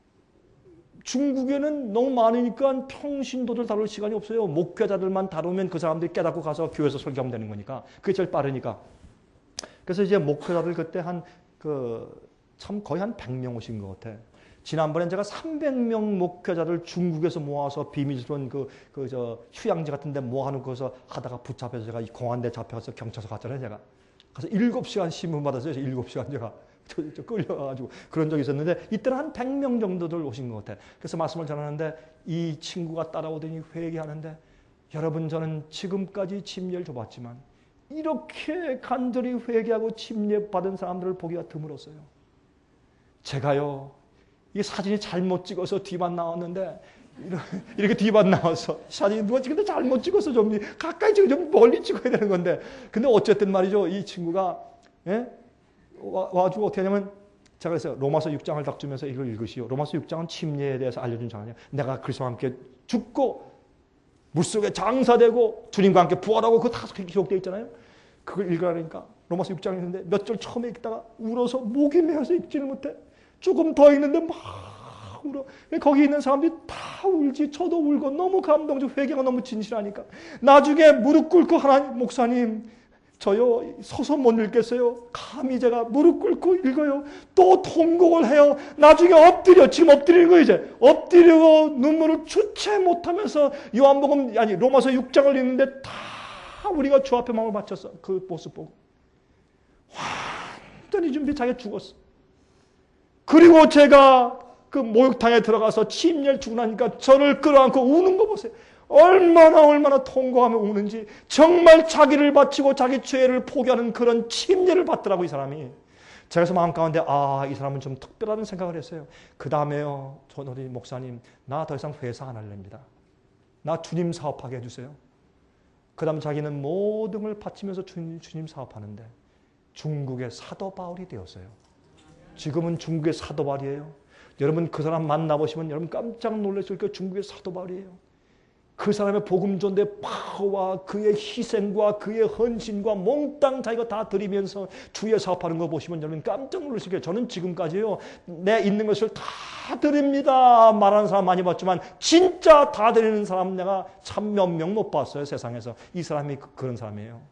중국에는 너무 많으니까 평신도들 다룰 시간이 없어요. 목회자들만 다루면 그 사람들이 깨닫고 가서 교회에서 설교하면 되는 거니까. 그게 제일 빠르니까. 그래서 이제 목회자들 그때 참 거의 한 100명 오신 것 같아. 지난번엔 제가 300명 목회자를 중국에서 모아서 비밀스러운 휴양지 같은 데 모아놓고 거기서 하다가 붙잡혀서 제가 이 공안대 잡혀가서 경찰서 갔잖아요, 제가. 가서 7시간 신문 받았어요. 7시간 제가. 저 끌려가가지고 그런 적이 있었는데 이때는 한 100명 정도들 오신 것 같아. 그래서 말씀을 전하는데 이 친구가 따라오더니 회개하는데 여러분 저는 지금까지 침례를 줘봤지만 이렇게 간절히 회개하고 침례 받은 사람들을 보기가 드물었어요. 제가요, 이 사진이 잘못 찍어서 뒤만 나왔는데, 이렇게 뒤만 나와서, 사진이 누가 찍는데 잘못 찍어서 좀 가까이 찍어, 좀 멀리 찍어야 되는 건데. 근데 어쨌든 말이죠, 이 친구가, 와가지고 어떻게 하냐면, 제가 그래서 로마서 6장을 딱 주면서 이걸 읽으시오. 로마서 6장은 침례에 대해서 알려준 장이에요. 내가 그리스도와 함께 죽고, 물속에 장사되고, 주님과 함께 부활하고, 그거 다 기록되어 있잖아요. 그걸 읽으라니까. 로마서 6장이 있는데 몇 절 처음에 읽다가 울어서 목이 메어서 읽지를 못해. 조금 더 읽는데 막 울어. 거기 있는 사람들이 다 울지. 저도 울고 너무 감동적. 회개가 너무 진실하니까. 나중에 무릎 꿇고 하나님 목사님 저요 서서 못 읽겠어요. 감히 제가 무릎 꿇고 읽어요. 또 통곡을 해요. 나중에 지금 엎드리는 거예요. 이제 엎드리고 눈물을 주체 못하면서 로마서 6장을 읽는데 다 우리가 주 앞에 마음을 바쳤어. 그 모습 보고 완전히 자기가 죽었어. 그리고 제가 그 목욕탕에 들어가서 침례를 주고 나니까 저를 끌어안고 우는 거 보세요. 얼마나 통곡하며 우는지. 정말 자기를 바치고 자기 죄를 포기하는 그런 침례를 받더라고 이 사람이. 제가 그래서 마음 가운데 이 사람은 좀 특별하다는 생각을 했어요. 그 다음에요. 우리 목사님 나 더 이상 회사 안 할랍니다. 나 주님 사업하게 해주세요. 그 다음 자기는 모든 걸 바치면서 주님 사업하는데 중국의 사도 바울이 되었어요. 지금은 중국의 사도 바울이에요. 여러분 그 사람 만나보시면 여러분 깜짝 놀라실 거예요. 중국의 사도 바울이에요. 그 사람의 복음 전도의 파워와 그의 희생과 그의 헌신과 몽땅 자기가 다 드리면서 주의 사업하는 거 보시면 여러분 깜짝 놀라실 거예요. 저는 지금까지요. 내 있는 것을 다 드립니다. 말하는 사람 많이 봤지만 진짜 다 드리는 사람 내가 참 몇 명 못 봤어요. 세상에서. 이 사람이 그런 사람이에요.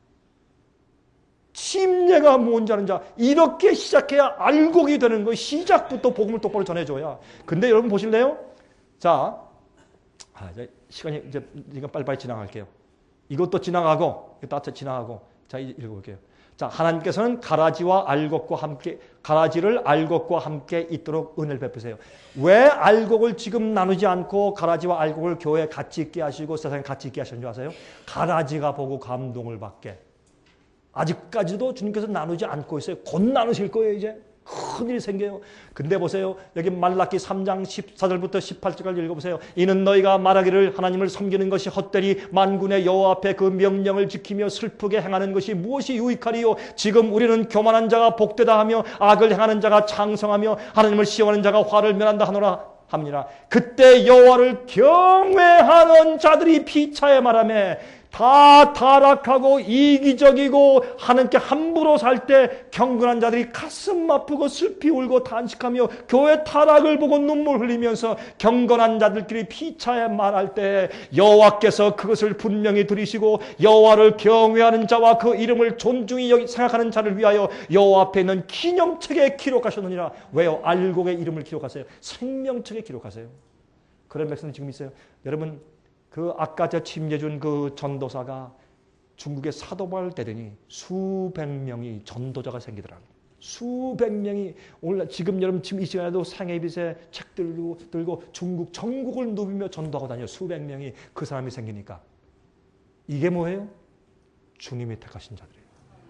침례가 뭔지 아는 자. 이렇게 시작해야 알곡이 되는 거예요. 시작부터 복음을 똑바로 전해줘야. 근데 여러분 보실래요? 자, 시간이 이제 빨리빨리 지나갈게요. 이것도 지나가고, 이것도 지나가고. 자, 읽어볼게요. 자, 하나님께서는 가라지와 알곡과 함께, 가라지를 알곡과 함께 있도록 은혜를 베푸세요. 왜 알곡을 지금 나누지 않고 가라지와 알곡을 교회에 같이 있게 하시고 세상에 같이 있게 하시는 줄 아세요? 가라지가 보고 감동을 받게. 아직까지도 주님께서 나누지 않고 있어요. 곧 나누실 거예요, 이제. 큰일이 생겨요. 근데 보세요. 여기 말라기 3장 14절부터 18절까지 읽어보세요. 이는 너희가 말하기를 하나님을 섬기는 것이 헛되리 만군의 여호와 앞에 그 명령을 지키며 슬프게 행하는 것이 무엇이 유익하리요. 지금 우리는 교만한 자가 복되다 하며 악을 행하는 자가 창성하며 하나님을 시험하는 자가 화를 면한다 하노라 합니다. 그때 여호와를 경외하는 자들이 피차에 말하며 다 타락하고 이기적이고 하나님께 함부로 살 때 경건한 자들이 가슴 아프고 슬피 울고 탄식하며 교회 타락을 보고 눈물 흘리면서 경건한 자들끼리 피차에 말할 때 여호와께서 그것을 분명히 들으시고 여호와를 경외하는 자와 그 이름을 존중히 생각하는 자를 위하여 여호와 앞에 있는 기념책에 기록하셨느니라. 왜요? 알곡의 이름을 기록하세요. 생명책에 기록하세요. 그런 백성이 지금 있어요. 여러분 그 아까 저 침례 준 그 전도사가 중국의 사도바울 되더니 수백 명이 전도자가 생기더라고요. 수백 명이 오늘 지금 여러분 지금 이 시간에도 상해빛에 책 들고 중국 전국을 누비며 전도하고 다녀요. 수백 명이 그 사람이 생기니까 이게 뭐예요? 주님이 택하신 자들이에요.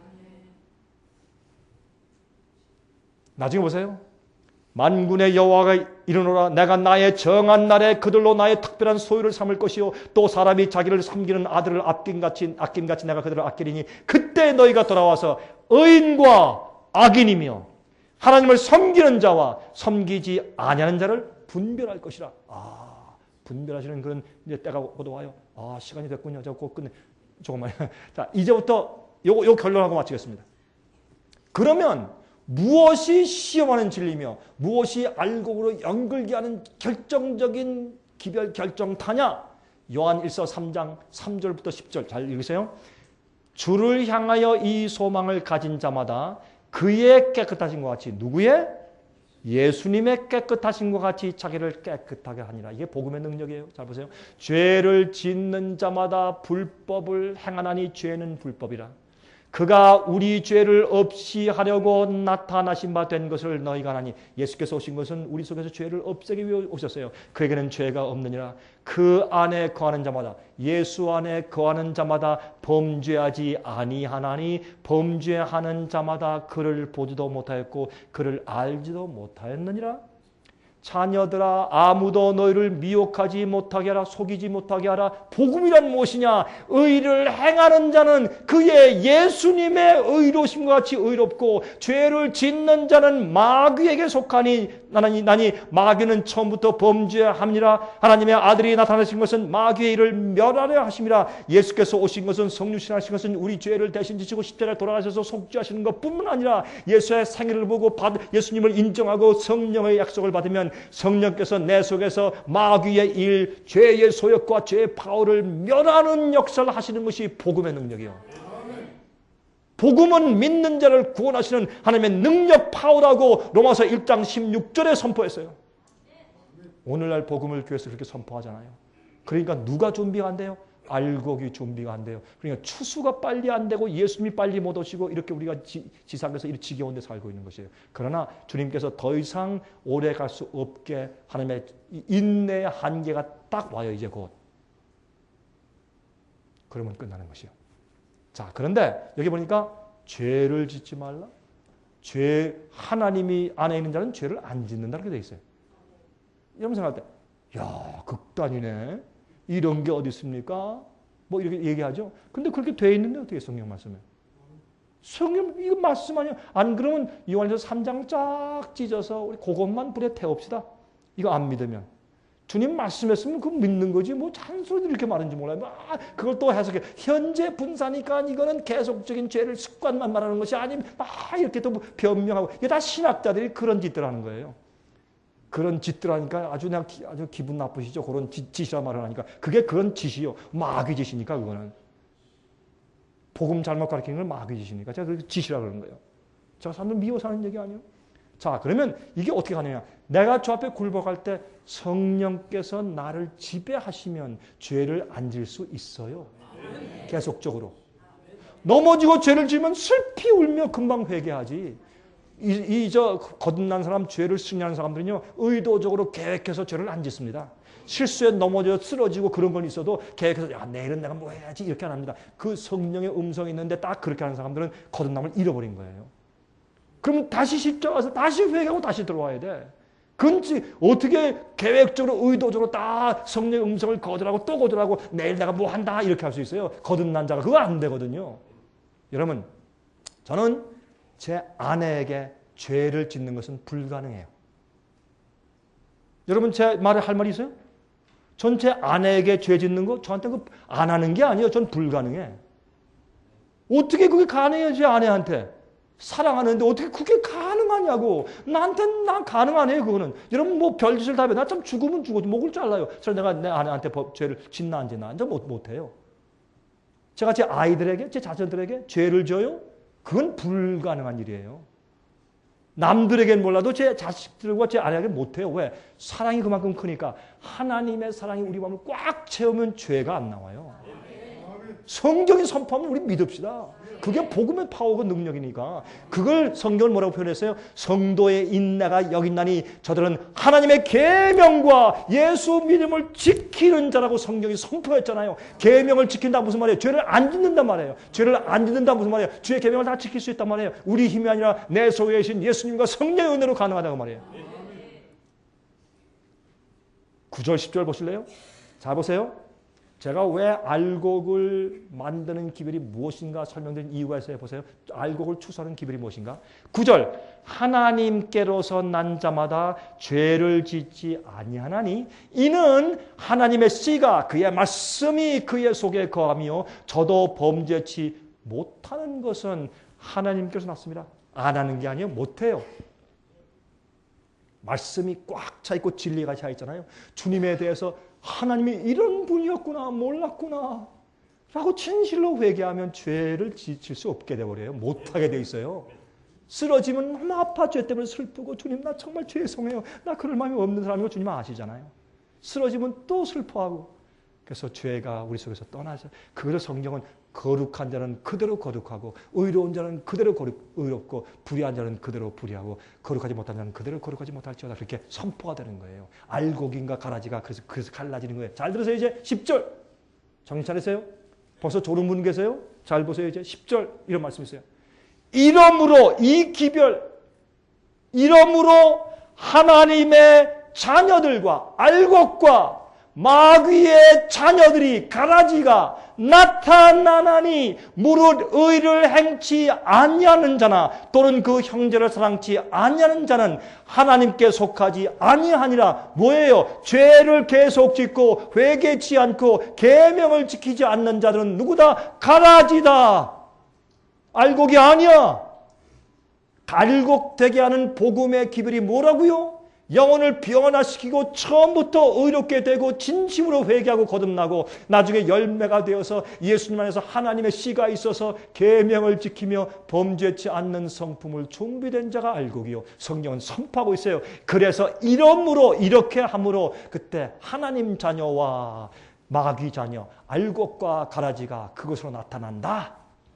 나중에 보세요. 만군의 여호와가 이르노라 내가 나의 정한 날에 그들로 나의 특별한 소유를 삼을 것이요 또 사람이 자기를 섬기는 아들을 아낌같이 내가 그들을 아끼리니 그때 너희가 돌아와서 의인과 악인이며 하나님을 섬기는 자와 섬기지 아니하는 자를 분별할 것이라. 분별하시는 그런 이제 때가 오도 와요. 시간이 됐군요. 저 꼭 끝내. 조금만. 자, 이제부터 요 결론하고 마치겠습니다. 그러면 무엇이 시험하는 진리며 무엇이 알곡으로 연결게 하는 결정적인 기별 결정타냐? 요한 1서 3장 3절부터 10절 잘 읽으세요. 주를 향하여 이 소망을 가진 자마다 그의 깨끗하신 것 같이 누구의? 예수님의 깨끗하신 것 같이 자기를 깨끗하게 하니라. 이게 복음의 능력이에요. 잘 보세요. 죄를 짓는 자마다 불법을 행하나니 죄는 불법이라. 그가 우리 죄를 없이 하려고 나타나신 바 된 것을 너희가 아나니. 예수께서 오신 것은 우리 속에서 죄를 없애기 위해 오셨어요. 그에게는 죄가 없느니라. 그 안에 거하는 자마다 예수 안에 거하는 자마다 범죄하지 아니하나니 범죄하는 자마다 그를 보지도 못하였고 그를 알지도 못하였느니라. 자녀들아 아무도 너희를 미혹하지 못하게 하라. 속이지 못하게 하라. 복음이란 무엇이냐? 의를 행하는 자는 그의 예수님의 의로심과 같이 의롭고 죄를 짓는 자는 마귀에게 속하니 나니 마귀는 처음부터 범죄함이라. 하나님의 아들이 나타나신 것은 마귀의 일을 멸하려 하심이라. 예수께서 오신 것은 성육신하신 것은 우리 죄를 대신 지시고 십자가에 돌아가셔서 속죄하시는 것뿐만 아니라 예수의 생애를 보고 예수님을 인정하고 성령의 약속을 받으면 성령께서 내 속에서 마귀의 일, 죄의 소욕과 죄의 파워를 멸하는 역사를 하시는 것이 복음의 능력이요. 복음은 믿는 자를 구원하시는 하나님의 능력 파워라고 로마서 1장 16절에 선포했어요. 오늘날 복음을 교회에서 그렇게 선포하잖아요. 그러니까 누가 준비가 안 돼요? 알곡이 준비가 안 돼요. 그러니까 추수가 빨리 안 되고 예수님이 빨리 못 오시고 이렇게 우리가 지상에서 이렇게 지겨운 데 살고 있는 것이에요. 그러나 주님께서 더 이상 오래 갈 수 없게 하나님의 인내의 한계가 딱 와요. 이제 곧. 그러면 끝나는 것이요. 자, 그런데 여기 보니까 죄를 짓지 말라. 하나님이 안에 있는 자는 죄를 안 짓는다 이렇게 돼 있어요. 여러분 생각할 때, 야, 극단이네. 이런 게 어디 있습니까? 뭐 이렇게 얘기하죠. 근데 그렇게 돼 있는데 어떻게 성경 말씀에? 성경 이거 말씀 아니에요. 안 그러면 요한일서 3장 쫙 찢어서 우리 그것만 불에 태웁시다. 이거 안 믿으면. 주님 말씀했으면 그거 믿는 거지. 뭐 잔소리를 이렇게 말하는지 몰라요. 그걸 또 해석해. 현재 분사니까 이거는 계속적인 죄를 습관만 말하는 것이 아니면 막 이렇게 또 변명하고. 이게 다 신학자들이 그런 짓들 하는 거예요. 그런 짓들 하니까 아주 그냥 아주 기분 나쁘시죠. 그런 짓이라 말을 하니까. 그게 그런 짓이요. 마귀 짓이니까 그거는. 복음 잘못 가르치는 건 마귀 짓이니까. 제가 그렇게 짓이라 그러는 거예요. 제가 사람들 미워서 하는 얘기 아니에요. 자, 그러면 이게 어떻게 가느냐. 내가 주 앞에 굴복할 때 성령께서 나를 지배하시면 죄를 안 질 수 있어요. 계속적으로. 넘어지고 죄를 지으면 슬피 울며 금방 회개하지. 거듭난 사람, 죄를 승리하는 사람들은요, 의도적으로 계획해서 죄를 안 짓습니다. 실수에 넘어져 쓰러지고 그런 건 있어도 계획해서, 야, 내일은 내가 뭐 해야지, 이렇게 안 합니다. 그 성령의 음성이 있는데 딱 그렇게 하는 사람들은 거듭남을 잃어버린 거예요. 그럼 다시 십자가 가서 다시 회개하고 다시 들어와야 돼. 그건 어떻게 계획적으로 의도적으로 다 성령의 음성을 거절하고 또 거절하고 내일 내가 뭐 한다 이렇게 할 수 있어요. 거듭난 자가 그거 안 되거든요. 여러분, 저는 제 아내에게 죄를 짓는 것은 불가능해요. 여러분, 제 말에 할 말이 있어요? 전 제 아내에게 죄 짓는 거 저한테 안 하는 게 아니에요. 전 불가능해. 어떻게 그게 가능해요, 제 아내한테? 사랑하는데 어떻게 그게 가능하냐고. 나한테는 난 가능하네요, 그거는. 여러분, 뭐 별짓을 다 해. 나 참 죽으면 죽어도 목을 잘라요. 그래서 내가 내 아내한테 죄를 짓나 안 짓나. 저 못해요. 제가 제 아이들에게, 제 자녀들에게 죄를 져요? 그건 불가능한 일이에요. 남들에겐 몰라도 제 자식들과 제 아내에게 못해요. 왜? 사랑이 그만큼 크니까. 하나님의 사랑이 우리 마음을 꽉 채우면 죄가 안 나와요. 성경이 선포하면 우리 믿읍시다. 그게 복음의 파워고 능력이니까. 그걸 성경을 뭐라고 표현했어요? 성도의 인내가 여긴나니 저들은 하나님의 계명과 예수 믿음을 지키는 자라고 성경이 선포했잖아요. 계명을 지킨다 무슨 말이에요? 죄를 안 짓는단 말이에요. 죄를 안 짓는다 무슨 말이에요? 주의 계명을 다 지킬 수 있단 말이에요. 우리 힘이 아니라 내 속에 계신 예수님과 성령의 은혜로 가능하다고 말이에요. 9절 10절 보실래요? 잘 보세요. 제가 왜 알곡을 만드는 기별이 무엇인가 설명드린 이유가 있어요. 보세요. 알곡을 추수하는 기별이 무엇인가? 9절. 하나님께로서 난 자마다 죄를 짓지 아니하나니 이는 하나님의 씨가 그의 말씀이 그의 속에 거하며 저도 범죄치 못하는 것은 하나님께서 났습니다. 안 하는 게 아니에요. 못해요. 말씀이 꽉 차 있고 진리가 차 있잖아요. 주님에 대해서 하나님이 이런 분이었구나, 몰랐구나 라고 진실로 회개하면 죄를 지칠 수 없게 되어버려요. 못하게 돼 있어요. 쓰러지면 너무 아파 죄 때문에 슬프고 주님 나 정말 죄송해요. 나 그럴 마음이 없는 사람이고 주님 아시잖아요. 쓰러지면 또 슬퍼하고 그래서 죄가 우리 속에서 떠나서 그것을 성경은 거룩한 자는 그대로 거룩하고 의로운 자는 그대로 의롭고 불의한 자는 그대로 불의하고 거룩하지 못한 자는 그대로 거룩하지 못할지어다 그렇게 선포가 되는 거예요. 알곡인가 가라지가 그래서 갈라지는 거예요. 잘 들으세요. 이제 10절 정신 차리세요. 벌써 졸은 분 계세요? 잘 보세요. 이제 10절 이런 말씀이 있어요. 이러므로 이 기별 이러므로 하나님의 자녀들과 알곡과 마귀의 자녀들이 가라지가 나타나나니 무릇 의를 행치 아니하는 자나 또는 그 형제를 사랑치 아니하는 자는 하나님께 속하지 아니하니라. 뭐예요? 죄를 계속 짓고 회개치 않고 계명을 지키지 않는 자들은 누구다? 가라지다. 알곡이 아니야. 알곡되게 하는 복음의 기별이 뭐라고요? 영혼을 변화시키고 처음부터 의롭게 되고 진심으로 회개하고 거듭나고 나중에 열매가 되어서 예수님 안에서 하나님의 씨가 있어서 계명을 지키며 범죄치 않는 성품을 준비된 자가 알곡이요. 성경은 선포하고 있어요. 그래서 이러므로 이렇게 함으로 그때 하나님 자녀와 마귀 자녀 알곡과 가라지가 그것으로 나타난다.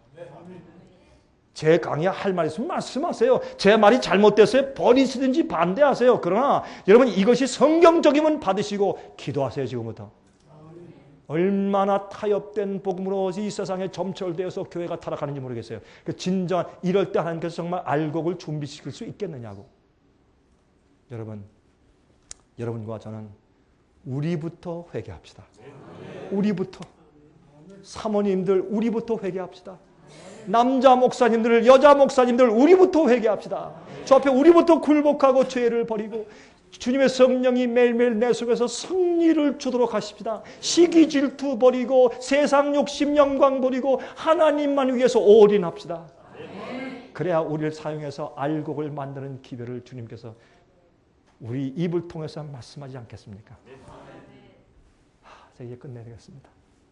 제 강의에 할 말 있으면 말씀하세요. 제 말이 잘못됐어요. 버리시든지 반대하세요. 그러나 여러분 이것이 성경적이면 받으시고 기도하세요. 지금부터. 얼마나 타협된 복음으로 이 세상에 점철되어서 교회가 타락하는지 모르겠어요. 진정 이럴 때 하나님께서 정말 알곡을 준비시킬 수 있겠느냐고. 여러분과 저는 우리부터 회개합시다. 우리부터. 사모님들 우리부터 회개합시다. 남자 목사님들, 여자 목사님들 우리부터 회개합시다. 저 앞에 우리부터 굴복하고 죄를 버리고 주님의 성령이 매일매일 내 속에서 승리를 주도록 하십시다. 시기 질투 버리고 세상 욕심 영광 버리고 하나님만 위해서 올인합시다. 그래야 우리를 사용해서 알곡을 만드는 기별을 주님께서 우리 입을 통해서 말씀하지 않겠습니까? 제가 이제 끝내야 되겠습니다.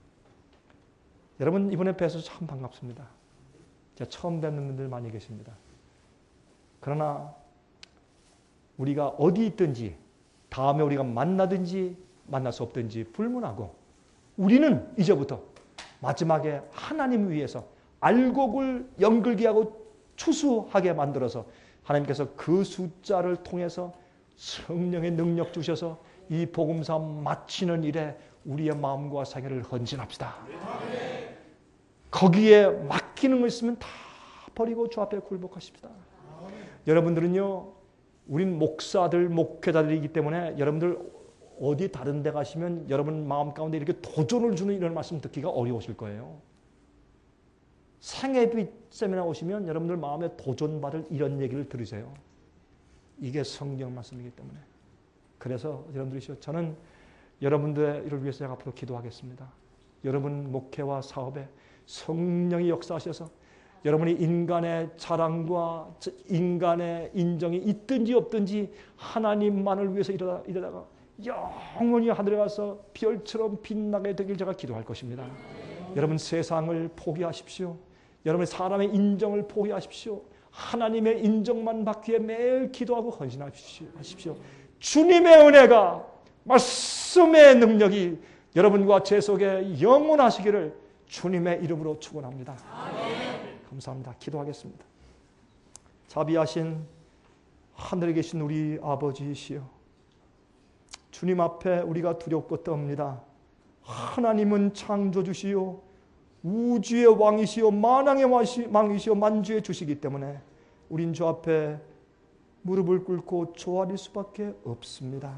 여러분 이번에 뵈서 참 반갑습니다. 제가 처음 뵙는 분들 많이 계십니다. 그러나 우리가 어디 있든지 다음에 우리가 만나든지 만날 수 없든지 불문하고 우리는 이제부터 마지막에 하나님 위해서 알곡을 연결게 하고 추수하게 만들어서 하나님께서 그 숫자를 통해서 성령의 능력 주셔서 이 복음사 마치는 일에 우리의 마음과 생애를 헌신합시다. 거기에 맡기는 거 있으면 다 버리고 주 앞에 굴복하십시다. 여러분들은요, 우린 목사들, 목회자들이기 때문에 여러분들 어디 다른 데 가시면 여러분 마음 가운데 이렇게 도전을 주는 이런 말씀 듣기가 어려우실 거예요. 생애빛 세미나 오시면 여러분들 마음에 도전받을 이런 얘기를 들으세요. 이게 성경 말씀이기 때문에. 그래서 여러분들이시오. 저는 여러분들을 위해서 제가 앞으로 기도하겠습니다. 여러분 목회와 사업에 성령이 역사하셔서 여러분이 인간의 자랑과 인간의 인정이 있든지 없든지 하나님만을 위해서 이러다가 영원히 하늘에 가서 별처럼 빛나게 되길 제가 기도할 것입니다. 여러분 세상을 포기하십시오. 여러분 사람의 인정을 포기하십시오. 하나님의 인정만 받기 위해 매일 기도하고 헌신하십시오. 주님의 은혜가 말씀의 능력이 여러분과 제 속에 영원하시기를 주님의 이름으로 축원합니다. 감사합니다. 기도하겠습니다. 자비하신 하늘에 계신 우리 아버지이시여, 주님 앞에 우리가 두렵고 떱니다. 하나님은 창조주시요 우주의 왕이시요 만왕의 왕이시요 만주의 주시기 때문에 우린 주 앞에 무릎을 꿇고 조아릴 수밖에 없습니다.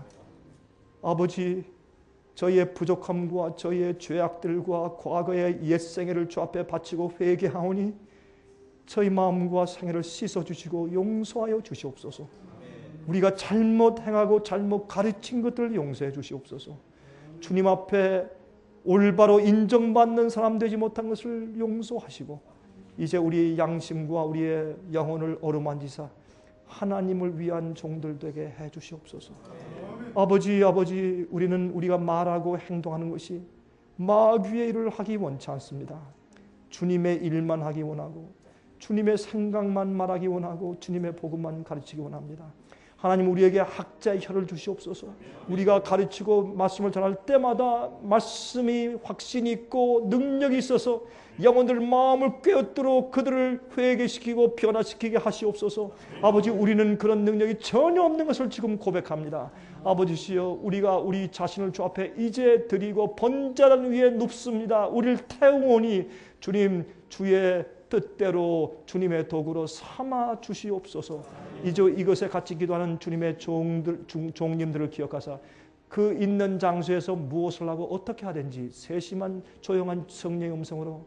아버지, 저희의 부족함과 저희의 죄악들과 과거의 옛생애를 주 앞에 바치고 회개하오니 저희 마음과 생애를 씻어주시고 용서하여 주시옵소서. 우리가 잘못 행하고 잘못 가르친 것들을 용서해 주시옵소서. 주님 앞에 올바로 인정받는 사람 되지 못한 것을 용서하시고 이제 우리의 양심과 우리의 영혼을 어루만지사 하나님을 위한 종들 되게 해 주시옵소서. 아버지, 우리는 우리가 말하고 행동하는 것이 마귀의 일을 하기 원치 않습니다. 주님의 일만 하기 원하고 주님의 생각만 말하기 원하고 주님의 복음만 가르치기 원합니다. 하나님, 우리에게 학자의 혀를 주시옵소서. 우리가 가르치고 말씀을 전할 때마다 말씀이 확신이 있고 능력이 있어서 영혼들 마음을 꿰어뚫어 그들을 회개시키고 변화시키게 하시옵소서. 아버지, 우리는 그런 능력이 전혀 없는 것을 지금 고백합니다. 아버지시여, 우리가 우리 자신을 주 앞에 이제 드리고 번제단 위에 눕습니다. 우리를 태우오니 주님, 주의 뜻대로 주님의 도구로 삼아 주시옵소서. 이제 이것에 같이 기도하는 주님의 종님들을 기억하사 그 있는 장소에서 무엇을 하고 어떻게 하든지 세심한 조용한 성령의 음성으로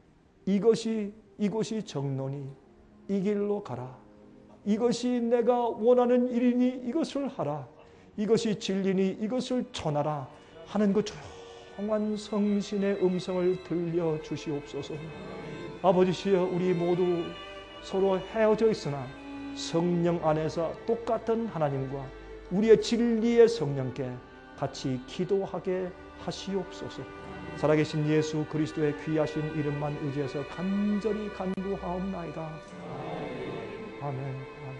이것이 정론이 이 길로 가라. 이것이 내가 원하는 일이니 이것을 하라. 이것이 진리니 이것을 전하라 하는 그 조용한 성신의 음성을 들려주시옵소서. 아버지시여, 우리 모두 서로 헤어져 있으나 성령 안에서 똑같은 하나님과 우리의 진리의 성령께 같이 기도하게 하시옵소서. 살아계신 예수 그리스도의 귀하신 이름만 의지해서 간절히 간구하옵나이다. 아멘.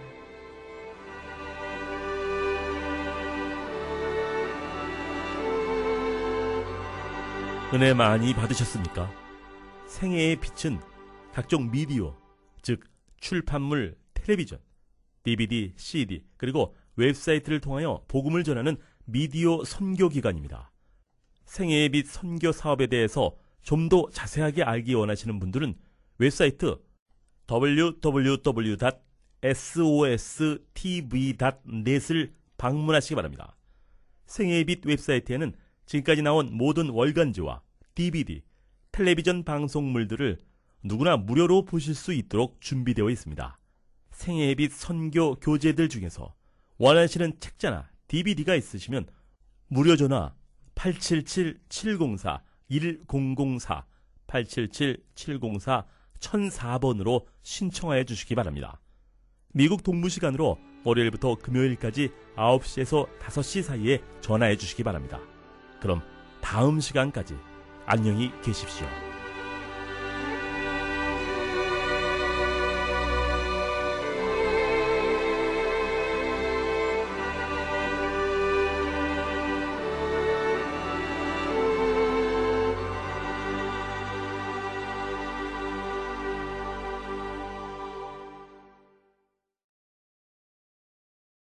은혜 많이 받으셨습니까? 생애의 빛은 각종 미디어, 즉 출판물, 텔레비전, DVD, CD, 그리고 웹사이트를 통하여 복음을 전하는 미디어 선교기관입니다. 생애의 빛 선교 사업에 대해서 좀 더 자세하게 알기 원하시는 분들은 웹사이트 www.sostv.net을 방문하시기 바랍니다. 생애의 빛 웹사이트에는 지금까지 나온 모든 월간지와 DVD, 텔레비전 방송물들을 누구나 무료로 보실 수 있도록 준비되어 있습니다. 생애의 빛 선교 교재들 중에서 원하시는 책자나 DVD가 있으시면 무료 전화 877-704-1004 877-704-1004번으로 신청하여 주시기 바랍니다. 미국 동부시간으로 월요일부터 금요일까지 9시에서 5시 사이에 전화해 주시기 바랍니다. 그럼 다음 시간까지 안녕히 계십시오.